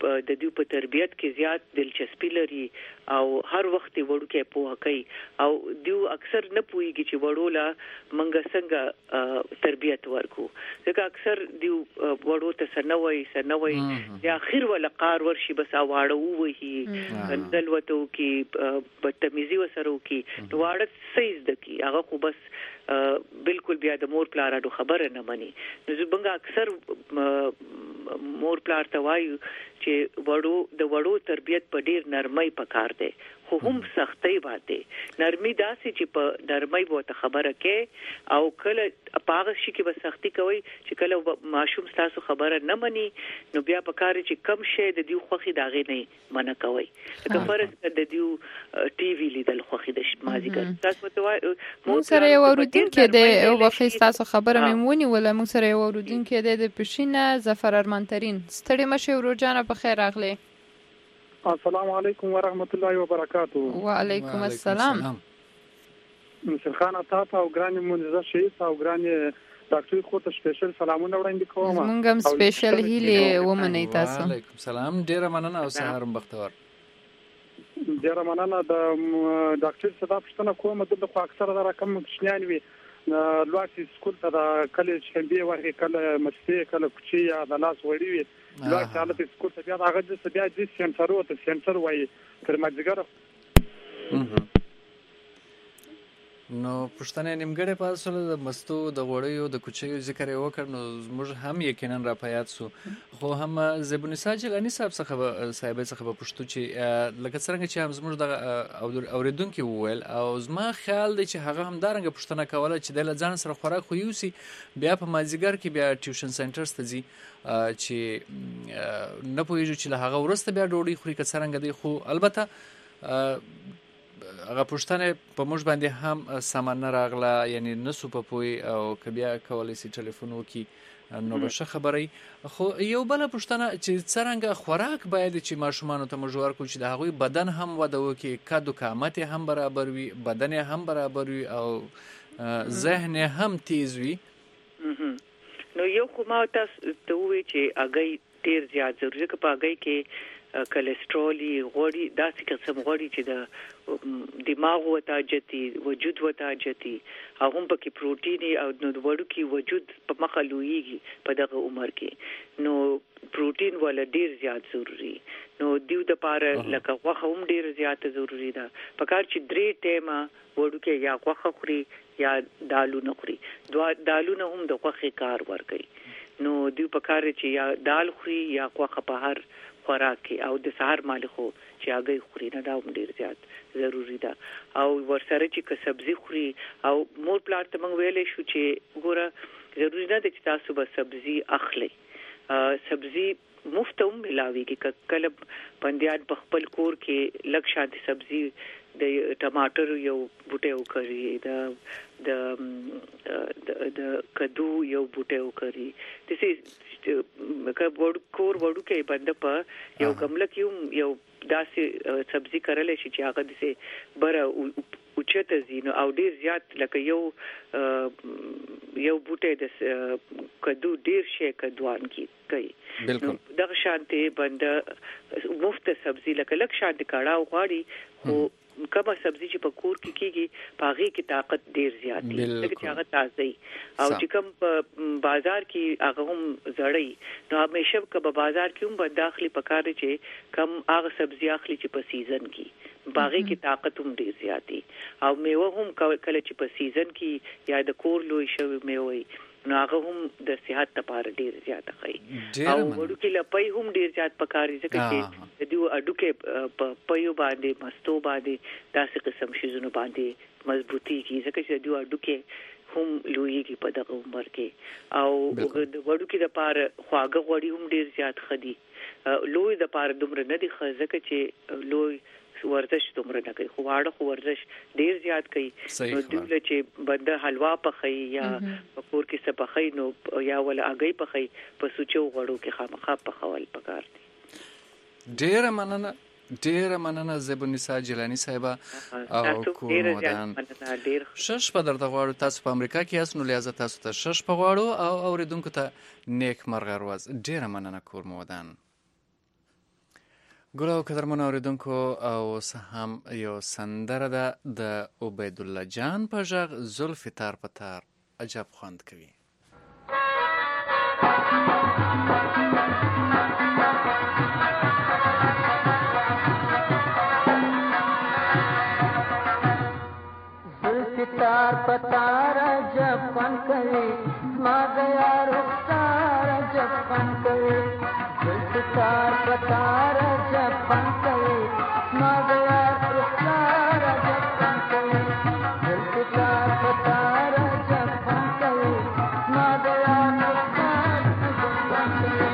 د دوی په تربيت کې زیات دلچسپي لري او هر وخت وړو کې پوهه کوي او دوی اکثر نه پوهیږي چې وړو لا منګه څنګه تربيت ورکو ځکه اکثر دوی وړو ته سنوي سنوي د اخر ولا قار ورشي بس اواړو وهي اندل وته کې بدتمیزي وسرو کې واړه سیز دکی هغه خو بس بالکل بیا د مور پلارانو خبره نه مني نو زبنګ اکثر مور پلار ته وایو چې وړو د وړو تربيت په ډیر نرمۍ پکار دی خو هم سختۍ باندې نرمي داسې چې په نرمۍ وته خبره کې او کله پاغه شي کې به سختي کوي چې کله ماشوم تاسو خبره نه مني نو بیا پکار چې کم شي د دیو خوخي داغه نه منع کوي که فرض د دیو ټي وي لیدل خوخي د مازیګر تاسو ته مو سره یو اوریدونکو د وخت تاسو خبره مېمونی ولا مو سره یو اوریدونکو د پښینه ظفر ارمانترین ستړي مشه ورجانه په خیر راغلی السلام علیکم ورحمت الله وبرکاتہ. وعلیکم السلام. مسل خان تاسو او ګران منځه شهید او ګران ډاکټر خو ته سپیشل سلامونه وړاندې کوم. موږ هم سپیشل هیله ومنئ تاسو. وعلیکم السلام ډیر مننه او سهار بختور. ډیر مننه د ډاکټر صدا پښتنه کوم د خو اکثره د رقم مشنیان وي لواسي سکول ته د کالج شنبه وغه کله مسته کله کوچي یا د لاس وړي وي لواسي حالت سکول ته بیا هغه د بیا د سنټر او د سنټر وایي تر ماځګر نو پښتنه نیمګړې پاسول د مستو د غوړیو د کوچیو ذکر یې وکړ نو موږ هم یقینا را پیات سو خو هم زبونی ساجلانی صاحب څخه صاحب څخه په پښتو چې لکه څنګه چې هم زموږ د اوریدونکو وویل او زما خیال دی چې هغه هم دارنګ پښتنه کوله چې د ځان سره خوراک خو یوسي بیا په مازیګر کې بیا ټیوشن سنټرز ته ځي چې نه پوهیږي چې له هغه ورسته بیا ډوډۍ خوري که څنګه دی خو البته هغه پښتنه په موږ باندې هم سامان راغله یعنی نسو په پوي او کبیا کولای سي ټلیفون وکي نو به ښه خبري خو یو بل پښتنه چې څنګه خوراک باید چې ماشومان ته مجبور کو چې د هغوی بدن هم وده وکي کادو قامت هم برابر وي بدن هم برابر وي او ذهن هم تیز وي نو یو خو ما تاسو ته وی چې اگې ډیر زیات ضروري کې پاګی کې کلسترول غوړي داسې قسم غوړي چې د دماغ وته جتی وجود وته جتی هغه په کې پروتین او نو وړو کې وجود په مخه لویږي په دغه عمر کې نو پروتین ولا ډیر زیات ضروری نو دیو د پاره لکه غوښه هم ډیر زیات ضروری ده پکار چې درې ټیمه وړو کې یا غوښه خوري یا دالونه خوري دوا دالونه هم د غوښه کار ور کوي نو دیو پکار چې یا دال خوري یا غوښه په هر خوراک کې او د سحر مال خو چې هغه خوري نه دا ډیر زیات ضروری ده او ورسره چې که سبزی خوري او مور پلار ته موږ ویلې شو چې ګوره ضروری نه ده چې تاسو به سبزی اخلي سبزی مفت هم ملاويږي کله پنديان په خپل کور کې لږ شانتي سبزی د ټماټر یو بوټه وکړي د د د کدو یو بوټه وکړي دسي کور کور وړو کې بند په یو کملک یو یو داسې سبزی کړل شي چې هغه دسي بره اوچته زینو او ډیر زیات لکه یو یو بوټه د کدو ډیر شي کدوان کی کوي بالکل دغه شانتي بند مفت سبزی لکه لک شانتي کاړه غواړي خو کومه سبزی چې په کور کې کیږي پاغي کې طاقت ډیر زیات دی چې هغه تازه او چې کوم بازار کې هغه هم زړی نو همیشه په بازار کې هم به داخلي پکاره چې کم هغه سبزی اخلي چې په سیزن کې باغی کې طاقت هم ډیر زیات دی او میوه هم کله چې په سیزن کې یا د کور لوی شوی میوه نو هغه هم د صحت لپاره ډیر زیات ښه او وړو کې لپای هم ډیر زیات پکاري ځکه چې د دیو اډو کې په پيو باندې مستو باندې داسې قسم شیزونه باندې مضبوطی کی ځکه چې دیو اډو کې هم لویږي په دغه عمر کې او د وړو کې د لپاره خواږه غوړي هم ډیر زیات خدي لوی د لپاره دومره نه دي ښه ځکه چې لوی ورزش دومره نه کوي خو واړه خو ورزش ډیر زیات کوي نو دوی چې بنده حلوا پخې یا پکور کې څه پخې نو یا ول اگې پخې په سوچو غړو کې خامخا پخول پکار دي ډیر مننه ډیر مننه زبونیسا جیلانی صاحب او کوم ودان شش په درته غواړو تاسو په امریکا کې یاست نو لازم تاسو ته شش په غواړو او اوریدونکو ته نیک مرغ ورځ ډیر مننه کوم ودان ګلو قدرمن اوریدونکو اوس هم یو سندره ده د عبید الله جان په غږ زلفې تار په تار عجب خوند کوي. زلفې تار په تار عجب خوند کوي ما د یار رخسار عجب خوند کوي. زلفې تار په تار عجب خوند کوي ما د یار رخسار عجب خوند کوي. زلفې تار په تار عجب خوند کوي ما د یار رخسار عجب خوند کوي.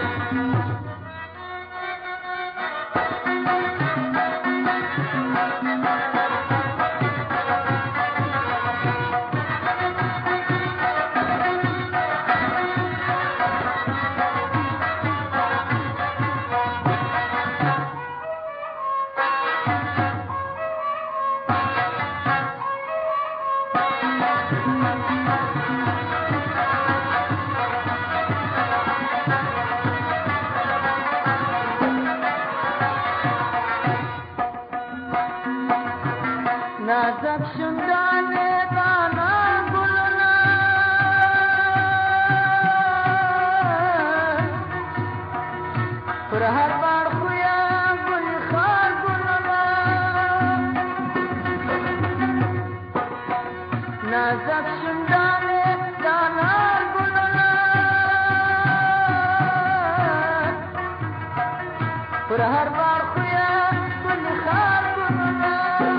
نازک شندانه دانا گلنا پر هر بار خویا گل خار گلنا. نازک شندانه دانا گلنا پر هر بار خویا گل خار گلنا.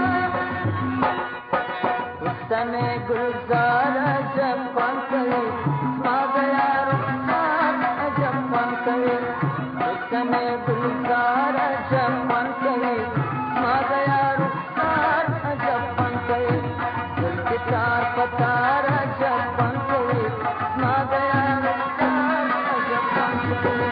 तने गुलजार अजब कौन करे आ गया रुखसार अजब कौन करे. तने गुलजार अजब कौन करे आ गया रुखसार अजब कौन करे. दिल तार पतार अजब कौन करे आ गया रुखसार अजब कौन करे.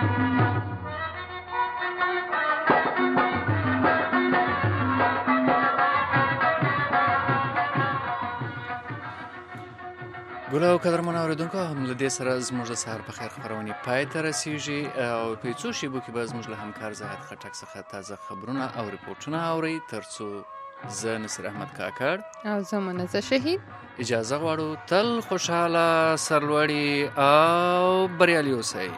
ګلو قدرمن اوریدونکو هم له دې سره زموږ د سهار په خیر خپرونې پای ته رسیږي او په څو شیبو کې به زموږ له همکار زاهد خټک څخه تازه خبرونه او ریپورټونه اورئ. تر څو زه نصیر احمد کاکړ او زه منزه شهید اجازه غواړو تل خوشحاله سرلوړي او بریالي اوسئ.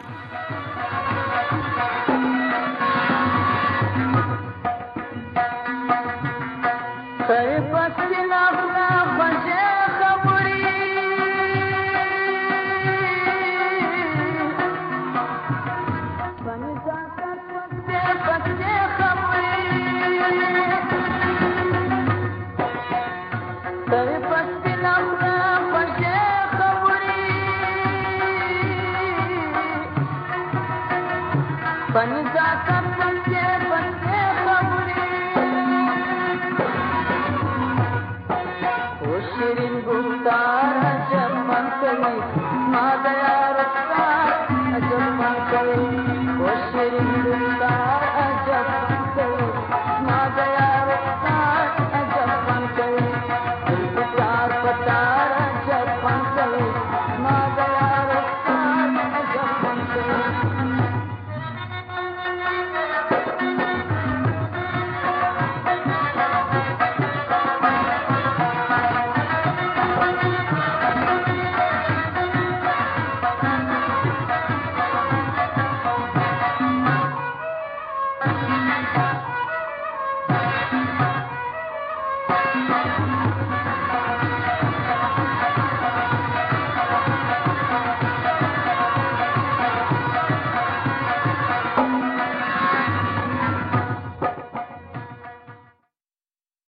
Thank you.